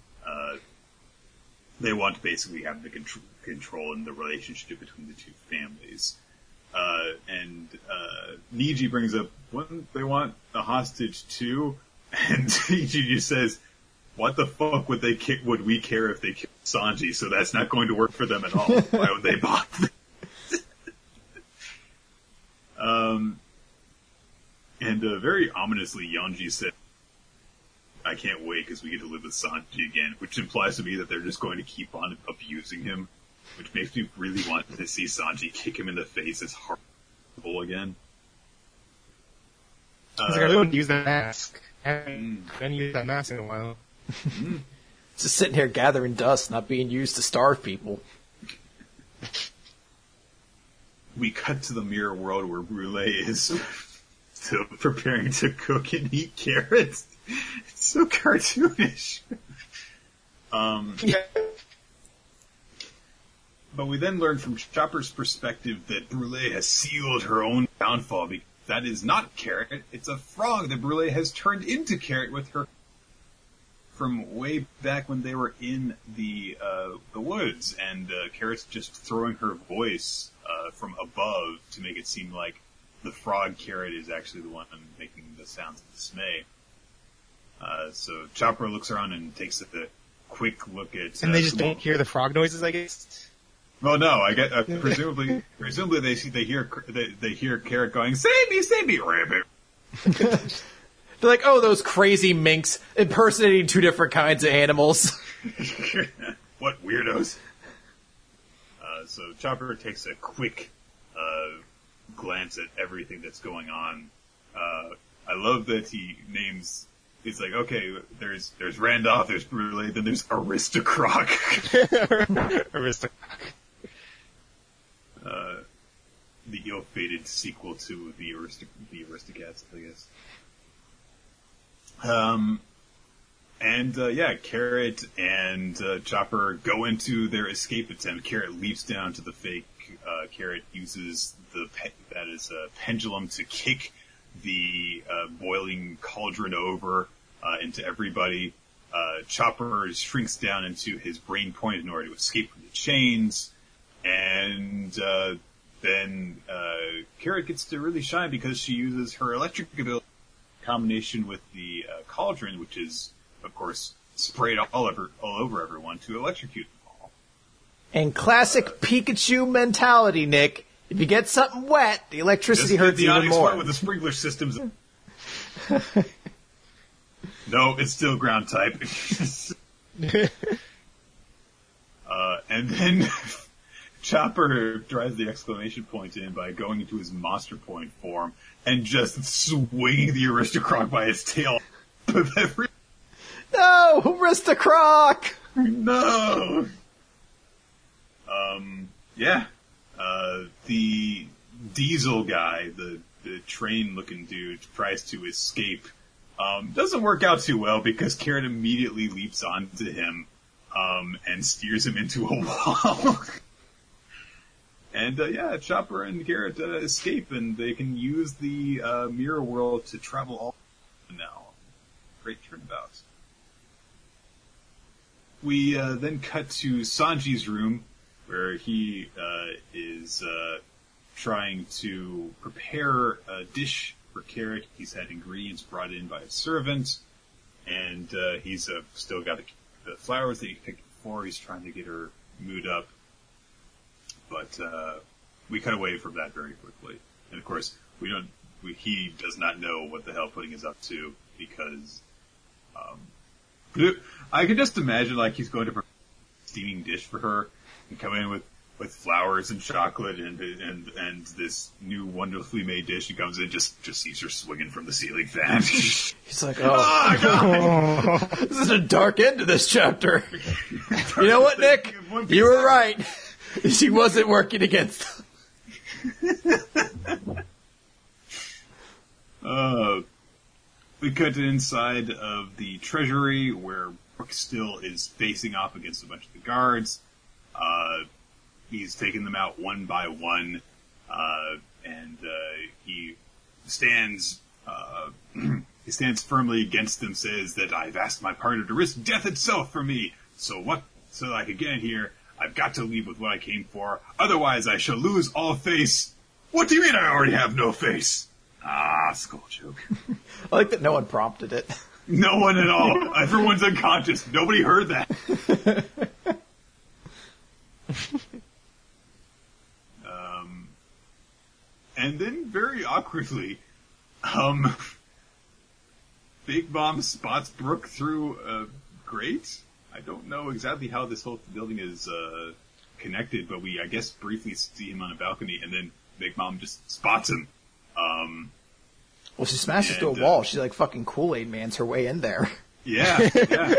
They want to basically have the control in the relationship between the two families. And Niji brings up, wouldn't they want a hostage too? And Niji just says, what the fuck would we care if they killed Sanji? So that's not going to work for them at all. Why would they bother? And very ominously, Yonji said, I can't wait because we get to live with Sanji again, which implies to me that they're just going to keep on abusing him, which makes me really want to see Sanji kick him in the face as horrible again. I was like, I really want to use that mask. I haven't used that mask in a while. Just sitting here gathering dust, not being used to starve people. We cut to the mirror world where Brule is still preparing to cook and eat carrots. It's so cartoonish. But we then learn from Chopper's perspective that Brule has sealed her own downfall, because that is not Carrot, it's a frog that Brule has turned into Carrot with her from way back when they were in the woods, and Carrot's just throwing her voice from above to make it seem like the frog Carrot is actually the one making the sounds of dismay. So Chopper looks around and takes a quick look at... And they just don't hear the frog noises, I guess? Well, no, I get presumably they hear Carrot going, "Save me, rabbit." They're like, oh, those crazy minks impersonating two different kinds of animals. What weirdos! So Chopper takes a quick glance at everything that's going on. I love that he names. He's like, okay, there's Randolph, there's Brule, then there's Aristocroc. Aristocroc. The ill-fated sequel to the Aristocats, I guess. Carrot and Chopper go into their escape attempt. Carrot leaps down to the fake. Carrot uses the pendulum to kick the boiling cauldron over into everybody. Chopper shrinks down into his brain point in order to escape from the chains, and then Carrot gets to really shine because she uses her electric ability in combination with the cauldron, which is, of course, sprayed all over everyone to electrocute them all. And classic Pikachu mentality, Nick. If you get something wet, the electricity hurts even more. With the sprinkler systems. No, it's still ground type. And then Chopper drives the exclamation point in by going into his Monster Point form and just swinging the Aristocroc by his tail. No, Aristocroc! No! Yeah. The Diesel guy, the train-looking dude, tries to escape. Doesn't work out too well because Carrot immediately leaps onto him, and steers him into a wall. And, Chopper and Carrot escape, and they can use the mirror world to travel all now. Great turnabout. We then cut to Sanji's room, where he is trying to prepare a dish for Carrot. He's had ingredients brought in by a servant, and he's still got the flowers that he picked before. He's trying to get her mood up, but we cut away from that very quickly. And of course, he does not know what the hell Pudding is up to, because I can just imagine like he's going to prepare a steaming dish for her and come in with flowers and chocolate and this new wonderfully made dish. He comes in, just sees her swinging from the ceiling fan. He's like, oh God. This is a dark end to this chapter. You know what, Nick? You were right. She wasn't working against them. We cut to inside of the treasury where Brook still is facing off against a bunch of the guards. He's taking them out one by one, and he stands firmly against them, says that I've asked my partner to risk death itself for me. So that I could get in here, I've got to leave with what I came for. Otherwise, I shall lose all face. What do you mean I already have no face? Skull joke. I like that no one prompted it. No one at all. Everyone's unconscious. Nobody heard that. And then very awkwardly, Big Mom spots Brook through a grate. I don't know exactly how this whole building is connected, but we, I guess, briefly see him on a balcony, and then Big Mom just spots him. Well, she smashes through a wall. She like fucking Kool-Aid Man's her way in there. Yeah.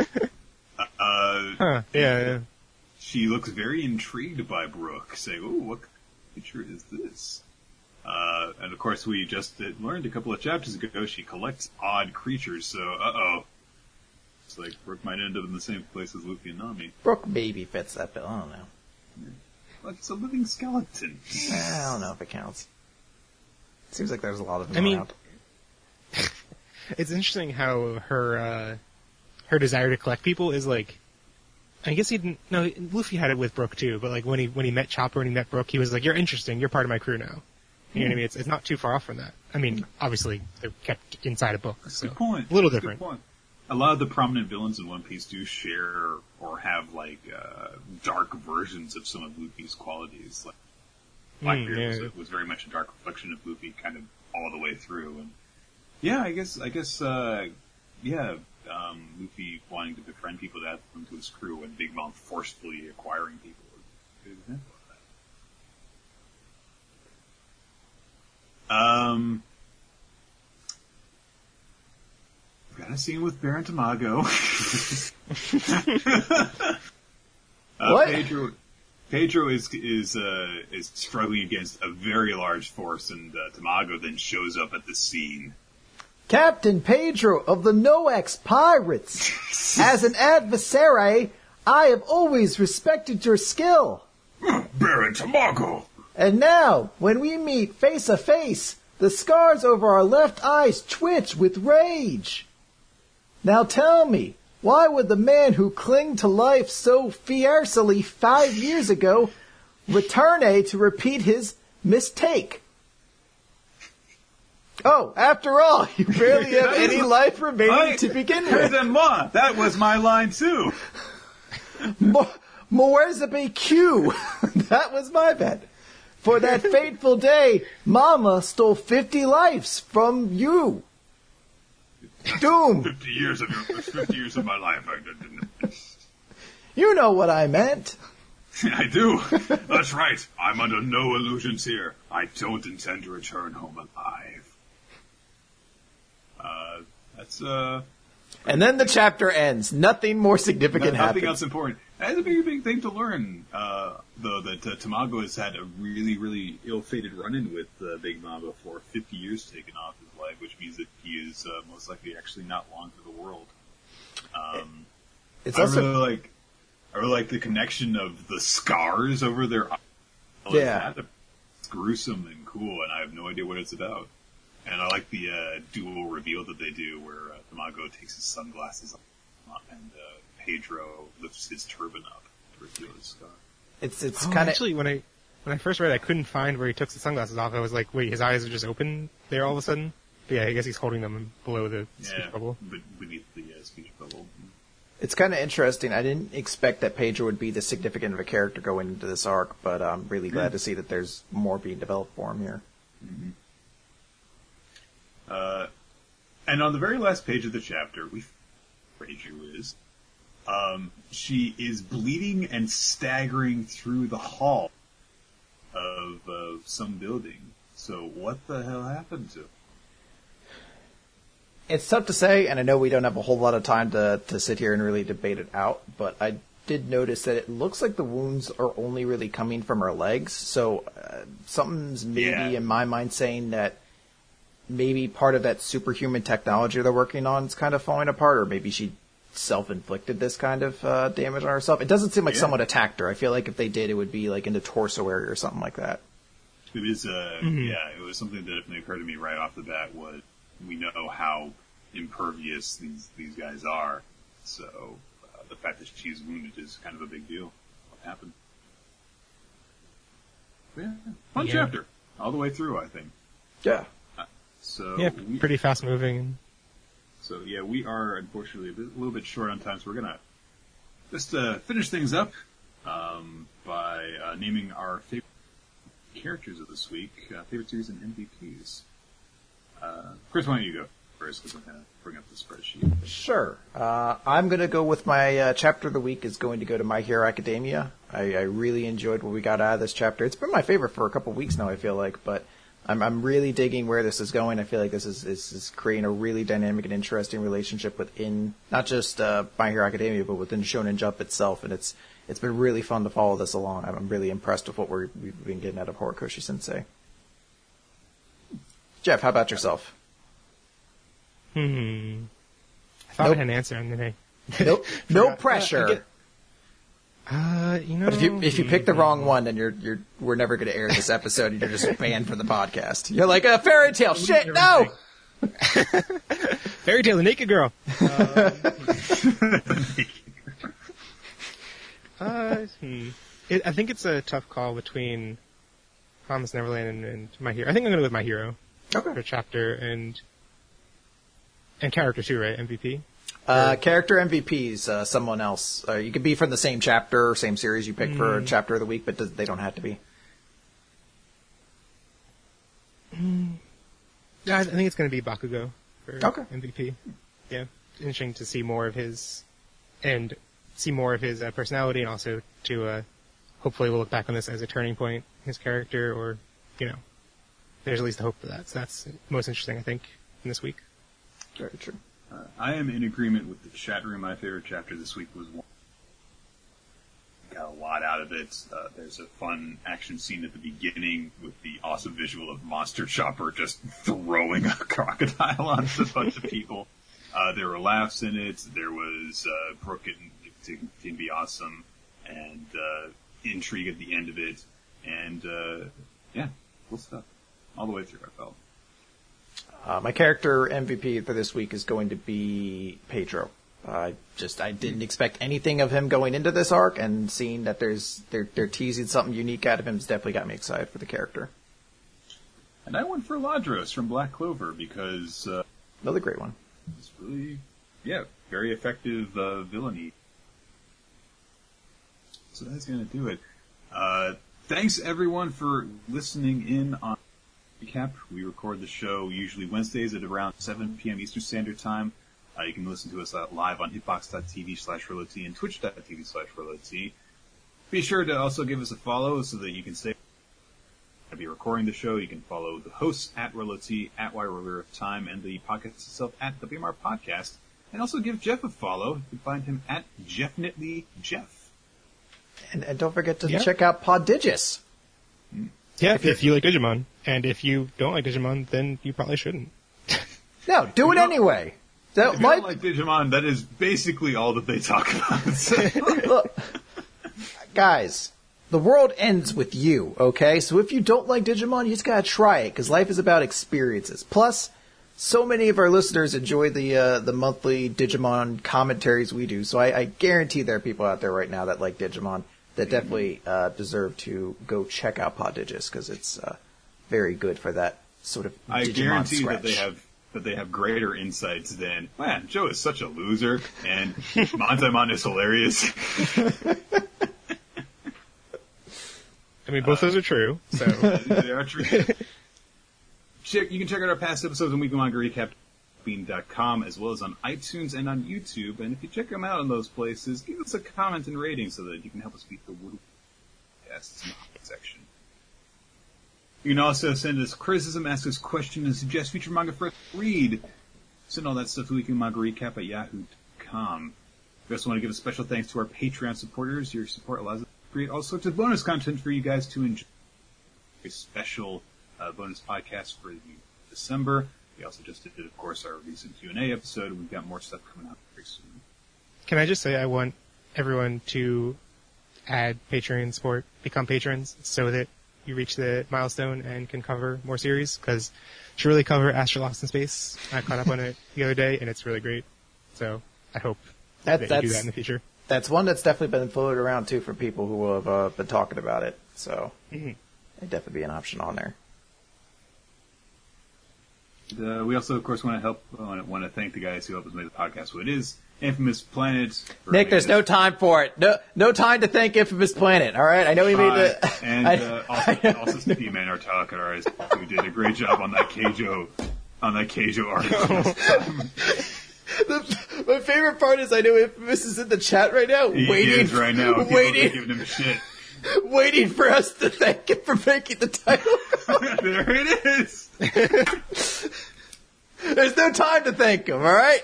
Yeah. She looks very intrigued by Brook, saying, "Oh, what creature is this?" And of course, we just learned a couple of chapters ago she collects odd creatures. So, it's like Brook might end up in the same place as Luffy and Nami. Brook maybe fits that bill. I don't know. But it's a living skeleton. I don't know if it counts. Seems like there's a lot of them around. It's interesting how her desire to collect people is like. I guess Luffy had it with Brook too, but like when he met Chopper and he met Brook, he was like, "You're interesting. You're part of my crew now." You know what I mean? It's not too far off from that. I mean, obviously they're kept inside a book, so good point. A little different. Good point. A lot of the prominent villains in One Piece do share or have like dark versions of some of Luffy's qualities. Like Blackbeard was very much a dark reflection of Luffy, kind of all the way through. And yeah, I guess, Luffy wanting to befriend people to add them to his crew, and Big Mom forcefully acquiring people is a good example of that. Got a scene with Baron Tamago. What? Pedro is struggling against a very large force, and Tamago then shows up at the scene. Captain Pedro of the Noax Pirates. As an adversary, I have always respected your skill. Baron Tamago! And now, when we meet face to face, the scars over our left eyes twitch with rage. Now tell me, why would the man who clung to life so fiercely 5 years ago return to repeat his mistake? Oh, after all, you barely have any life remaining to begin with. That was my line too. Moezabe Q. That was my bet. For that fateful day, Mama stole 50 lives from you. Doom. 50 years of my life. You know what I meant. I do. That's right. I'm under no illusions here. I don't intend to return home alive. And then the chapter ends. Nothing more significant happens. Nothing else important. That's a big thing to learn, though, that Tamago has had a really, really ill-fated run-in with Big Mama for 50 years taken off his life, which means that he is most likely actually not long for the world. It's also I really like the connection of the scars over their eyes. Yeah. It's gruesome and cool, and I have no idea what it's about. And I like the dual reveal that they do, where Tamago takes his sunglasses off and Pedro lifts his turban up to reveal his scar. It's kind of actually when I first read it, I couldn't find where he took the sunglasses off. I was like, wait, his eyes are just open there all of a sudden. But yeah, I guess he's holding them below the speech bubble. Beneath the speech bubble. It's kind of interesting. I didn't expect that Pedro would be this significant of a character going into this arc, but I'm really glad to see that there's more being developed for him here. Mm-hmm. And on the very last page of the chapter, Pedro is. She is bleeding and staggering through the hall of some building. So what the hell happened to her? It's tough to say, and I know we don't have a whole lot of time to sit here and really debate it out, but I did notice that it looks like the wounds are only really coming from her legs, so something's maybe in my mind saying that maybe part of that superhuman technology they're working on is kind of falling apart, or maybe she self-inflicted this kind of damage on herself. It doesn't seem like someone attacked her. I feel like if they did, it would be like in the torso area or something like that. It is, it was something that definitely occurred to me right off the bat. Was we know how impervious these guys are, so the fact that she's wounded is kind of a big deal. What happened? Yeah, fun chapter all the way through, I think. Yeah. Pretty fast moving. So yeah, we are unfortunately a little bit short on time, so we're gonna just finish things up by naming our favorite characters of this week, favorite series and MVPs. Chris, why don't you go first, because I'm going to bring up the spreadsheet. Sure. I'm going to go with my chapter of the week is going to go to My Hero Academia. I really enjoyed what we got out of this chapter. It's been my favorite for a couple of weeks now, I feel like, but I'm really digging where this is going. I feel like this is creating a really dynamic and interesting relationship within not just My Hero Academia, but within Shonen Jump itself, and it's been really fun to follow this along. I'm really impressed with what we've been getting out of Horikoshi Sensei. Jeff, how about yourself? I thought I had an answer, and then no pressure. But if you pick the wrong one, then we're never going to air this episode, and you're just banned from the podcast. You're like a fairy tale. Shit, no. Fairy tale, the naked girl. I think it's a tough call between Promised Neverland and My Hero. I think I'm going to go with My Hero. Okay. For chapter and character too, right? MVP? Character MVPs, someone else. You could be from the same chapter or same series you pick for chapter of the week, but they don't have to be. Yeah, I think it's going to be Bakugo for MVP. Yeah, interesting to see more of his personality, and also to hopefully we'll look back on this as a turning point, his character, or there's at least a hope for that. So that's most interesting, I think, in this week. Very true. I am in agreement with the chat room. My favorite chapter this week was one. Got a lot out of it. There's a fun action scene at the beginning with the awesome visual of Monster Chopper just throwing a crocodile onto a bunch of people. There were laughs in it. There was Brooke can be awesome, and intrigue at the end of it, and cool stuff all the way through. I felt. My character MVP for this week is going to be Pedro. I didn't expect anything of him going into this arc, and seeing that they're teasing something unique out of him has definitely got me excited for the character. And I went for Ladros from Black Clover because another great one. It's really, very effective villainy. So that's going to do it. Thanks, everyone, for listening in on Recap. We record the show usually Wednesdays at around 7 p.m. Eastern Standard Time. You can listen to us live on hitbox.tv/RoloT and twitch.tv/RoloT. Be sure to also give us a follow so that you can stay. I'll be recording the show. You can follow the hosts at RoloT, at Warrior of Time, and the podcast itself at WMR Podcast. And also give Jeff a follow. You can find him at JeffNitleyJeff. And don't forget to check out Poddigis. Yeah, if you like Digimon. And if you don't like Digimon, then you probably shouldn't. No, do it anyway. If you don't like Digimon, that is basically all that they talk about. Look, guys, the world ends with you, okay? So if you don't like Digimon, you just gotta try it, because life is about experiences. Plus, so many of our listeners enjoy the monthly Digimon commentaries we do, so I guarantee there are people out there right now that like Digimon that definitely deserve to go check out Poddigis, because it's very good for that sort of Digimon I guarantee scratch. that they have greater insights than, man, Joe is such a loser, and Montaimon is hilarious. I mean, both those are true, so. They are true. You can check out our past episodes on weeklymangarecap.bean.com, as well as on iTunes and on YouTube. And if you check them out in those places, give us a comment and rating so that you can help us beat the Woodoo Podcasts in the section. You can also send us criticism, ask us questions, and suggest future manga for us to read. Send all that stuff to weeklymangarecap@yahoo.com. We also want to give a special thanks to our Patreon supporters. Your support allows us to create all sorts of bonus content for you guys to enjoy. A special bonus podcast for December. We also just did, of course, our recent Q&A episode. We've got more stuff coming out very soon. Can I just say I want everyone to add Patreon support, become patrons, so that you reach the milestone and can cover more series, because should really cover Astro Lost in Space. I caught up on it the other day, and it's really great. So I hope that you do that in the future. That's one that's definitely been floated around, too, for people who have been talking about it. So it'd definitely be an option on there. We also, of course, want to thank the guys who helped us make the podcast what it is. Infamous Planet. Nick, there's no time for it. No time to thank Infamous Planet. All right, I know we made the also Steve Man, our talker artist, who did a great job on that Keijo article. My favorite part is I know Infamous is in the chat right now, He is right now. waiting, giving him shit. waiting for us to thank him for making the title. There it is. There's no time to thank him. All right.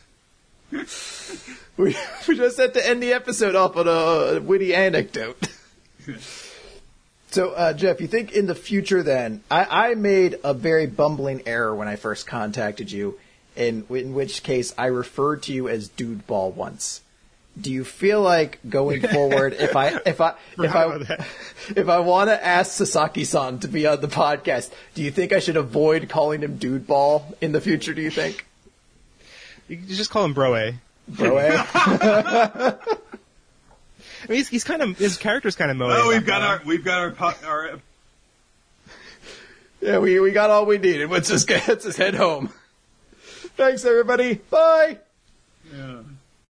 We just had to end the episode off on a witty anecdote. So, Jeff, you think in the future then, I made a very bumbling error when I first contacted you, in which case I referred to you as Dude Ball once. Do you feel like going forward, if I want to ask Sasaki-san to be on the podcast, do you think I should avoid calling him Dude Ball in the future, do you think? You can just call him Broe. Broe? I mean, he's kind of, his character's kind of moe. Oh, we've got our Yeah, we got all we needed. Let's just head home. Thanks, everybody. Bye. Yeah.